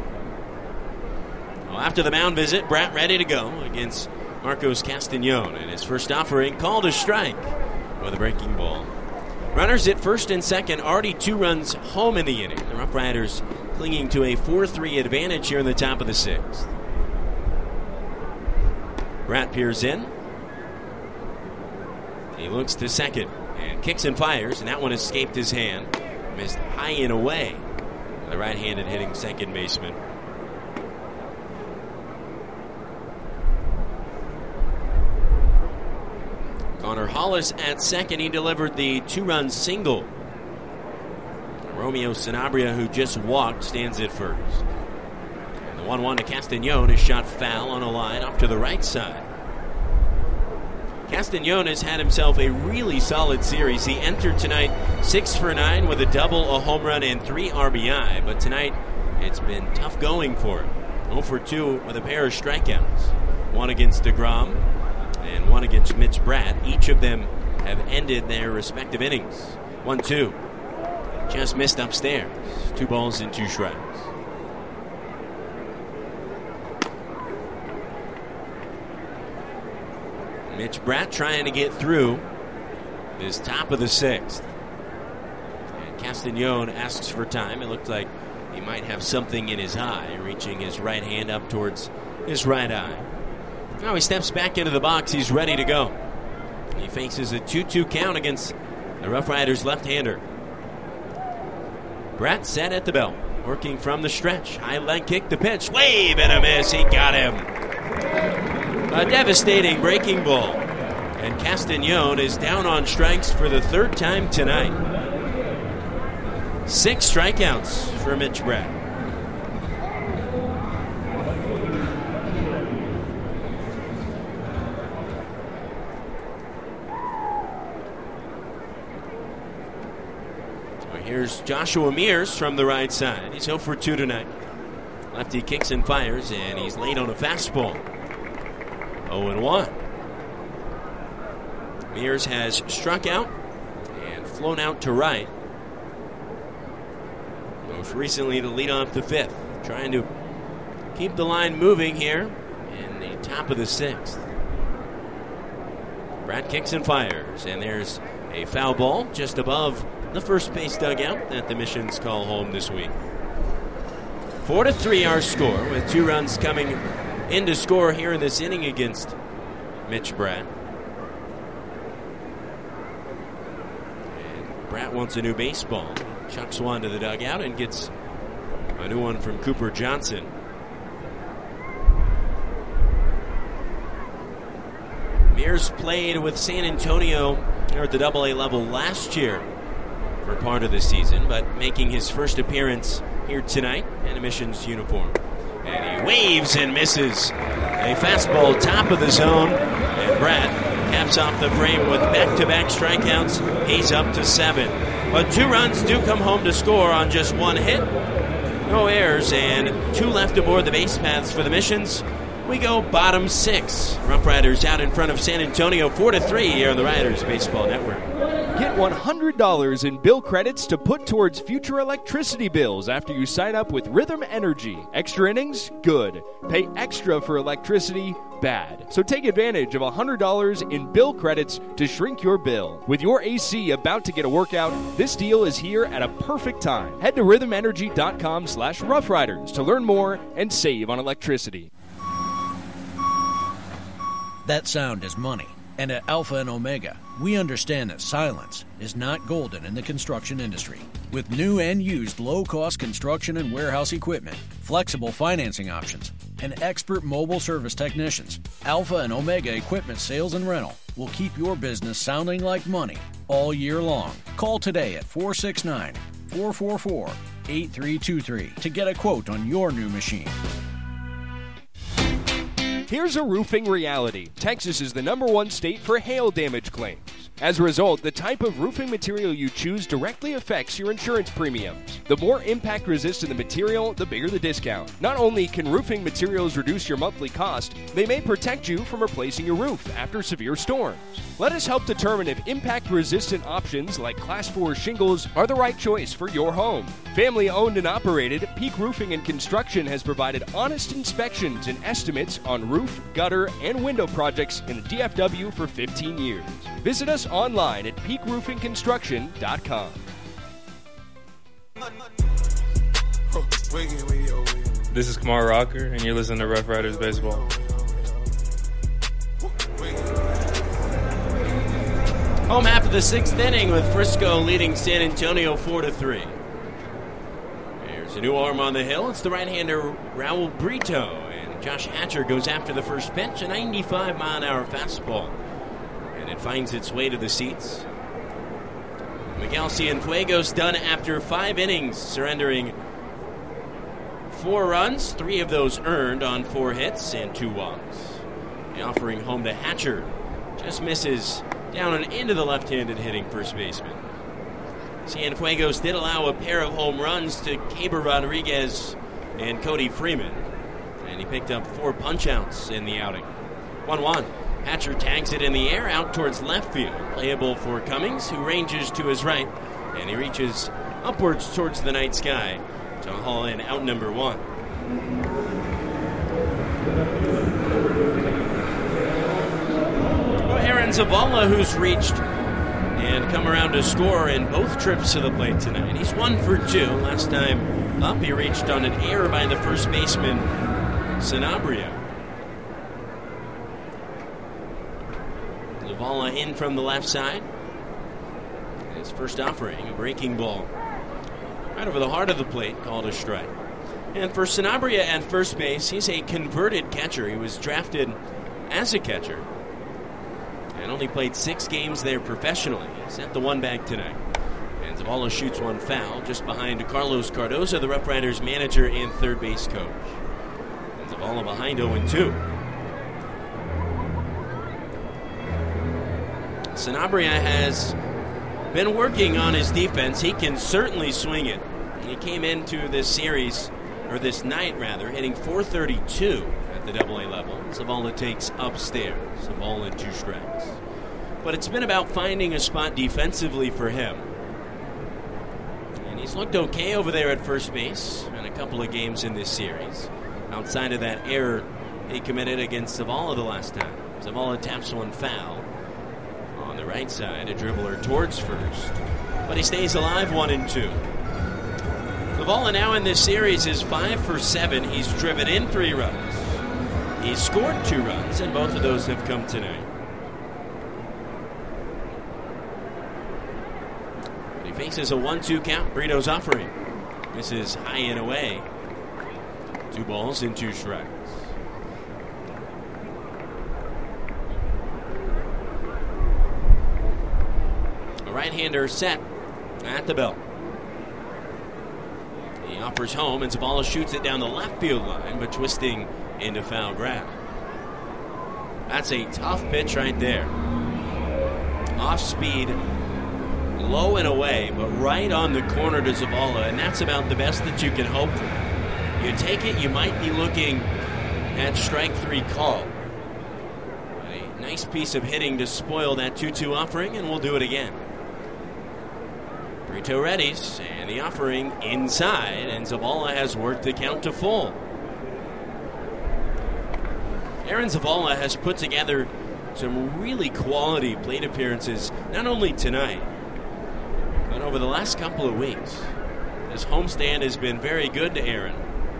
Well, after the mound visit, Bratt ready to go against Marcos Castañon, and his first offering called a strike with a breaking ball. Runners at first and second, already two runs home in the inning. The Rough Riders clinging to a four three advantage here in the top of the sixth. Bratt peers in. He looks to second and kicks and fires, and that one escaped his hand. Missed high and away. The right-handed hitting second baseman. Connor Hollis at second. He delivered the two-run single. Romeo Sanabria, who just walked, stands at first. And the one one to Castañon is shot foul on a line off to the right side. Castañon has had himself a really solid series. He entered tonight six for nine with a double, a home run, and three R B I. But tonight, it's been tough going for him. oh for two with a pair of strikeouts. One against DeGrom and one against Mitch Bratt. Each of them have ended their respective innings. one two. Just missed upstairs. Two balls and two strikes. Mitch Bratt trying to get through this top of the sixth. And Castañon asks for time. It looked like he might have something in his eye, reaching his right hand up towards his right eye. Now he steps back into the box. He's ready to go. He faces a two two count against the Rough Riders left-hander. Bratt set at the belt, working from the stretch. High leg kick, the pitch. Wave and a miss. He got him. A devastating breaking ball. And Castañon is down on strikes for the third time tonight. Six strikeouts for Mitch Bratt. So here's Joshua Mears from the right side. He's oh for two tonight. Lefty kicks and fires, and he's late on a fastball. oh and one. Mears has struck out and flown out to right. Most recently to lead off the fifth. Trying to keep the line moving here in the top of the sixth. Bratt kicks and fires, and there's a foul ball just above the first base dugout that the Missions call home this week. Four to three our score, with two runs coming in to score here in this inning against Mitch Bratt. And Bratt wants a new baseball. Chucks one to the dugout and gets a new one from Cooper Johnson. Mears played with San Antonio here at the double A level last year for part of the season, but making his first appearance here tonight in a Missions uniform. And he waves and misses. A fastball top of the zone, and Bratt caps off the frame with back-to-back strikeouts. He's up to seven. But two runs do come home to score on just one hit. No errors, and two left aboard the base paths for the Missions. We go bottom six. Rough Riders out in front of San Antonio four to three here on the Riders Baseball Network. Get one hundred dollars in bill credits to put towards future electricity bills after you sign up with Rhythm Energy. Extra innings? Good. Pay extra for electricity? Bad. So take advantage of one hundred dollars in bill credits to shrink your bill. With your A C about to get a workout, this deal is here at a perfect time. Head to rhythm energy dot com slash rough riders to learn more and save on electricity. That sound is money. And at Alpha and Omega, we understand that silence is not golden in the construction industry. With new and used low-cost construction and warehouse equipment, flexible financing options, and expert mobile service technicians, Alpha and Omega Equipment Sales and Rental will keep your business sounding like money all year long. Call today at four six nine, four four four, eight three two three to get a quote on your new machine. Here's a roofing reality. Texas is the number one state for hail damage claims. As a result, the type of roofing material you choose directly affects your insurance premiums. The more impact-resistant the material, the bigger the discount. Not only can roofing materials reduce your monthly cost, they may protect you from replacing your roof after severe storms. Let us help determine if impact-resistant options like Class four shingles are the right choice for your home. Family-owned and operated, Peak Roofing and Construction has provided honest inspections and estimates on roof, gutter, and window projects in the D F W for fifteen years. Visit us online at peak roofing construction dot com. This is Kamar Rocker, and you're listening to Rough Riders Baseball. Home half of the sixth inning with Frisco leading San Antonio four to three. There's a new arm on the hill. It's the right-hander Raul Brito, and Josh Hatcher goes after the first pitch, a ninety-five mile an hour fastball, and it finds its way to the seats. Miguel Cienfuegos done after five innings, surrendering four runs, three of those earned on four hits and two walks. The offering home to Hatcher just misses down and into the left-handed hitting first baseman. Cienfuegos did allow a pair of home runs to Keber Rodriguez and Cody Freeman, and he picked up four punch-outs in the outing. one one. Hatcher tags it in the air out towards left field, playable for Cummings, who ranges to his right, and he reaches upwards towards the night sky to haul in out number one. Well, Aaron Zavala, who's reached and come around to score in both trips to the plate tonight. He's one for two. Last time up, he reached on an error by the first baseman, Sanabria. Zavala in from the left side. His first offering, a breaking ball right over the heart of the plate, called a strike. And for Sanabria at first base, he's a converted catcher. He was drafted as a catcher and only played six games there professionally. He sent the one back tonight. And Zavala shoots one foul just behind Carlos Cardoza, the Rough Riders manager and third base coach. And Zavala behind oh and two. Sanabria has been working on his defense. He can certainly swing it. He came into this series, or this night rather, hitting four thirty-two at the double A level. Zavala takes upstairs, a ball and two strikes. But it's been about finding a spot defensively for him. And he's looked okay over there at first base in a couple of games in this series. Outside of that error he committed against Zavala the last time. Zavala taps one foul. On the right side, a dribbler towards first. But he stays alive, one and two. Zavala now in this series is five for seven. He's driven in three runs. He's scored two runs, and both of those have come tonight. But he faces a one two count. Brito's offering. This is high and away. Two balls and two strikes. Right-hander set at the belt. He offers home, and Zavala shoots it down the left field line, but twisting into foul ground. That's a tough pitch right there. Off speed, low and away, but right on the corner to Zavala, and that's about the best that you can hope for. You take it, you might be looking at strike three call. A nice piece of hitting to spoil that two two offering, and we'll do it again. Brito readies, and the offering inside, and Zavala has worked the count to full. Aaron Zavala has put together some really quality plate appearances, not only tonight, but over the last couple of weeks. His homestand has been very good to Aaron.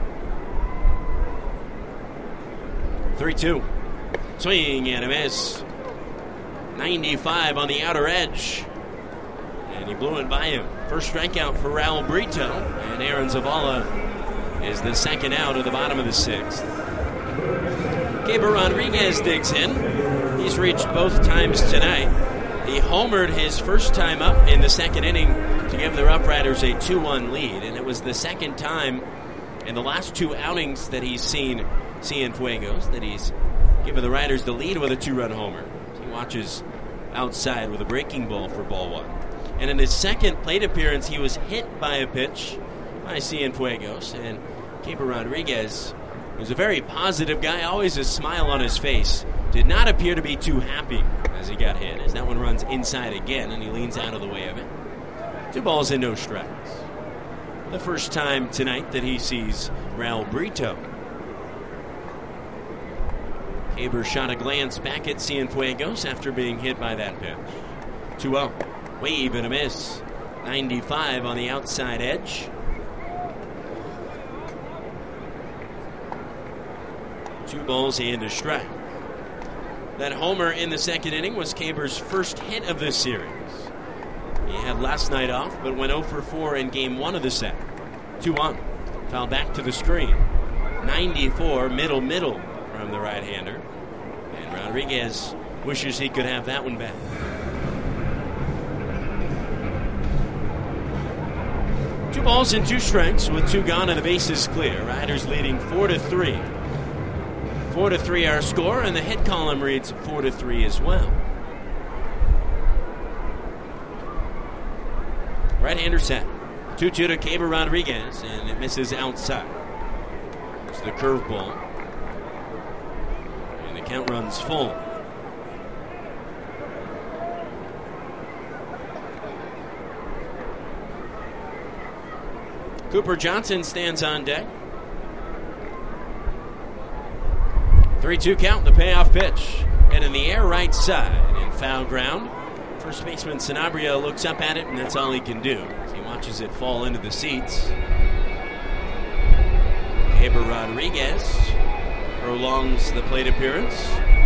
three two. Swing and a miss. ninety-five on the outer edge. And he blew it by him. First strikeout for Raul Brito. And Aaron Zavala is the second out of the bottom of the sixth. Keber Rodriguez digs in. He's reached both times tonight. He homered his first time up in the second inning to give the Rough Riders a two one lead. And it was the second time in the last two outings that he's seen Cienfuegos that he's given the Riders the lead with a two-run homer. He watches outside with a breaking ball for ball one. And in his second plate appearance, he was hit by a pitch by Cienfuegos. And Keber Rodriguez, who's a very positive guy, always a smile on his face, did not appear to be too happy as he got hit, as that one runs inside again, and he leans out of the way of it. Two balls and no strikes. The first time tonight that he sees Raul Brito. Keber shot a glance back at Cienfuegos after being hit by that pitch. two oh. Wave and a miss. ninety-five on the outside edge. Two balls and a strike. That homer in the second inning was Keber's first hit of this series. He had last night off, but went oh for four in game one of the set. two one. Foul back to the screen. ninety-four, middle, middle from the right-hander. And Rodriguez wishes he could have that one back. Two balls and two strikes with two gone and the bases clear. Riders leading four to three. Four to three our score, and the hit column reads four to three as well. Right-hander set. two two to Keber Rodriguez, and it misses outside. It's the curveball. And the count runs full. Cooper Johnson stands on deck. three two count, the payoff pitch. And in the air right side, in foul ground. First baseman Sanabria looks up at it, and that's all he can do. As he watches it fall into the seats. Keber Rodriguez prolongs the plate appearance.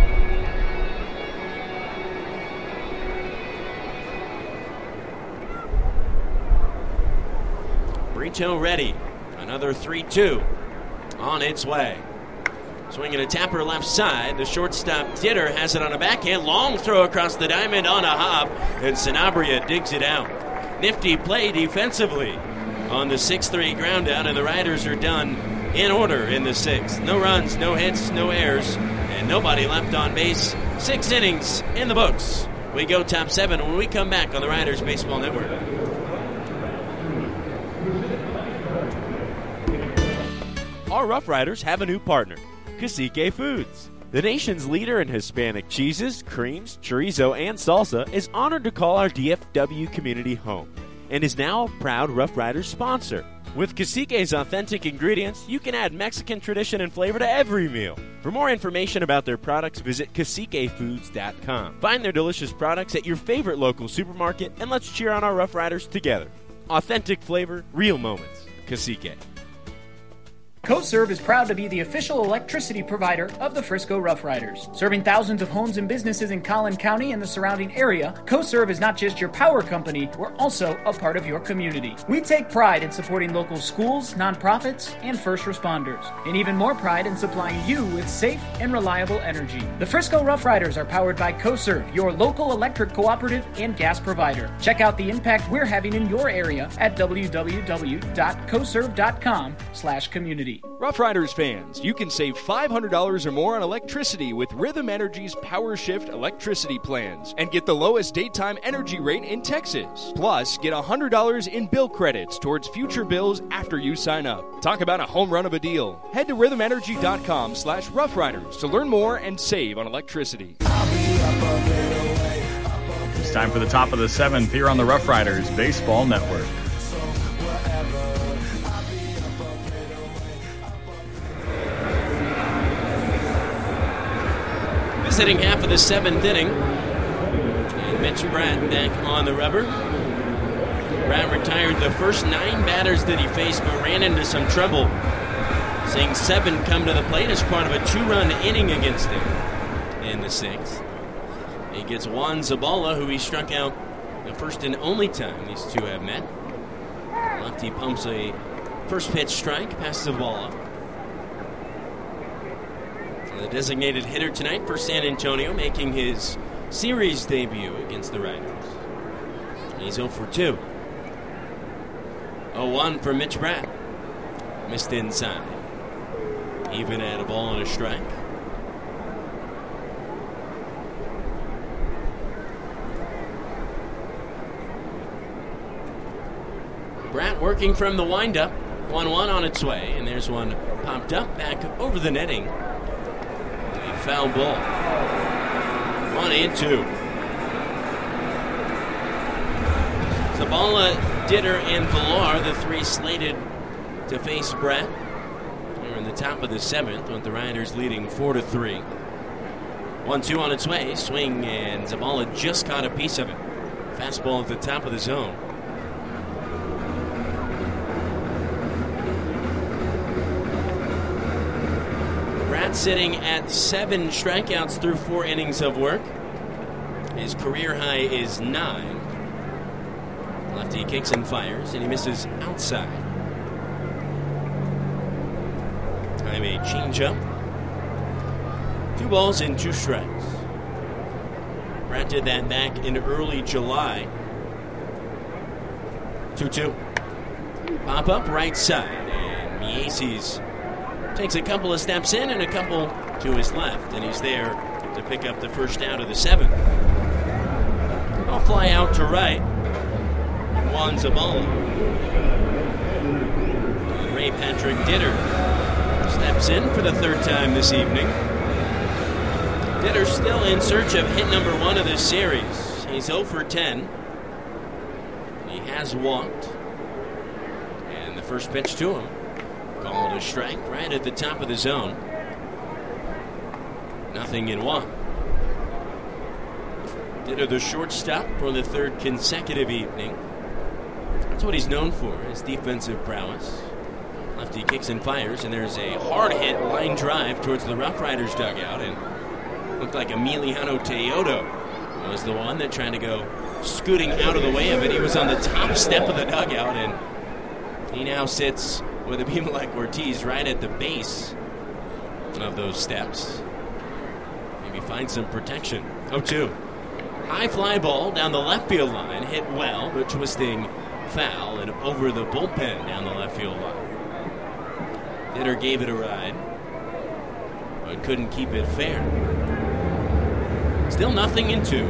Brito ready. Another three two on its way. Swinging a tapper left side. The shortstop Titter has it on a backhand. Long throw across the diamond on a hop. And Sanabria digs it out. Nifty play defensively on the six three ground out. And the Riders are done in order in the sixth. No runs, no hits, no errors, and nobody left on base. Six innings in the books. We go top seven when we come back on the Riders Baseball Network. Our Rough Riders have a new partner, Cacique Foods. The nation's leader in Hispanic cheeses, creams, chorizo, and salsa is honored to call our D F W community home and is now a proud Rough Riders sponsor. With Cacique's authentic ingredients, you can add Mexican tradition and flavor to every meal. For more information about their products, visit cacique foods dot com. Find their delicious products at your favorite local supermarket, and let's cheer on our Rough Riders together. Authentic flavor, real moments. Cacique. CoServe is proud to be the official electricity provider of the Frisco Rough Riders. Serving thousands of homes and businesses in Collin County and the surrounding area, CoServe is not just your power company, we're also a part of your community. We take pride in supporting local schools, nonprofits, and first responders, and even more pride in supplying you with safe and reliable energy. The Frisco Rough Riders are powered by CoServe, your local electric cooperative and gas provider. Check out the impact we're having in your area at w w w dot coserve dot com slash community. Rough Riders fans, you can save five hundred dollars or more on electricity with Rhythm Energy's Power Shift electricity plans and get the lowest daytime energy rate in Texas. Plus, get one hundred dollars in bill credits towards future bills after you sign up. Talk about a home run of a deal. Head to rhythm energy dot com slash rough riders to learn more and save on electricity. It's time for the top of the seventh here on the Rough Riders Baseball Network. This inning, half of the seventh inning. And Mitch Bratt back on the rubber. Bratt retired the first nine batters that he faced, but ran into some trouble. Seeing seven come to the plate as part of a two-run inning against him in the sixth. He gets Juan Zabala, who he struck out the first and only time these two have met. Lefty pumps a first pitch strike past Zabala. The designated hitter tonight for San Antonio, making his series debut against the Riders. He's oh for two. oh one for Mitch Bratt. Missed inside. Even at a ball and a strike. Bratt working from the windup. one one on its way, and there's one popped up back over the netting. A foul ball. One and two. Zabala, Ditter, and Villar, the three slated to face Bratt. We're in the top of the seventh, with the Riders leading four to three. one two on its way. Swing, and Zabala just caught a piece of it. Fastball at the top of the zone. Bratt sitting at seven strikeouts through four innings of work. His career high is nine. Lefty kicks and fires, and he misses outside. Time a changeup. Two balls and two strikes. Bratt did that back in early July. two two. Pop up right side, and Mieses takes a couple of steps in and a couple to his left, and he's there to pick up the first out of the seventh. I'll fly out to right. Juan Zabala. And Ray Patrick Ditter steps in for the third time this evening. Ditter still in search of hit number one of this series. He's oh for ten. He has walked. And the first pitch to him, called a strike right at the top of the zone. Nothing in one. Ditter, the shortstop, for the third consecutive evening. That's what he's known for, his defensive prowess. Lefty kicks and fires, and there's a hard hit line drive towards the Rough Riders dugout, and looked like Emiliano Teodo was the one that tried to go scooting out of the way of it. He was on the top step of the dugout, and he now sits with Abimelec Ortiz right at the base of those steps. Maybe find some protection. oh two. High fly ball down the left field line, hit well, but twisting foul and over the bullpen down the left field line. Ditter gave it a ride, but couldn't keep it fair. Still nothing in two.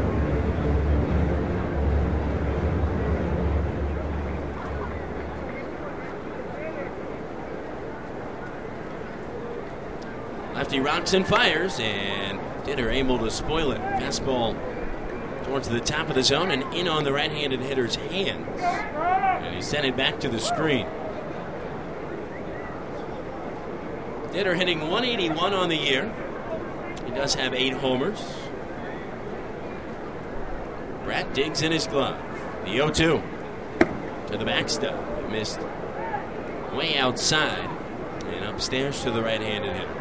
Lefty rocks and fires, and Ditter able to spoil it. Fastball towards the top of the zone and in on the right-handed hitter's hands. And he sent it back to the screen. Ditter hitting one eighty-one on the year. He does have eight homers. Bratt digs in his glove. The oh two to the backstop. Missed way outside and upstairs to the right-handed hitter.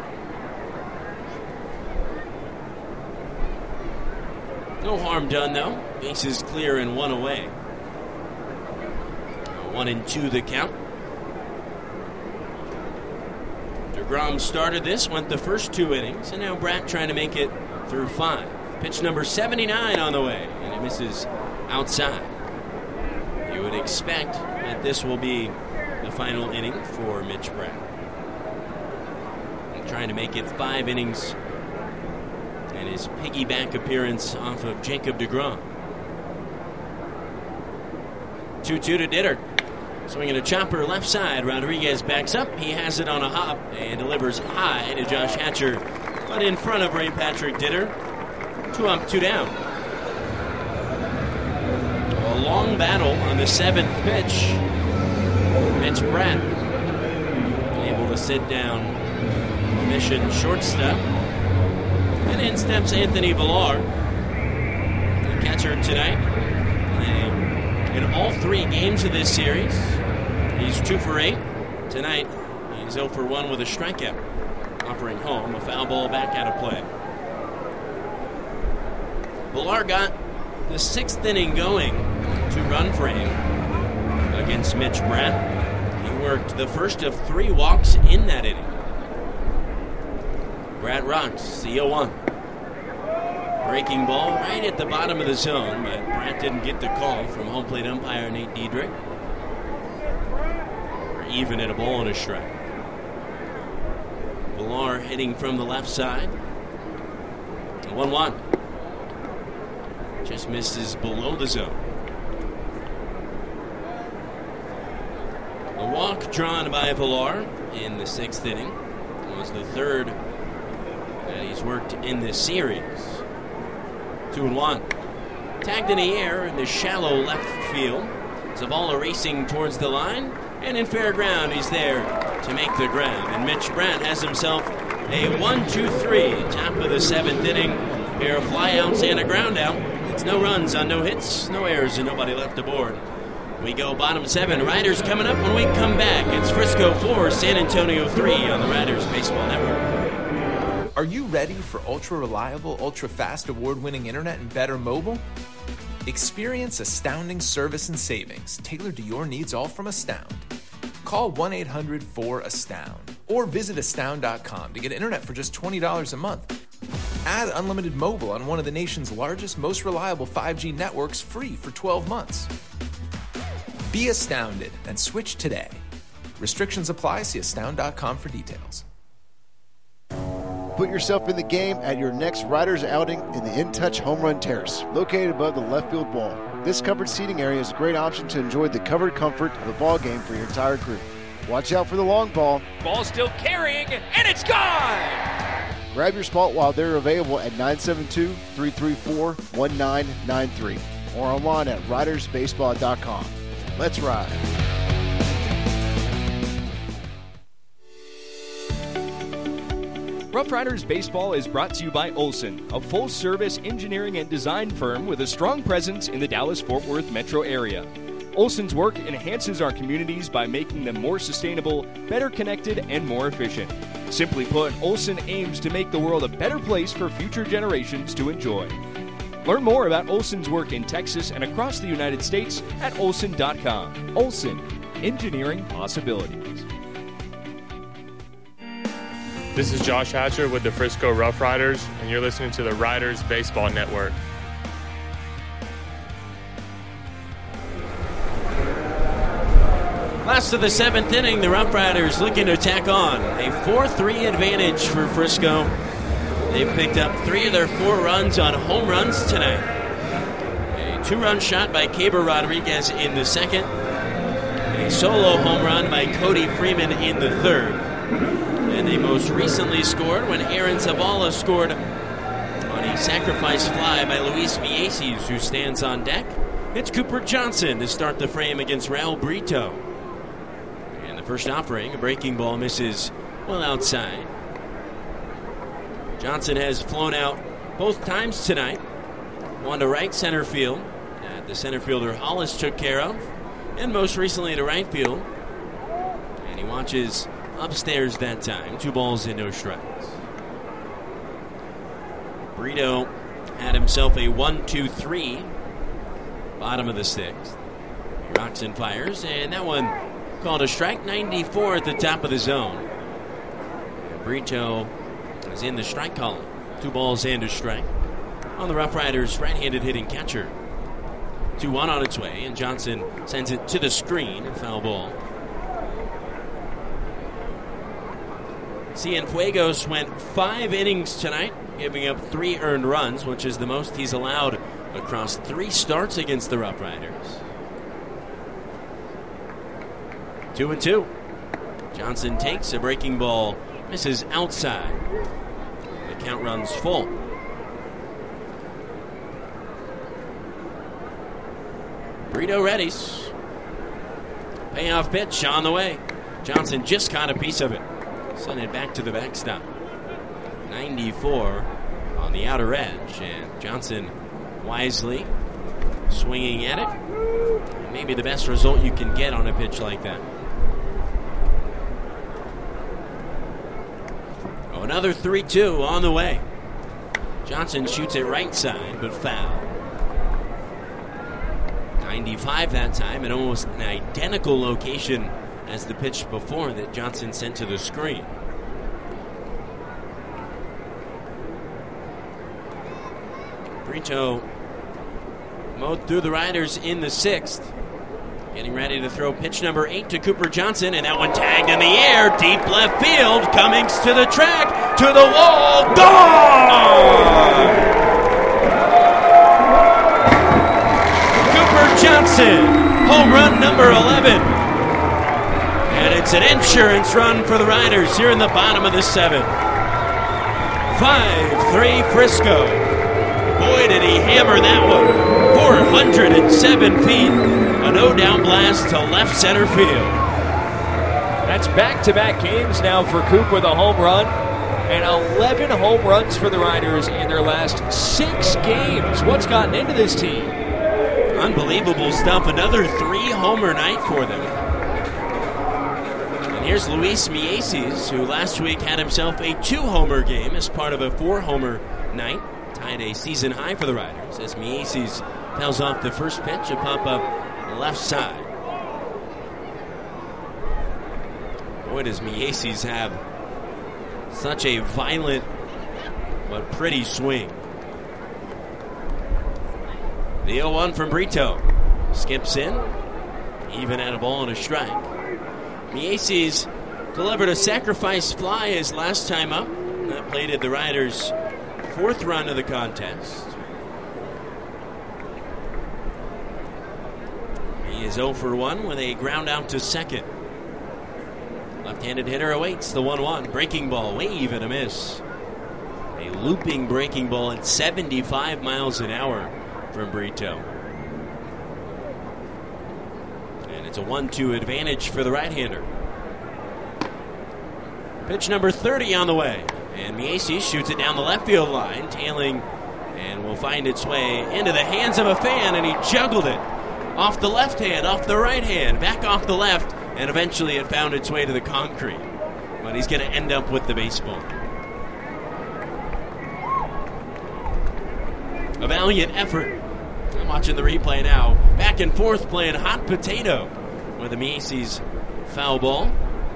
No harm done, though. Bases clear and one away. One and two the count. DeGrom started this, went the first two innings, and now Bratt trying to make it through five. Pitch number seventy-nine on the way, and it misses outside. You would expect that this will be the final inning for Mitch Bratt. And trying to make it five innings and his piggyback appearance off of Jacob DeGrom. two two to Ditter. Swinging a chopper left side. Rodriguez backs up. He has it on a hop and delivers high to Josh Hatcher, but in front of Ray Patrick Ditter. Two up, two down. A long battle on the seventh pitch. Mitch Bratt able to sit down Mission shortstop. And in steps Anthony Villar, the catcher tonight. And in all three games of this series, he's two for eight. Tonight, he's oh for one with a strikeout. Offering home, a foul ball back out of play. Villar got the sixth inning going, two-run frame against Mitch Bratt. He worked the first of three walks in that inning. Bratt rocks, the oh one. Breaking ball right at the bottom of the zone, but Bratt didn't get the call from home plate umpire Nate Diedrich. We're even at a ball and a strike. Villar hitting from the left side. one one. Just misses below the zone. The walk drawn by Villar in the sixth inning was the third that he's worked in this series. Two and one. Tagged in the air in the shallow left field. Zavala racing towards the line, and in fair ground he's there to make the grab. And Mitch Brandt has himself a one two three, top of the seventh inning. Pair of flyouts and a ground out. It's no runs on no hits, no errors, and nobody left aboard. We go bottom seven. Riders coming up when we come back. It's Frisco four, San Antonio three on the Riders Baseball Network. Are you ready for ultra-reliable, ultra-fast, award-winning internet and better mobile? Experience astounding service and savings tailored to your needs, all from Astound. Call one eight hundred four astound or visit astound dot com to get internet for just twenty dollars a month. Add unlimited mobile on one of the nation's largest, most reliable five G networks free for twelve months. Be astounded and switch today. Restrictions apply. See astound dot com for details. Put yourself in the game at your next Riders outing in the In Touch Home Run Terrace, located above the left field wall. This covered seating area is a great option to enjoy the covered comfort of a ball game for your entire group. Watch out for the long ball. Ball still carrying, and it's gone! Grab your spot while they're available at nine seven two, three three four, one nine nine three or online at riders baseball dot com. Let's ride. Rough Riders Baseball is brought to you by Olson, a full-service engineering and design firm with a strong presence in the Dallas-Fort Worth metro area. Olson's work enhances our communities by making them more sustainable, better connected, and more efficient. Simply put, Olson aims to make the world a better place for future generations to enjoy. Learn more about Olson's work in Texas and across the United States at olson dot com. Olson, engineering possibilities. This is Josh Hatcher with the Frisco Rough Riders, and you're listening to the Riders Baseball Network. Last of the seventh inning, the Rough Riders looking to tack on a four three advantage for Frisco. They've picked up three of their four runs on home runs tonight. A two-run shot by Caber Rodriguez in the second. A solo home run by Cody Freeman in the third. And they most recently scored when Aaron Zavala scored on a sacrifice fly by Luis Vieses, who stands on deck. It's Cooper Johnson to start the frame against Raul Brito. And the first offering, a breaking ball, misses well outside. Johnson has flown out both times tonight. One to right center field that the center fielder Hollis took care of, and most recently to right field. And he watches upstairs that time. Two balls and no strikes. Brito had himself a one two three. Bottom of the sixth. He rocks and fires, and that one called a strike. ninety-four at the top of the zone. And Brito is in the strike column. Two balls and a strike on the Rough Riders' right-handed hitting catcher. two one on its way, and Johnson sends it to the screen. A foul ball. Cienfuegos went five innings tonight, giving up three earned runs, which is the most he's allowed across three starts against the Rough Riders. Two and two. Johnson takes a breaking ball, misses outside. The count runs full. Brito readies. Payoff pitch on the way. Johnson just caught a piece of it. Send it back to the backstop. ninety-four on the outer edge, and Johnson wisely swinging at it. Maybe the best result you can get on a pitch like that. Oh, another three two on the way. Johnson shoots it right side, but foul. ninety-five that time, and almost an identical location as the pitch before that Johnson sent to the screen. Brito mowed through the Riders in the sixth. Getting ready to throw pitch number eight to Cooper Johnson, and that one tagged in the air, deep left field. Cummings to the track, to the wall, gone! Cooper Johnson, home run number eleven. It's an insurance run for the Riders here in the bottom of the seventh. five three Frisco. Boy, did he hammer that one. four hundred seven feet. A no-down blast to left center field. That's back-to-back games now for Coop with a home run. And eleven home runs for the Riders in their last six games. What's gotten into this team? Unbelievable stuff. Another three-homer night for them. And here's Luis Mieses, who last week had himself a two-homer game as part of a four-homer night. Tied a season high for the Riders as Mieses fouls off the first pitch, a pop-up left side. Boy, does Mieses have such a violent but pretty swing. The oh one from Brito. Skips in. Even at a ball and a strike. Mieses delivered a sacrifice fly his last time up. That plated the Riders' fourth run of the contest. He is oh for one with a ground out to second. Left-handed hitter awaits the one one. Breaking ball, wave and a miss. A looping breaking ball at seventy-five miles an hour from Brito. And it's a one two advantage for the right-hander. Pitch number thirty on the way. And Mieses shoots it down the left field line, tailing, and will find its way into the hands of a fan, and he juggled it. Off the left hand, off the right hand, back off the left, and eventually it found its way to the concrete. But he's going to end up with the baseball. A valiant effort. I'm watching the replay now. Back and forth playing hot potato with the Mieses foul ball.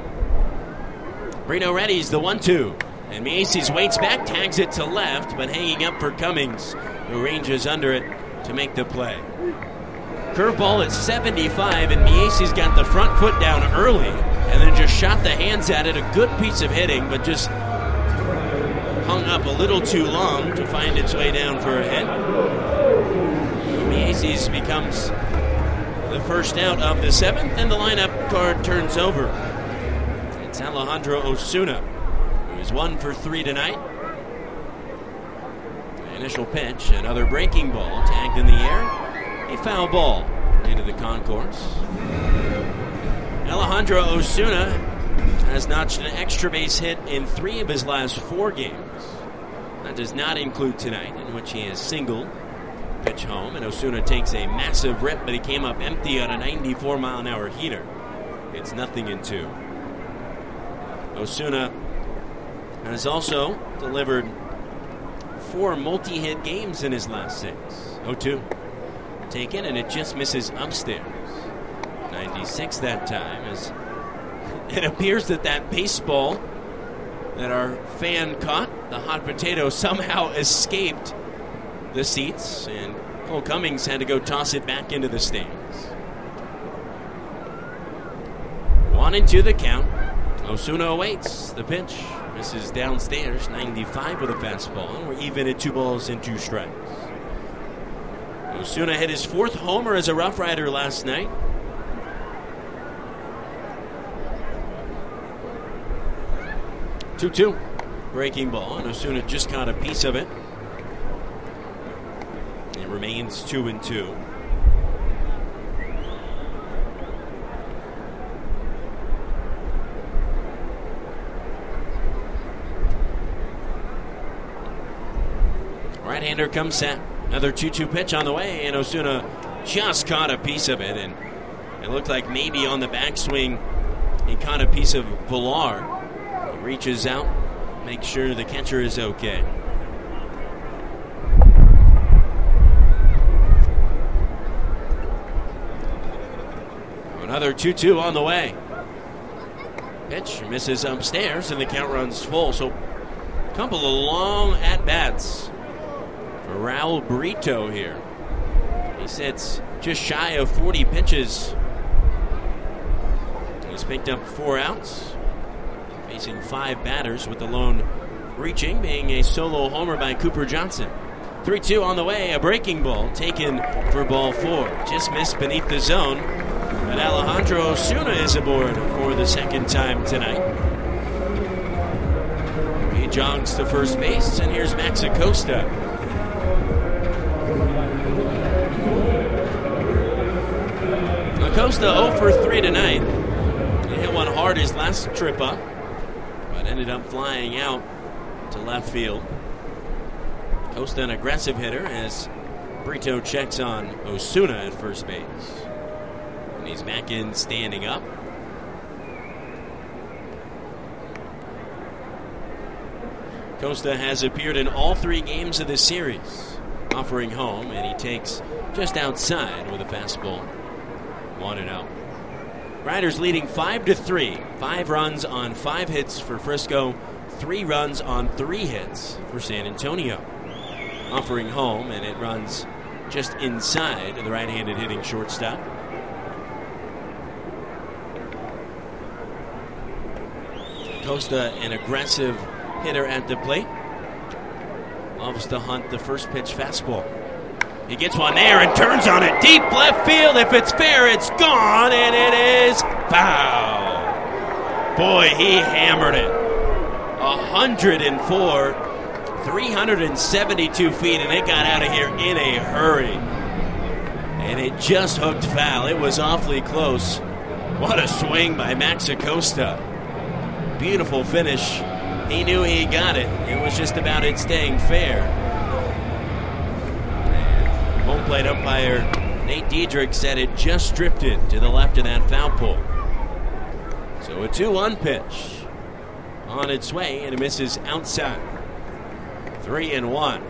Brito readies the one two. And Mieses waits back, tags it to left, but hanging up for Cummings, who ranges under it to make the play. Curveball at seventy-five, and Mieses got the front foot down early and then just shot the hands at it. A good piece of hitting, but just hung up a little too long to find its way down for a hit. Mieses becomes the first out of the seventh, and the lineup card turns over. It's Alejandro Osuna, who is one for three tonight. The initial pitch, another breaking ball tagged in the air. A foul ball into the concourse. Alejandro Osuna has notched an extra base hit in three of his last four games. That does not include tonight, in which he has singled. Pitch home, and Osuna takes a massive rip, but he came up empty on a ninety-four mile an hour heater. It's nothing in two. Osuna has also delivered four multi-hit games in his last six. oh two. Taken, and it just misses upstairs. ninety-six that time, as it appears that that baseball that our fan caught, the hot potato, somehow escaped the seats, and Cole Cummings had to go toss it back into the stands. One and two the count. Osuna awaits the pitch. Misses downstairs, ninety-five with a fastball, and we're even at two balls and two strikes. Osuna hit his fourth homer as a Rough Rider last night. two two. Breaking ball, and Osuna just caught a piece of it. It remains two and two. Right-hander comes set. Another two two pitch on the way, and Osuna just caught a piece of it, and it looked like maybe on the backswing he caught a piece of Villar. He reaches out, makes sure the catcher is okay. Another two two on the way. Pitch misses upstairs, and the count runs full. So a couple of long at-bats for Raul Brito here. He sits just shy of forty pitches. He's picked up four outs, facing five batters, with the lone reaching being a solo homer by Cooper Johnson. three two on the way, a breaking ball taken for ball four. Just missed beneath the zone. But Alejandro Osuna is aboard for the second time tonight. He jogs to first base, and here's Max Acosta. Acosta oh for three tonight. He hit one hard his last trip up, but ended up flying out to left field. Acosta, an aggressive hitter, as Brito checks on Osuna at first base. And he's back in standing up. Acosta has appeared in all three games of this series, offering home, and he takes just outside with a fastball. One and out. Riders leading five to three. Five runs on five hits for Frisco. Three runs on three hits for San Antonio. Offering home, and it runs just inside the right-handed hitting shortstop. Acosta, an aggressive hitter at the plate, loves to hunt the first pitch fastball. He gets one there and turns on it deep left field. If it's fair, it's gone, and it is foul. Boy, he hammered it. one hundred four, three hundred seventy-two feet, and it got out of here in a hurry. And it just hooked foul. It was awfully close. What a swing by Max Acosta. Beautiful finish. He knew he got it. It was just about it staying fair. Home plate umpire Nate Diedrich said it just drifted to the left of that foul pole. So a two one pitch on its way, and it misses outside. Three and one.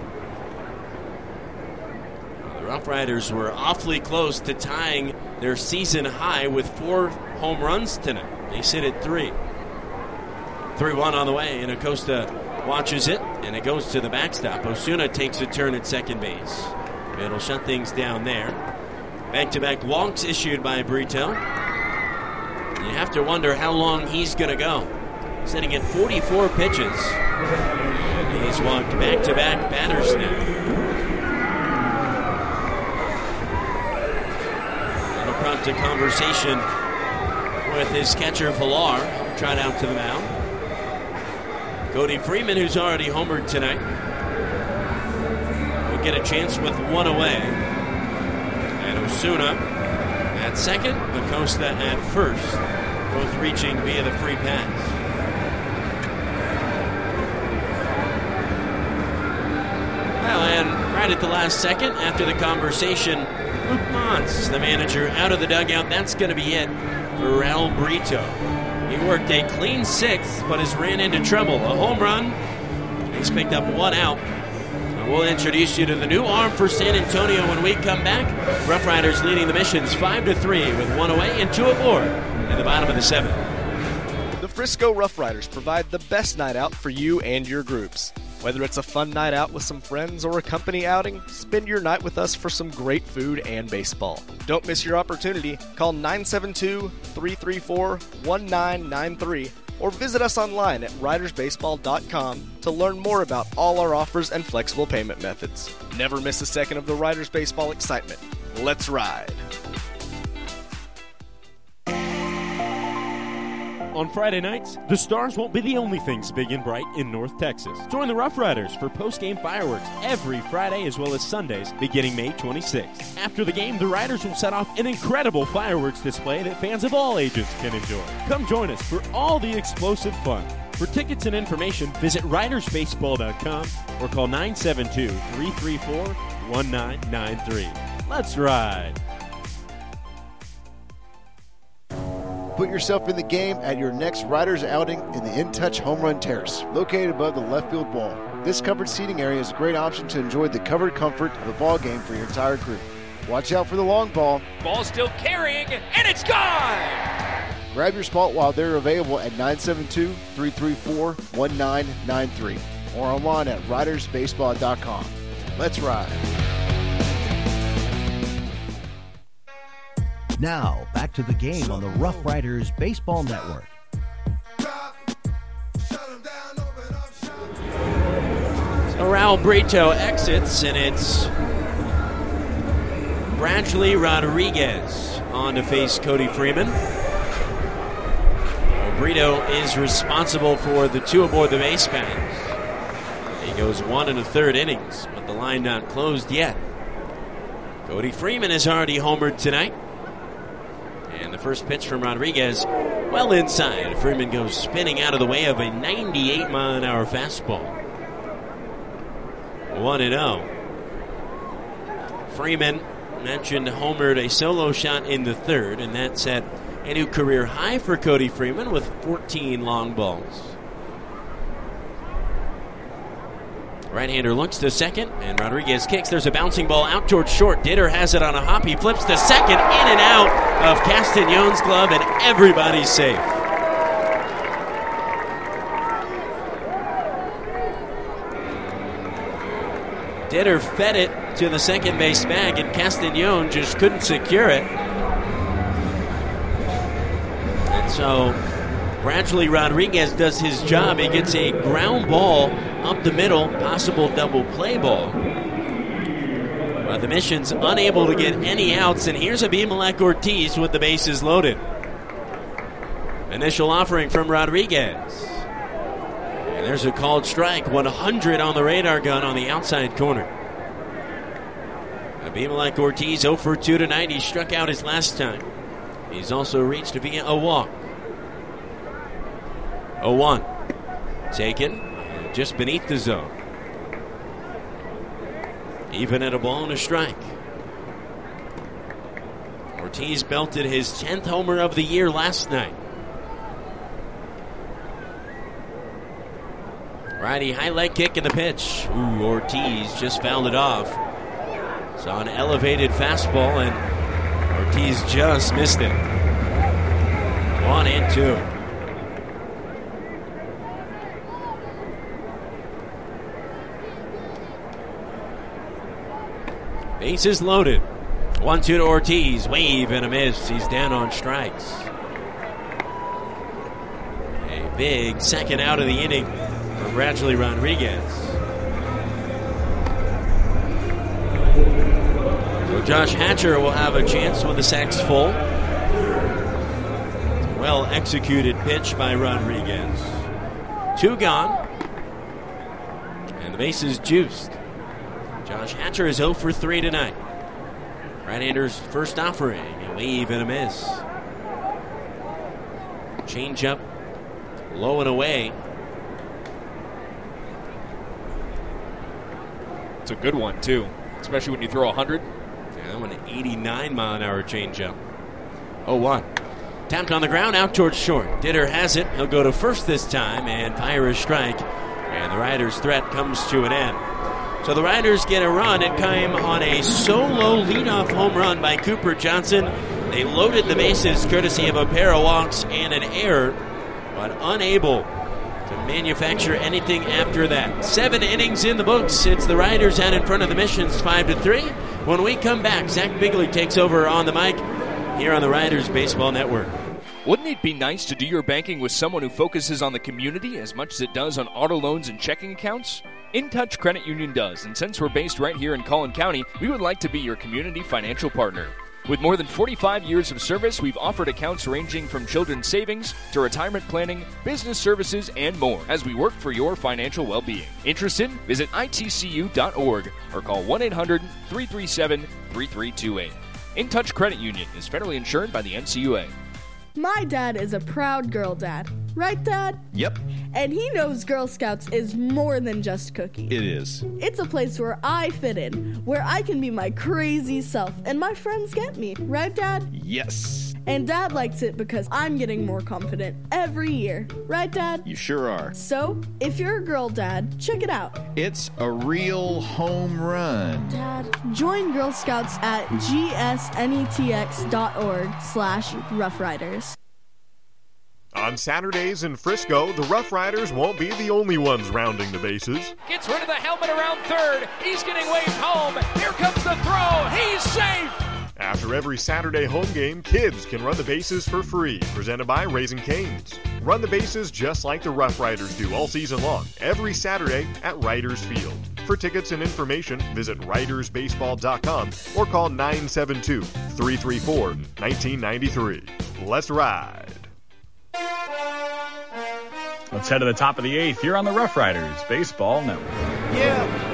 The Rough Riders were awfully close to tying their season high with four home runs tonight. They sit at three. three one on the way, and Acosta watches it, and it goes to the backstop. Osuna takes a turn at second base. It'll shut things down there. Back-to-back walks issued by Brito. You have to wonder how long he's going to go. Sitting at forty-four pitches. He's walked back-to-back batters now. That'll prompt a conversation with his catcher, Villar, trot out to the mound. Cody Freeman, who's already homered tonight, will get a chance with one away. And Osuna at second, Acosta at first, both reaching via the free pass. Well, and right at the last second, after the conversation, Luke Montz, the manager, out of the dugout. That's going to be it for Raul Brito. He worked a clean sixth, but has ran into trouble. A home run. He's picked up one out. And we'll introduce you to the new arm for San Antonio when we come back. Rough Riders leading the Missions five to three with one away and two aboard in the bottom of the seventh. The Frisco Rough Riders provide the best night out for you and your groups. Whether it's a fun night out with some friends or a company outing, spend your night with us for some great food and baseball. Don't miss your opportunity. Call nine seven two, three three four, one nine nine three or visit us online at riders baseball dot com to learn more about all our offers and flexible payment methods. Never miss a second of the Riders baseball excitement. Let's ride. On Friday nights, the Stars won't be the only things big and bright in North Texas. Join the Rough Riders for post-game fireworks every Friday as well as Sundays beginning May twenty-sixth. After the game, the Riders will set off an incredible fireworks display that fans of all ages can enjoy. Come join us for all the explosive fun. For tickets and information, visit riders baseball dot com or call nine seven two, three three four, one nine nine three. Let's ride. Put yourself in the game at your next Riders outing in the In Touch Home Run Terrace, located above the left field wall. This covered seating area is a great option to enjoy the covered comfort of a ball game for your entire group. Watch out for the long ball. Ball still carrying, and it's gone! Grab your spot while they're available at nine seven two, three three four, one nine nine three or online at riders baseball dot com. Let's ride. Now, back to the game on the Rough Riders Baseball Network. So Raul Brito exits, and it's Bradley Rodriguez on to face Cody Freeman. Brito is responsible for the two aboard the base paths. He goes one and a third innings, but the line not closed yet. Cody Freeman has already homered tonight. And the first pitch from Rodriguez, well inside. Freeman goes spinning out of the way of a ninety-eight mile an hour fastball. one and oh. Freeman mentioned homered a solo shot in the third, and that set a new career high for Cody Freeman with fourteen long balls. Right-hander looks to second, and Rodriguez kicks. There's a bouncing ball out towards short. Ditter has it on a hop. He flips to second, in and out of Castagnon's glove, and everybody's safe. Ditter fed it to the second base bag, and Castagnon just couldn't secure it. And so gradually Rodriguez does his job. He gets a ground ball up the middle, possible double play ball. But the Mission's unable to get any outs, and here's Abimelec Ortiz with the bases loaded. Initial offering from Rodriguez. And there's a called strike, one hundred on the radar gun on the outside corner. Abimelec Ortiz oh for two tonight. He struck out his last time. He's also reached via a walk. oh one. Taken just beneath the zone. Even at a ball and a strike. Ortiz belted his tenth homer of the year last night. Righty high leg kick in the pitch. Ooh, Ortiz just fouled it off. Saw an elevated fastball, and Ortiz just missed it. One and two. Bases loaded. One two to Ortiz. Wave and a miss. He's down on strikes. A big second out of the inning for Bradley Rodriguez. So Josh Hatcher will have a chance with the sacks full. Well executed pitch by Rodriguez. Two gone. And the bases juiced. Josh Hatcher is oh for three tonight. Right-hander's first offering. A wave and a miss. Change up. Low and away. It's a good one, too. Especially when you throw one hundred. Yeah, an eighty-nine mile an hour changeup. oh one. Tapped on the ground, out towards short. Ditter has it. He'll go to first this time and fire a strike. And the Riders' threat comes to an end. So the Riders get a run. It came on a solo leadoff home run by Cooper Johnson. They loaded the bases courtesy of a pair of walks and an error, but unable to manufacture anything after that. Seven innings in the books. It's the Riders out in front of the Missions, five to three. When we come back, Zach Bigley takes over on the mic here on the Riders Baseball Network. Wouldn't it be nice to do your banking with someone who focuses on the community as much as it does on auto loans and checking accounts? InTouch Credit Union does, and since we're based right here in Collin County, we would like to be your community financial partner. With more than forty-five years of service, we've offered accounts ranging from children's savings to retirement planning, business services, and more as we work for your financial well-being. Interested? Visit I T C U dot org or call one eight hundred, three three seven, three three two eight. InTouch Credit Union is federally insured by the N C U A. My dad is a proud girl dad. Right, Dad? Yep, And he knows Girl Scouts is more than just cookies. it is. It's a place where I fit in, where I can be my crazy self, and my friends get me. Right, Dad? Yes, And Dad likes it because I'm getting more confident every year. Right, Dad? you sure are. So, if you're a girl dad, check it out. It's a real home run. Dad, join Girl Scouts at g s netx dot org slash Rough Riders. On Saturdays in Frisco, the Rough Riders won't be the only ones rounding the bases. Gets rid of the helmet around third. He's getting waved home. Here comes the throw. He's safe. After every Saturday home game, kids can run the bases for free, presented by Raising Cane's. Run the bases just like the Rough Riders do all season long, every Saturday at Riders Field. For tickets and information, visit riders baseball dot com or call nine seven two, three three four, one nine nine three. Let's ride. Let's head to the top of the eighth here on the Rough Riders Baseball Network. Yeah.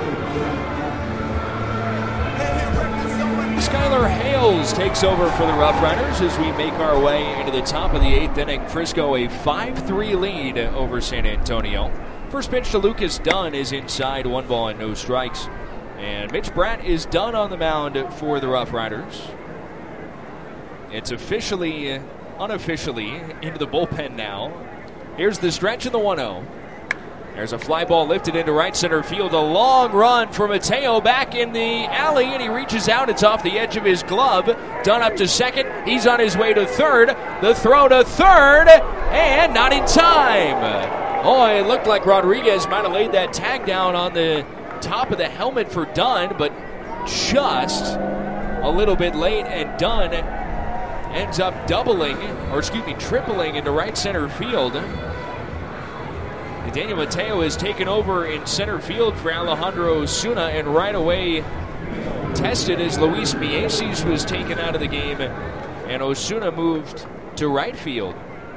Skylar Hales takes over for the Rough Riders as we make our way into the top of the eighth inning. Frisco a five three lead over San Antonio. First pitch to Lucas Dunn is inside, one ball and no strikes. And Mitch Bratt is done on the mound for the Rough Riders. It's officially, unofficially, into the bullpen now. Here's the stretch in the one oh. There's a fly ball lifted into right center field. A long run for Mateo back in the alley, and he reaches out. It's off the edge of his glove. Dunn up to second. He's on his way to third. The throw to third, and not in time. Oh, it looked like Rodriguez might have laid that tag down on the top of the helmet for Dunn, but just a little bit late, and Dunn ends up doubling, or excuse me, tripling into right center field. Daniel Mateo has taken over in center field for Alejandro Osuna, and right away tested as Luis Mieses was taken out of the game, and Osuna moved to right field.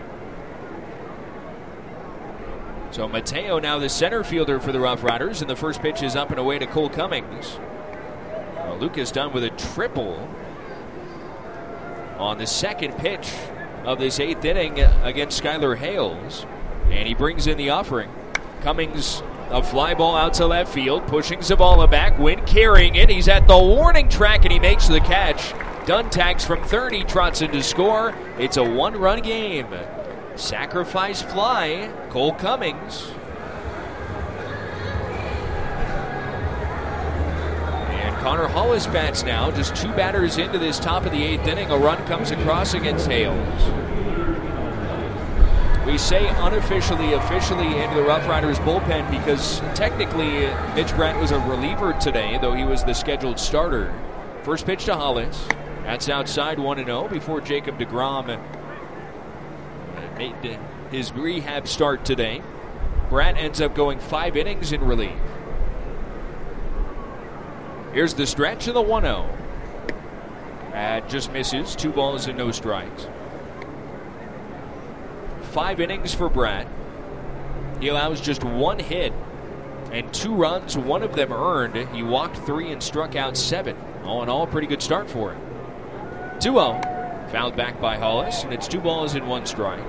So Mateo now the center fielder for the Rough Riders, and the first pitch is up and away to Cole Cummings. Well, Lucas Dunn with a triple on the second pitch of this eighth inning against Skylar Hales. And he brings in the offering. Cummings, a fly ball out to left field, pushing Zavala back, Wynn carrying it. He's at the warning track, and he makes the catch. Dunn tags from third, he trots in to score. It's a one-run game. Sacrifice fly, Cole Cummings. And Connor Hollis bats now, just two batters into this top of the eighth inning. A run comes across against Hales. We say unofficially, officially into the Rough Riders bullpen because technically Mitch Bratt was a reliever today, though he was the scheduled starter. First pitch to Hollis. That's outside one and oh before Jacob deGrom made his rehab start today. Bratt ends up going five innings in relief. Here's the stretch of the one oh. That just misses. Two balls and no strikes. Five innings for Bratt. He allows just one hit and two runs, one of them earned. He walked three and struck out seven. All in all, pretty good start for him. two oh. Fouled back by Hollis, and it's two balls and one strike.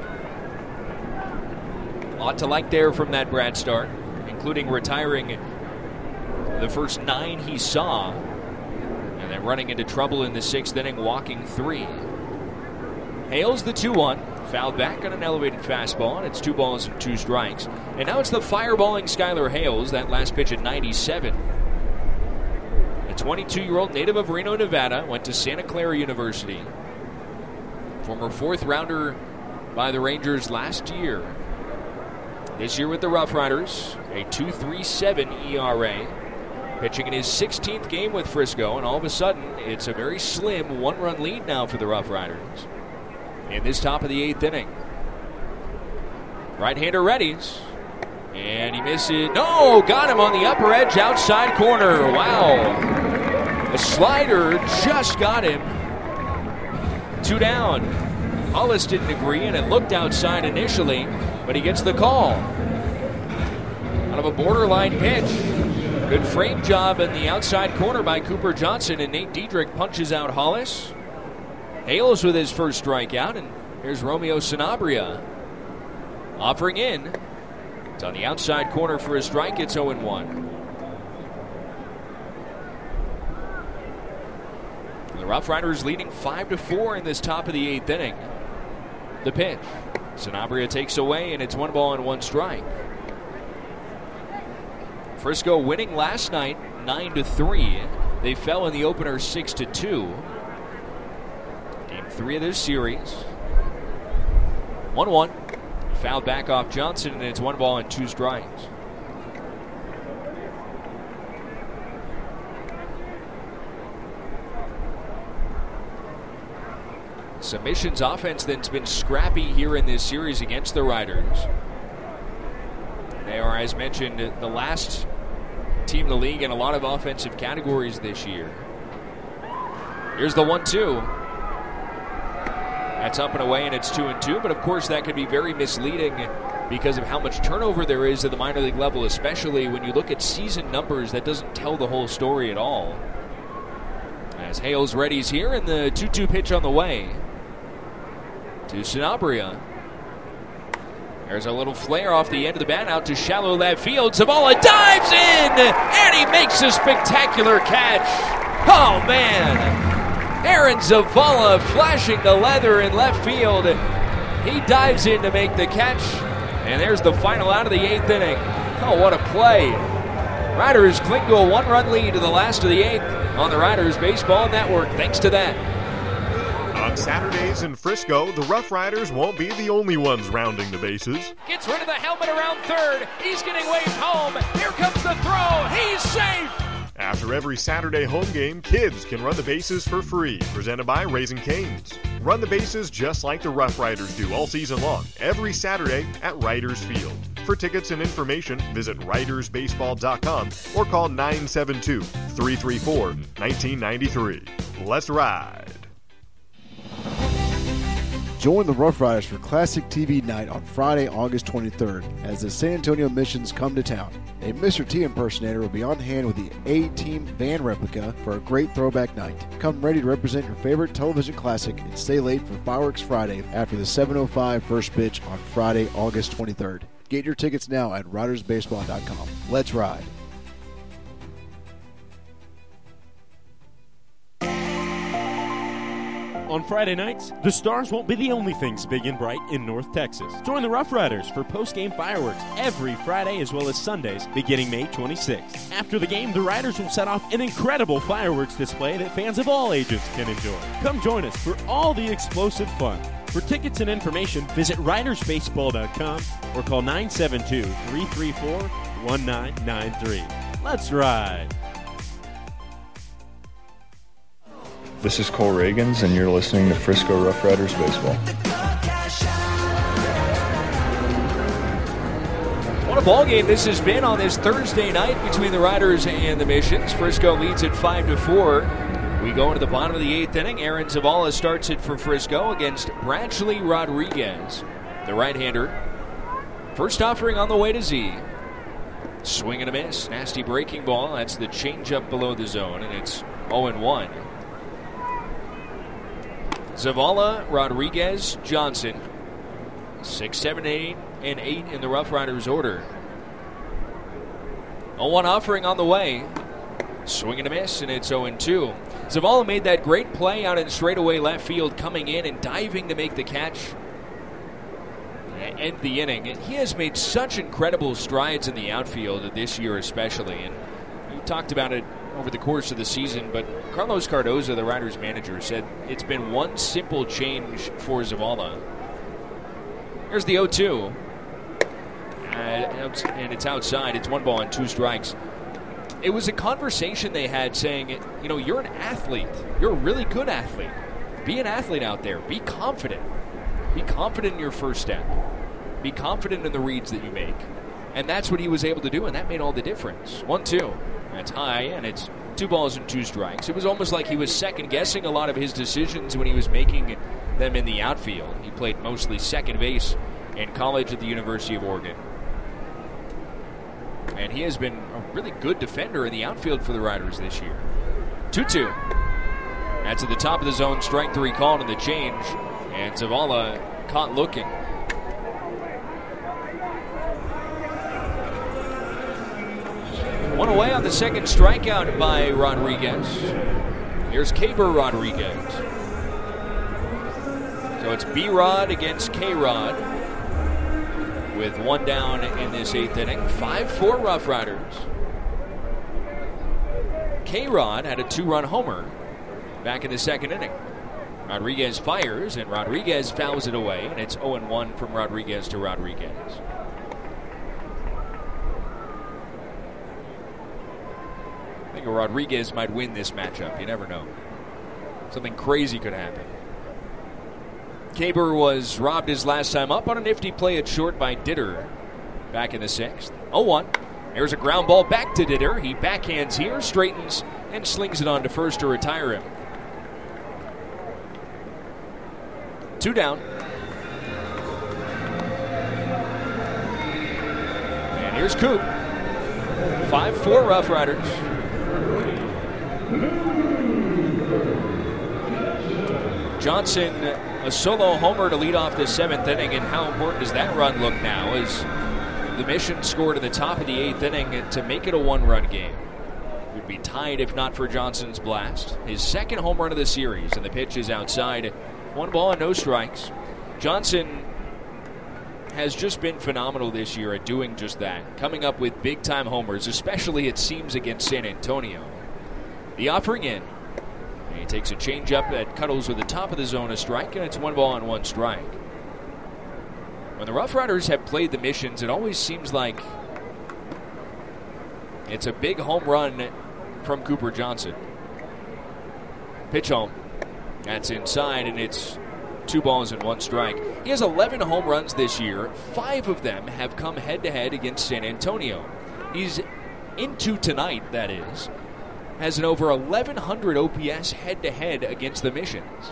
A lot to like there from that Bratt start, including retiring the first nine he saw, and then running into trouble in the sixth inning, walking three. Hales the two one. Fouled back on an elevated fastball, and it's two balls and two strikes. And now it's the fireballing Skylar Hales, that last pitch at ninety-seven. A twenty-two-year-old native of Reno, Nevada, went to Santa Clara University. Former fourth rounder by the Rangers last year. This year with the Rough Riders, a two point three seven E R A. Pitching in his sixteenth game with Frisco, and all of a sudden, it's a very slim one-run lead now for the Rough Riders. In this top of the eighth inning. Right-hander readies. And he misses. No! Got him on the upper edge, outside corner. Wow. A slider just got him. Two down. Hollis didn't agree, and it looked outside initially, but he gets the call. Out of a borderline pitch. Good frame job in the outside corner by Cooper Johnson, and Nate Diedrich punches out Hollis. Hales with his first strikeout, and here's Romeo Sanabria offering in. It's on the outside corner for a strike. It's oh and one. The Rough Riders leading five to four in this top of the eighth inning. The pitch. Sanabria takes away, and it's one ball and one strike. Frisco winning last night nine to three. They fell in the opener six to two. Game three of this series. one one. Fouled back off Johnson, and it's one ball and two strikes. Submissions offense then's been scrappy here in this series against the Riders. They are, as mentioned, the last team in the league in a lot of offensive categories this year. Here's the one two. That's up and away, and it's two and two. But, of course, that could be very misleading because of how much turnover there is at the minor league level, especially when you look at season numbers. That doesn't tell the whole story at all. As Hales readies here, and the two two pitch on the way to Sanabria. There's a little flare off the end of the bat out to shallow left field. Zavala dives in, and he makes a spectacular catch. Oh, man. Aaron Zavala flashing the leather in left field. He dives in to make the catch, and there's the final out of the eighth inning. Oh, what a play. Riders cling to a one-run lead to the last of the eighth on the Riders Baseball Network. Thanks to that. On Saturdays in Frisco, the Rough Riders won't be the only ones rounding the bases. Gets rid of the helmet around third. He's getting waved home. Here comes the throw. He's safe. After every Saturday home game, kids can run the bases for free. Presented by Raising Cane's. Run the bases just like the Rough Riders do all season long, every Saturday at Riders Field. For tickets and information, visit riders baseball dot com or call nine seven two, three three four, one nine nine three. Let's ride. Join the Rough Riders for Classic T V Night on Friday, August twenty-third, as the San Antonio Missions come to town. A Mister T impersonator will be on hand with the A-Team van replica for a great throwback night. Come ready to represent your favorite television classic and stay late for Fireworks Friday after the seven oh five first pitch on Friday, August twenty-third. Get your tickets now at riders baseball dot com. Let's ride. On Friday nights, the Stars won't be the only things big and bright in North Texas. Join the Rough Riders for post-game fireworks every Friday as well as Sundays beginning May twenty-sixth. After the game, the Riders will set off an incredible fireworks display that fans of all ages can enjoy. Come join us for all the explosive fun. For tickets and information, visit riders baseball dot com or call nine seven two, three three four, one nine nine three. Let's ride. This is Cole Reagans, and you're listening to Frisco Rough Riders Baseball. What a ball game this has been on this Thursday night between the Riders and the Missions. Frisco leads at five to four. We go into the bottom of the eighth inning. Aaron Zavala starts it for Frisco against Bradley Rodriguez, the right-hander. First offering on the way to Z. Swing and a miss. Nasty breaking ball. That's the changeup below the zone, and it's oh and one. Zavala, Rodriguez, Johnson. Six, seven, eight, and eight in the Rough Riders order. oh one offering on the way. Swing and a miss, and it's oh and two. Zavala made that great play out in straightaway left field, coming in and diving to make the catch. End the inning. He has made such incredible strides in the outfield this year especially, and you talked about it over the course of the season, but Carlos Cardozo, the Riders manager, said it's been one simple change for Zavala. Here's the oh two. Uh, and it's outside. It's one ball and two strikes. It was a conversation they had saying, you know, you're an athlete. You're a really good athlete. Be an athlete out there. Be confident. Be confident in your first step. Be confident in the reads that you make. And that's what he was able to do, and that made all the difference. one two. That's high, and it's two balls and two strikes. It was almost like he was second-guessing a lot of his decisions when he was making them in the outfield. He played mostly second base in college at the University of Oregon. And he has been a really good defender in the outfield for the Riders this year. two two. That's at the top of the zone, strike three called in the change, and Zavala caught looking. One away on the second strikeout by Rodriguez. Here's Kaber Rodriguez. So it's B-Rod against K-Rod with one down in this eighth inning. five four Rough Riders. K-Rod had a two-run homer back in the second inning. Rodriguez fires, and Rodriguez fouls it away, and it's oh and one from Rodriguez to Rodriguez. I think Rodriguez might win this matchup. You never know. Something crazy could happen. Kaber was robbed his last time up on a nifty play at short by Ditter back in the sixth. oh one. There's a ground ball back to Ditter. He backhands here, straightens, and slings it on to first to retire him. Two down. And here's Coop. five four Rough Riders. Johnson, a solo homer to lead off the seventh inning, and how important does that run look now as the Mission scored at the top of the eighth inning to make it a one-run game. It would be tied if not for Johnson's blast. His second home run of the series, and the pitch is outside. One ball and no strikes. Johnson has just been phenomenal this year at doing just that, coming up with big-time homers, especially it seems against San Antonio. The offering in. He takes a changeup that cuddles with the top of the zone, a strike, and it's one ball and one strike. When the Rough Riders have played the Missions, it always seems like it's a big home run from Cooper Johnson. Pitch home. That's inside, and it's two balls and one strike. He has eleven home runs this year. Five of them have come head-to-head against San Antonio. He's into tonight, that is. Has an over eleven hundred O P S head-to-head against the Missions.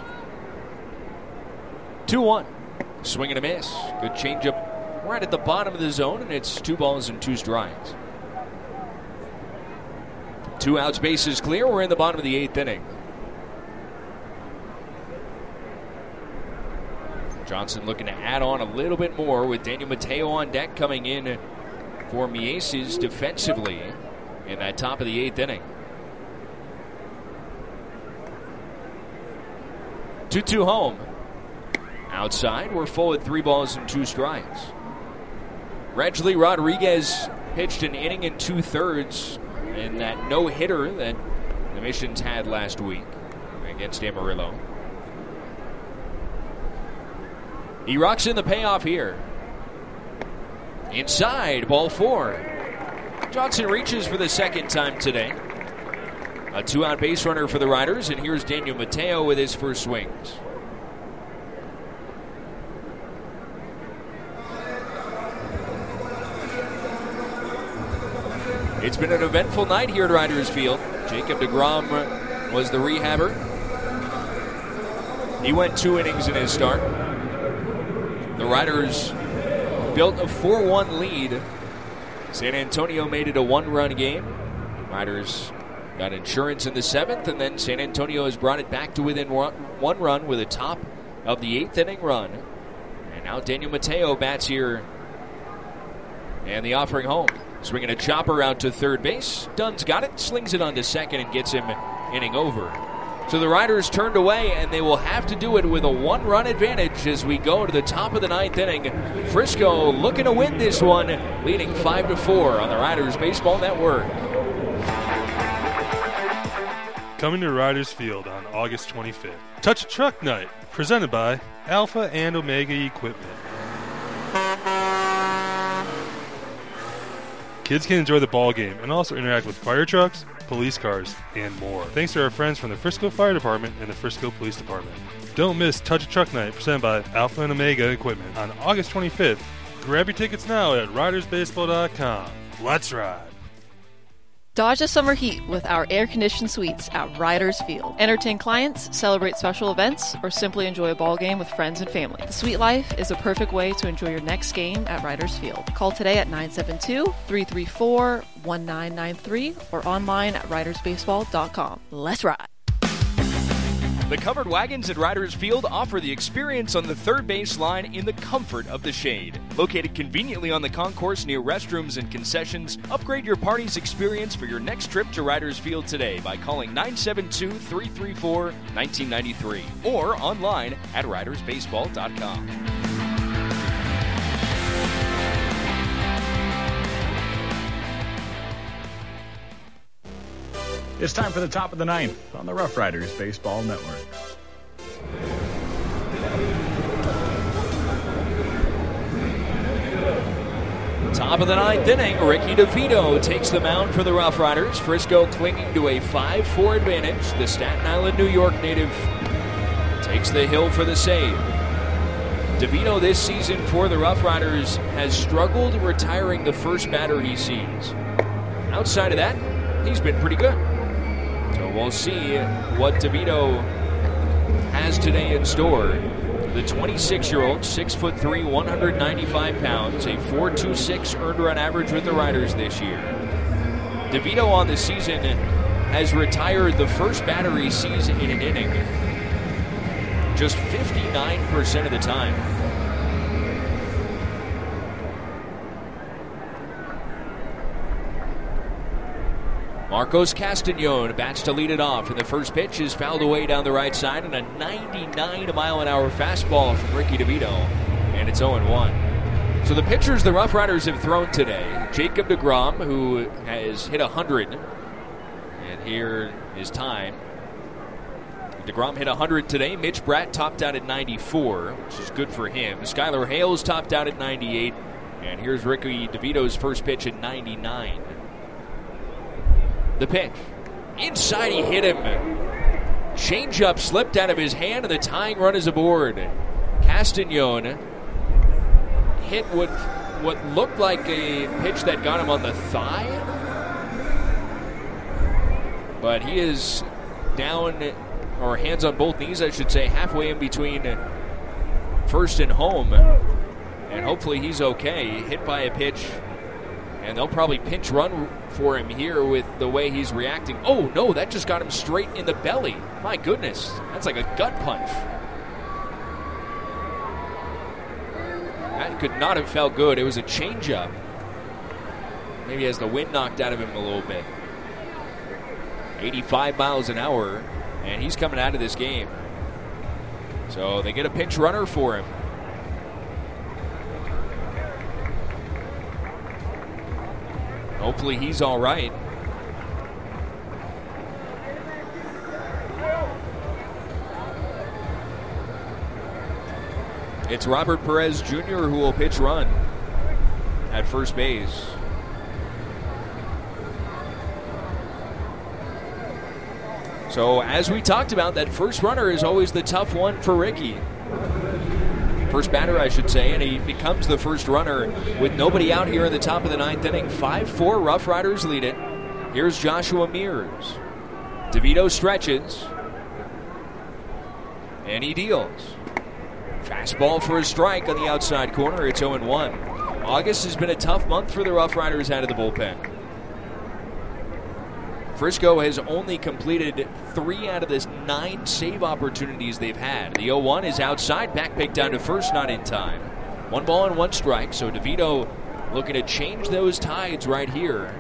two one. Swing and a miss. Good changeup right at the bottom of the zone, and it's two balls and two strikes. Two outs, bases clear. We're in the bottom of the eighth inning. Johnson looking to add on a little bit more with Daniel Mateo on deck coming in for Mieses defensively in that top of the eighth inning. two two home. Outside, we're full at three balls and two strikes. Reggie Rodriguez pitched an inning and two-thirds in that no-hitter that the Missions had last week against Amarillo. He rocks in the payoff here. Inside, ball four. Johnson reaches for the second time today. A two-out base runner for the Riders, and here's Daniel Mateo with his first swings. It's been an eventful night here at Riders Field. Jacob deGrom was the rehabber. He went two innings in his start. The Riders built a four one lead. San Antonio made it a one-run game. Riders got insurance in the seventh, and then San Antonio has brought it back to within one run with a top of the eighth inning run. And now Daniel Mateo bats here. And the offering home. Swinging a chopper out to third base. Dunn's got it, slings it onto second, and gets him inning over. So the Riders turned away, and they will have to do it with a one-run advantage as we go to the top of the ninth inning. Frisco looking to win this one, leading five to four on the Riders Baseball Network. Coming to Riders Field on August twenty-fifth. Touch a Truck Night, presented by Alpha and Omega Equipment. Kids can enjoy the ball game and also interact with fire trucks, police cars, and more. Thanks to our friends from the Frisco Fire Department and the Frisco Police Department. Don't miss Touch a Truck Night presented by Alpha and Omega Equipment on August twenty-fifth. Grab your tickets now at riders baseball dot com. Let's ride. Dodge the summer heat with our air-conditioned suites at Riders Field. Entertain clients, celebrate special events, or simply enjoy a ball game with friends and family. The suite life is a perfect way to enjoy your next game at Riders Field. Call today at nine seven two, three three four, one nine nine three or online at riders baseball dot com. Let's ride. The covered wagons at Riders Field offer the experience on the third base line in the comfort of the shade. Located conveniently on the concourse near restrooms and concessions, upgrade your party's experience for your next trip to Riders Field today by calling nine seven two, three three four, one nine nine three or online at riders baseball dot com. It's time for the top of the ninth on the Rough Riders Baseball Network. Top of the ninth inning, Ricky DeVito takes the mound for the Rough Riders. Frisco clinging to a five four advantage. The Staten Island, New York native takes the hill for the save. DeVito this season for the Rough Riders has struggled retiring the first batter he sees. Outside of that, he's been pretty good. So we'll see what DeVito has today in store. The twenty-six-year-old, six foot three, one hundred ninety-five pounds, a four point two six earned run average with the Riders this year. DeVito on the season has retired the first batter he sees in an inning just fifty-nine percent of the time. Marcos Castañón bats to lead it off, and the first pitch is fouled away down the right side, and a ninety-nine mile an hour fastball from Ricky DeVito, and it's oh and one. So the pitchers the Rough Riders have thrown today, Jacob deGrom, who has hit one hundred, and here is time. DeGrom hit one hundred today. Mitch Bratt topped out at ninety-four, which is good for him. Skylar Hales topped out at ninety-eight, and here's Ricky DeVito's first pitch at ninety-nine. The pitch. Inside, he hit him. Changeup slipped out of his hand, and the tying run is aboard. Castañón hit what, what looked like a pitch that got him on the thigh. But he is down, or hands on both knees, I should say, halfway in between first and home. And hopefully he's okay. Hit by a pitch. And they'll probably pinch run for him here with the way he's reacting. Oh, no, that just got him straight in the belly. My goodness, that's like a gut punch. That could not have felt good. It was a changeup. Maybe has the wind knocked out of him a little bit. eighty-five miles an hour, and he's coming out of this game. So they get a pinch runner for him. Hopefully he's all right. It's Robert Perez Junior who will pitch run at first base. So as we talked about, that first runner is always the tough one for Ricky. First batter, I should say, and he becomes the first runner with nobody out here in the top of the ninth inning. five four, Rough Riders lead it. Here's Joshua Mears. DeVito stretches. And he deals. Fastball for a strike on the outside corner. It's oh and one. August has been a tough month for the Rough Riders out of the bullpen. Frisco has only completed three out of the nine save opportunities they've had. The oh one is outside, back picked down to first, not in time. One ball and one strike, so DeVito looking to change those tides right here.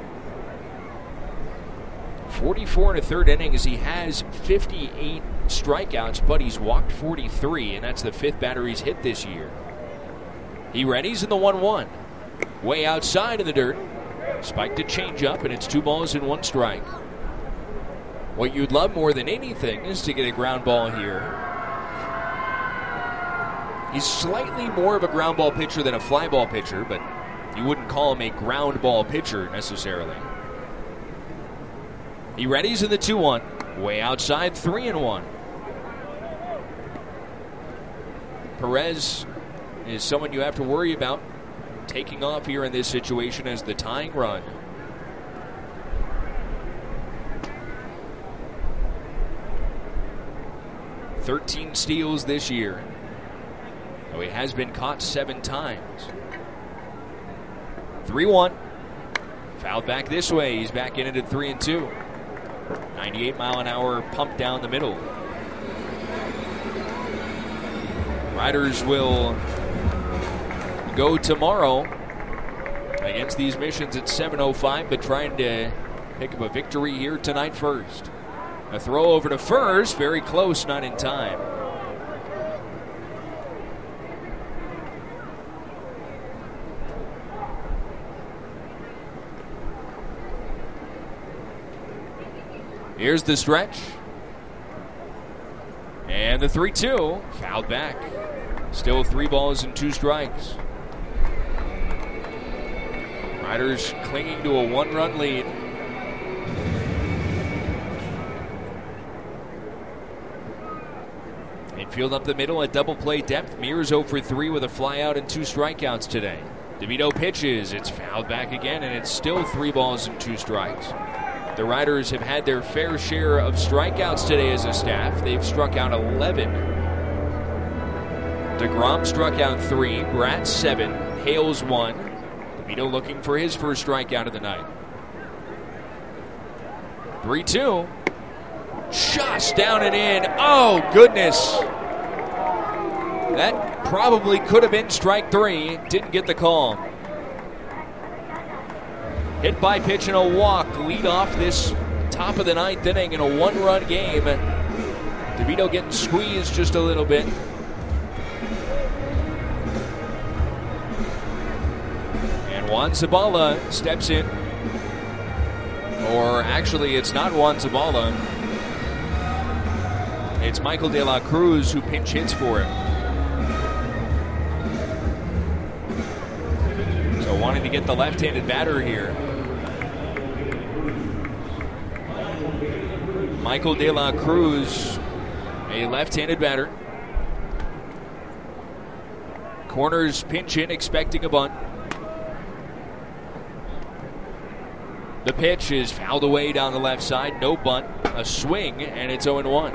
forty-four in a third innings. He has fifty-eight strikeouts, but he's walked forty-three, and that's the fifth batter he's hit this year. He readies in the one one. Way outside in the dirt. Spiked a changeup, and it's two balls and one strike. What you'd love more than anything is to get a ground ball here. He's slightly more of a ground ball pitcher than a fly ball pitcher, but you wouldn't call him a ground ball pitcher necessarily. He readies in the two one. Way outside, three and one. Perez is someone you have to worry about taking off here in this situation as the tying run. thirteen steals this year. Though he has been caught seven times. three one. Fouled back this way. He's back in it at three and two. ninety-eight mile an hour pump down the middle. Riders will go tomorrow against these Missions at seven oh five, but trying to pick up a victory here tonight first. A throw over to first, very close, not in time. Here's the stretch. And the three two, fouled back. Still three balls and two strikes. Riders clinging to a one-run lead. Infield up the middle at double play depth. Mears oh for three with a flyout and two strikeouts today. DeVito pitches. It's fouled back again, and it's still three balls and two strikes. The Riders have had their fair share of strikeouts today as a staff. They've struck out eleven. DeGrom struck out three. Bratt seven. Hales one. DeVito looking for his first strikeout of the night. three two. Just down and in. Oh, goodness. That probably could have been strike three. Didn't get the call. Hit by pitch and a walk. Lead off this top of the ninth inning in a one-run game. DeVito getting squeezed just a little bit. And Juan Zabala steps in. Or actually, it's not Juan Zabala. It's Michael De La Cruz who pinch hits for him. So wanting to get the left-handed batter here. Michael De La Cruz, a left-handed batter. Corners pinch in, expecting a bunt. The pitch is fouled away down the left side. No bunt, a swing, and it's oh one.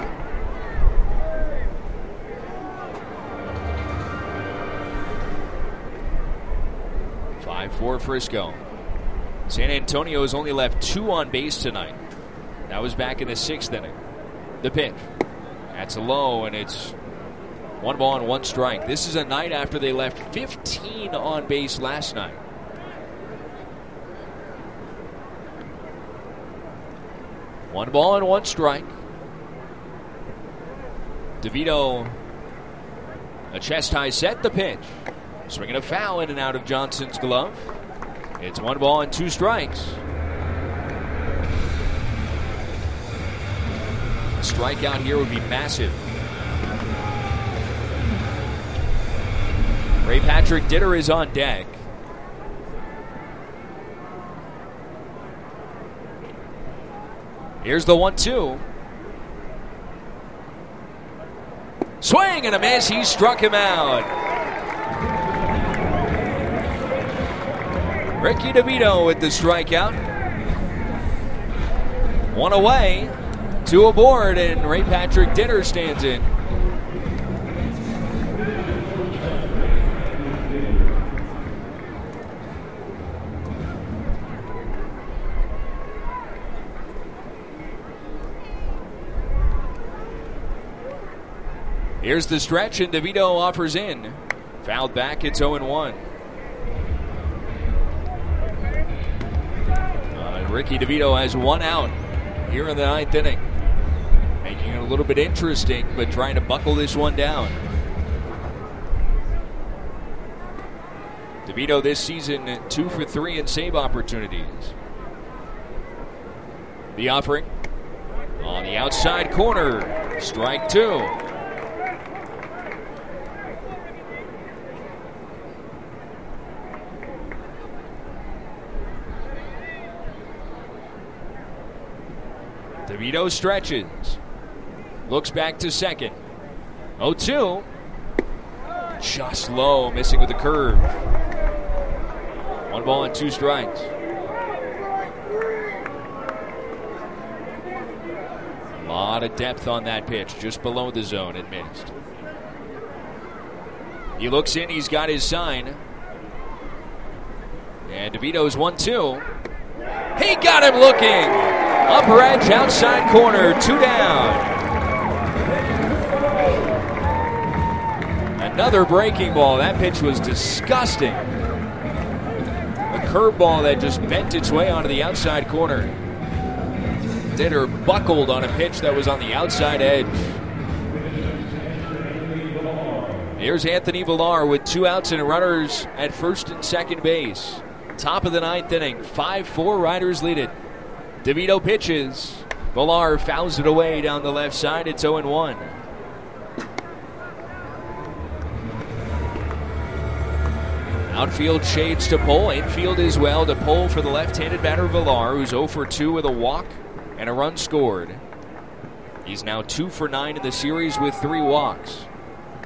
five four Frisco. San Antonio has only left two on base tonight. That was back in the sixth inning. The pitch. That's low, and it's one ball and one strike. This is a night after they left fifteen on base last night. One ball and one strike. DeVito, a chest high set, the pitch. Swinging a foul in and out of Johnson's glove. It's one ball and two strikes. A strikeout here would be massive. Ray Patrick Ditter is on deck. Here's the one two. Swing and a miss. He struck him out. Ricky DeVito with the strikeout. One away, two aboard, and Ray Patrick Ditter stands in. Here's the stretch, and DeVito offers in. Fouled back, it's oh one. Uh, Ricky DeVito has one out here in the ninth inning. Making it a little bit interesting, but trying to buckle this one down. DeVito this season, two for three in save opportunities. The offering on the outside corner. Strike two. DeVito stretches. Looks back to second. oh two. Just low, missing with the curve. One ball and two strikes. A lot of depth on that pitch, just below the zone. It missed. He looks in, he's got his sign. And DeVito's one two. He got him looking! Upper edge, outside corner, two down. Another breaking ball. That pitch was disgusting. A curveball that just bent its way onto the outside corner. Ditter buckled on a pitch that was on the outside edge. Here's Anthony Villar with two outs and runners at first and second base. Top of the ninth inning, five four, Riders lead it. DeVito pitches. Villar fouls it away down the left side. It's oh one. Outfield shades to Pohl. Infield as well to Pohl for the left-handed batter Villar, who's oh for two with a walk and a run scored. He's now two for nine in the series with three walks.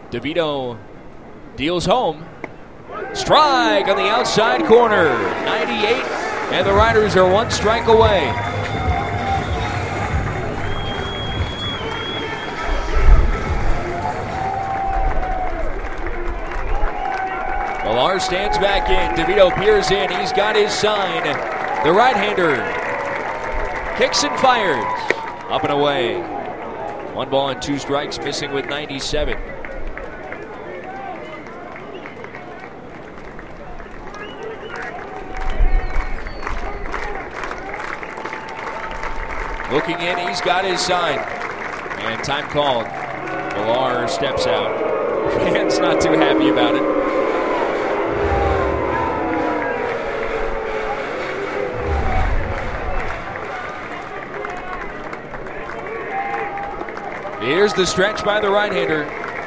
DeVito deals home. Strike on the outside corner. ninety-eight, and the Riders are one strike away. Millar stands back in. DeVito peers in. He's got his sign. The right-hander kicks and fires. Up and away. One ball and two strikes, missing with ninety-seven. Looking in, he's got his sign. And time called. Millar steps out. Fans not too happy about it. Here's the stretch by the right-hander.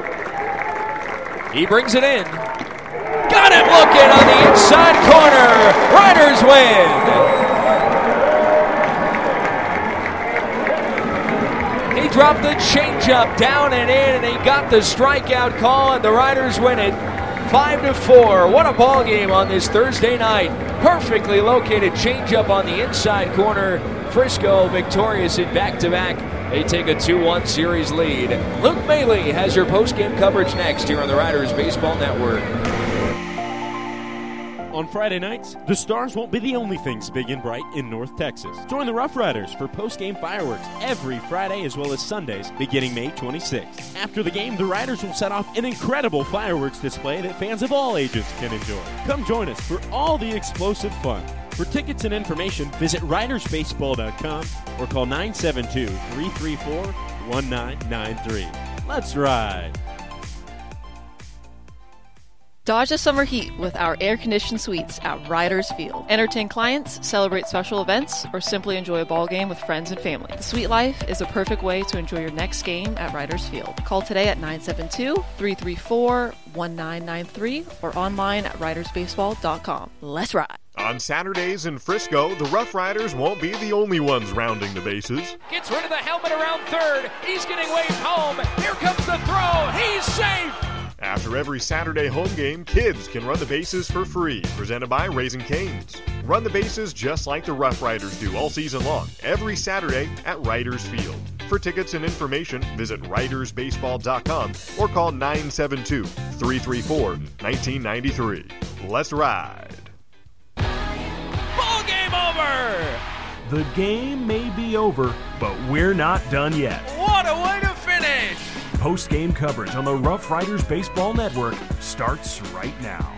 He brings it in. Got him looking on the inside corner. Riders win. He dropped the changeup down and in, and he got the strikeout call, and the Riders win it five to four. What a ball game on this Thursday night. Perfectly located changeup on the inside corner. Frisco victorious in back-to-back. They take a two one series lead. Luke Bailey has your post-game coverage next here on the Riders Baseball Network. On Friday nights, the Stars won't be the only things big and bright in North Texas. Join the Rough Riders for post-game fireworks every Friday as well as Sundays beginning May twenty-sixth. After the game, the Riders will set off an incredible fireworks display that fans of all ages can enjoy. Come join us for all the explosive fun. For tickets and information, visit riders baseball dot com or call nine seven two, three three four, one nine nine three. Let's ride! Dodge the summer heat with our air-conditioned suites at Riders Field. Entertain clients, celebrate special events, or simply enjoy a ball game with friends and family. The suite life is a perfect way to enjoy your next game at Riders Field. Call today at nine seven two, three three four, one nine nine three or online at riders baseball dot com. Let's ride! On Saturdays in Frisco, the Rough Riders won't be the only ones rounding the bases. Gets rid of the helmet around third. He's getting waved home. Here comes the throw. He's safe. After every Saturday home game, kids can run the bases for free. Presented by Raising Cane's. Run the bases just like the Rough Riders do all season long, every Saturday at Riders Field. For tickets and information, visit riders baseball dot com or call nine seven two, three three four, one nine nine three. Let's ride. Ball game over! The game may be over, but we're not done yet. What a way to finish! Post-game coverage on the Rough Riders Baseball Network starts right now.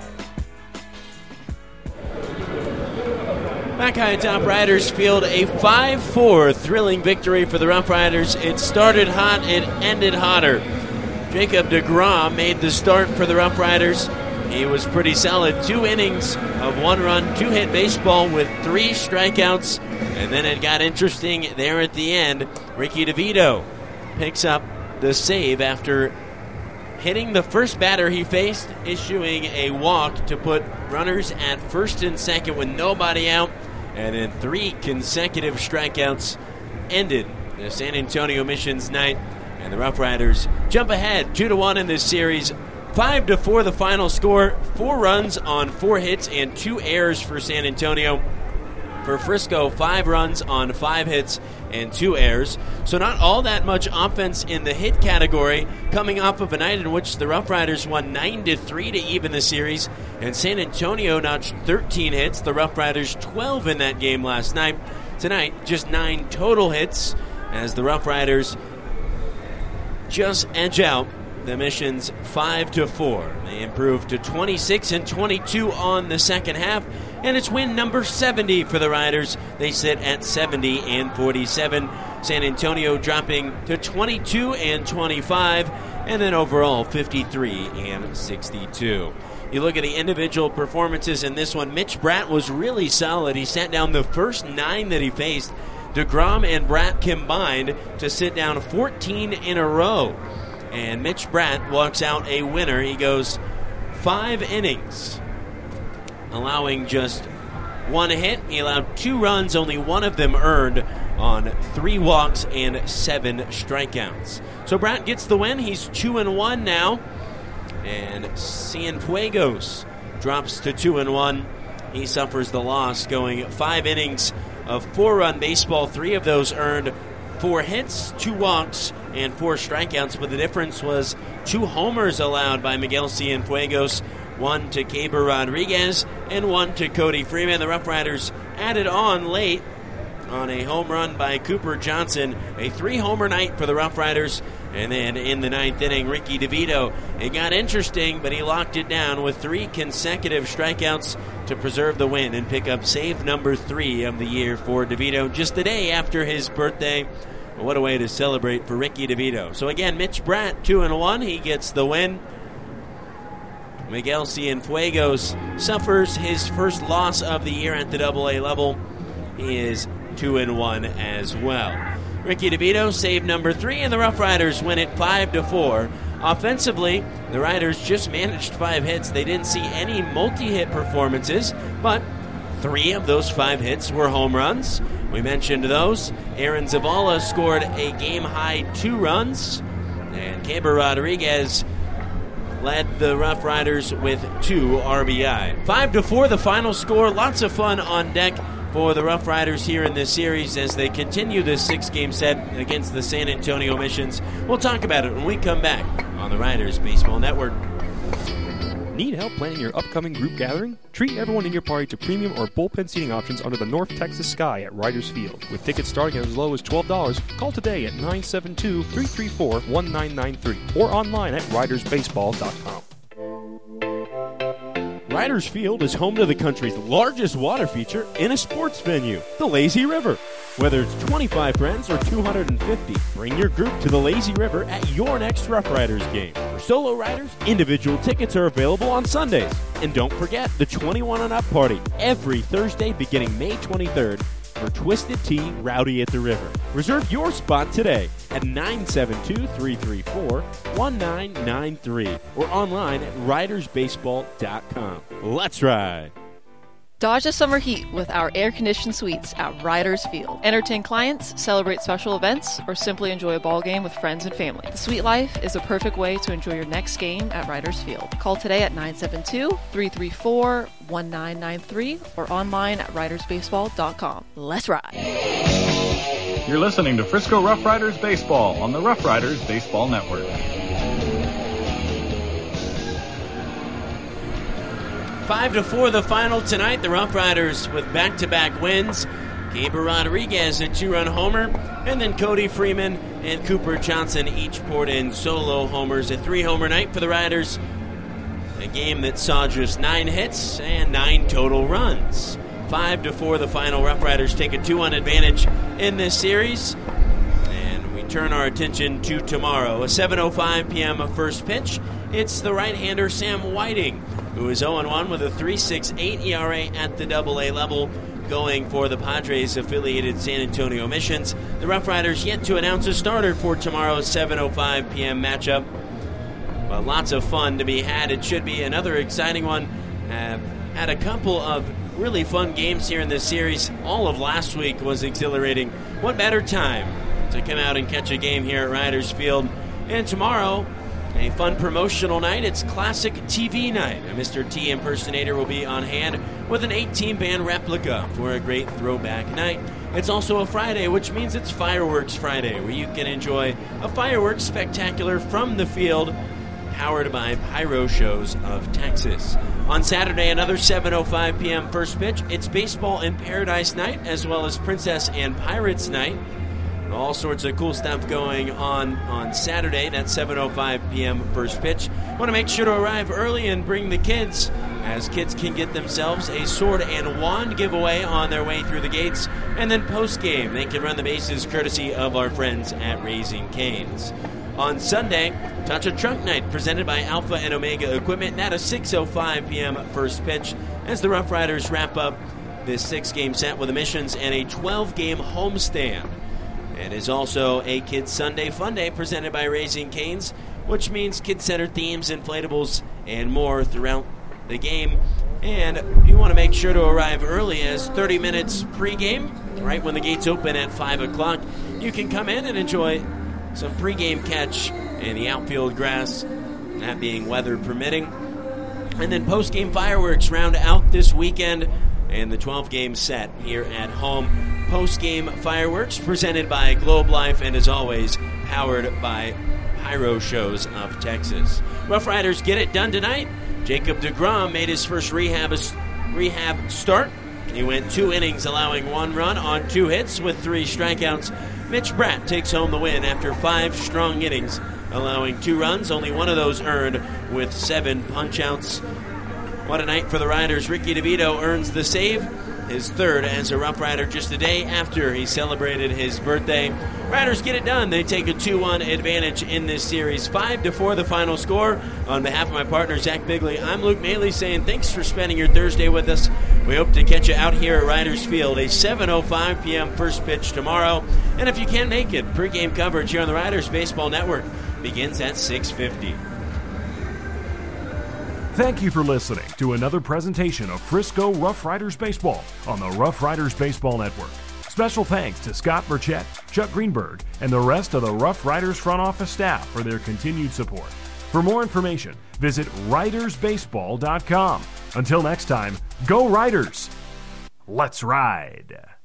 Back high atop Riders Field, a five four thrilling victory for the Rough Riders. It started hot, it ended hotter. Jacob deGrom made the start for the Rough Riders. He was pretty solid. Two innings of one-run, two-hit baseball with three strikeouts. And then it got interesting there at the end. Ricky DeVito picks up the save after hitting the first batter he faced, issuing a walk to put runners at first and second with nobody out. And then three consecutive strikeouts ended the San Antonio Missions night. And the Rough Riders jump ahead two to one in this series. Five to four the final score. Four runs on four hits and two errors for San Antonio. For Frisco, five runs on five hits and two errors. So not all that much offense in the hit category, coming off of a night in which the Rough Riders won nine to three to even the series. And San Antonio notched thirteen hits. The Rough Riders twelve in that game last night. Tonight, just nine total hits as the Rough Riders just edge out the Missions five to four. They improved to twenty-six and twenty-two on the second half, and it's win number seventy for the Riders. They sit at seventy and forty-seven. San Antonio dropping to twenty-two and twenty-five, and then overall fifty-three and sixty-two. You look at the individual performances in this one. Mitch Bratt was really solid. He sat down the first nine that he faced. DeGrom and Bratt combined to sit down fourteen in a row. And Mitch Bratt walks out a winner. He goes five innings, allowing just one hit. He allowed two runs, only one of them earned, on three walks and seven strikeouts. So Bratt gets the win. He's two and one now. And Cienfuegos drops to two and one. He suffers the loss, going five innings of four-run baseball. Three of those earned four hits, two walks, and four strikeouts. But the difference was two homers allowed by Miguel Cienfuegos, one to Keber Rodriguez and one to Cody Freeman. The Rough Riders added on late on a home run by Cooper Johnson, a three-homer night for the Rough Riders. And then in the ninth inning, Ricky DeVito. It got interesting, but he locked it down with three consecutive strikeouts to preserve the win and pick up save number three of the year for DeVito, just the day after his birthday. What a way to celebrate for Ricky DeVito. So again, Mitch Bratt, two and one. He gets the win. Miguel Cienfuegos suffers his first loss of the year at the double A level. He is two and one as well. Ricky DeVito save number three, and the Rough Riders win it five to four. Offensively, the Riders just managed five hits. They didn't see any multi-hit performances, but three of those five hits were home runs. We mentioned those. Aaron Zavala scored a game-high two runs, and Keber Rodriguez led the Rough Riders with two R B I. Five to four, the final score. Lots of fun on deck for the Rough Riders here in this series as they continue this six-game set against the San Antonio Missions. We'll talk about it when we come back on the Riders Baseball Network. Need help planning your upcoming group gathering? Treat everyone in your party to premium or bullpen seating options under the North Texas sky at Riders Field. With tickets starting at as low as twelve dollars, call today at nine seven two, three three four, one nine nine three or online at riders baseball dot com. Riders Field is home to the country's largest water feature in a sports venue, the Lazy River. Whether it's twenty-five friends or two hundred fifty, bring your group to the Lazy River at your next Rough Riders game. For solo riders, individual tickets are available on Sundays. And don't forget the twenty-one and up party every Thursday beginning May twenty-third for Twisted Tea Rowdy at the River. Reserve your spot today at nine seven two, three three four, one nine nine three or online at riders baseball dot com. Let's ride! Dodge the summer heat with our air-conditioned suites at Riders Field. Entertain clients, celebrate special events, or simply enjoy a ball game with friends and family. The suite life is a perfect way to enjoy your next game at Riders Field. Call today at nine seven two, three three four, one nine nine three or online at riders baseball dot com. Let's ride! You're listening to Frisco Rough Riders Baseball on the Rough Riders Baseball Network. Five to four, the final tonight. The Rough Riders with back-to-back wins. Keber Rodriguez, a two-run homer, and then Cody Freeman and Cooper Johnson each poured in solo homers. A three-homer night for the Riders. A game that saw just nine hits and nine total runs. Five to four, the final. Rough Riders take a two-one advantage in this series. And we turn our attention to tomorrow. A seven oh five p.m. first pitch. It's the right-hander Sam Whiting, who is oh and one with a three point six eight E R A at the double A level, going for the Padres-affiliated San Antonio Missions. The Rough Riders yet to announce a starter for tomorrow's seven oh five p.m. matchup. But lots of fun to be had. It should be another exciting one. Uh, had a couple of really fun games here in this series. All of last week was exhilarating. What better time to come out and catch a game here at Riders Field? And tomorrow, a fun promotional night. It's Classic T V night. A Mister T impersonator will be on hand with an eighteen band replica for a great throwback night. It's also a Friday, which means it's Fireworks Friday, where you can enjoy a fireworks spectacular from the field, powered by Pyro Shows of Texas. On Saturday, another seven oh five p.m. first pitch. It's Baseball in Paradise night, as well as Princess and Pirates night. All sorts of cool stuff going on on Saturday. That's seven oh five p.m. first pitch. Want to make sure to arrive early and bring the kids, as kids can get themselves a sword and wand giveaway on their way through the gates. And then post-game, they can run the bases courtesy of our friends at Raising Cane's. On Sunday, Touch a Trunk Night presented by Alpha and Omega Equipment. At a six oh five p.m. first pitch as the Rough Riders wrap up this six-game set with the Missions and a twelve-game homestand. It is also a Kids Sunday Fun Day presented by Raising Cane's, which means kid-centered themes, inflatables, and more throughout the game. And you want to make sure to arrive early, as thirty minutes pregame, right when the gates open at five o'clock. You can come in and enjoy some pregame catch in the outfield grass that being weather permitting. And then post-game fireworks round out this weekend, and the twelve-game set here at home. Post-game fireworks presented by Globe Life, and as always, powered by Pyro Shows of Texas. Rough Riders get it done tonight. Jacob deGrom made his first rehab rehab start. He went two innings, allowing one run on two hits with three strikeouts. Mitch Bratt takes home the win after five strong innings, allowing two runs, only one of those earned with seven punch-outs. What a night for the Riders. Ricky DeVito earns the save, his third as a Rough Rider just a day after he celebrated his birthday. Riders get it done. They take a two one advantage in this series. five to four the final score. On behalf of my partner, Zach Bigley, I'm Luke Maley saying thanks for spending your Thursday with us. We hope to catch you out here at Riders Field, a seven oh five p.m. first pitch tomorrow. And if you can't make it, pregame coverage here on the Riders Baseball Network begins at six fifty. Thank you for listening to another presentation of Frisco Rough Riders Baseball on the Rough Riders Baseball Network. Special thanks to Scott Burchett, Chuck Greenberg, and the rest of the Rough Riders front office staff for their continued support. For more information, visit riders baseball dot com. Until next time, go Riders! Let's ride!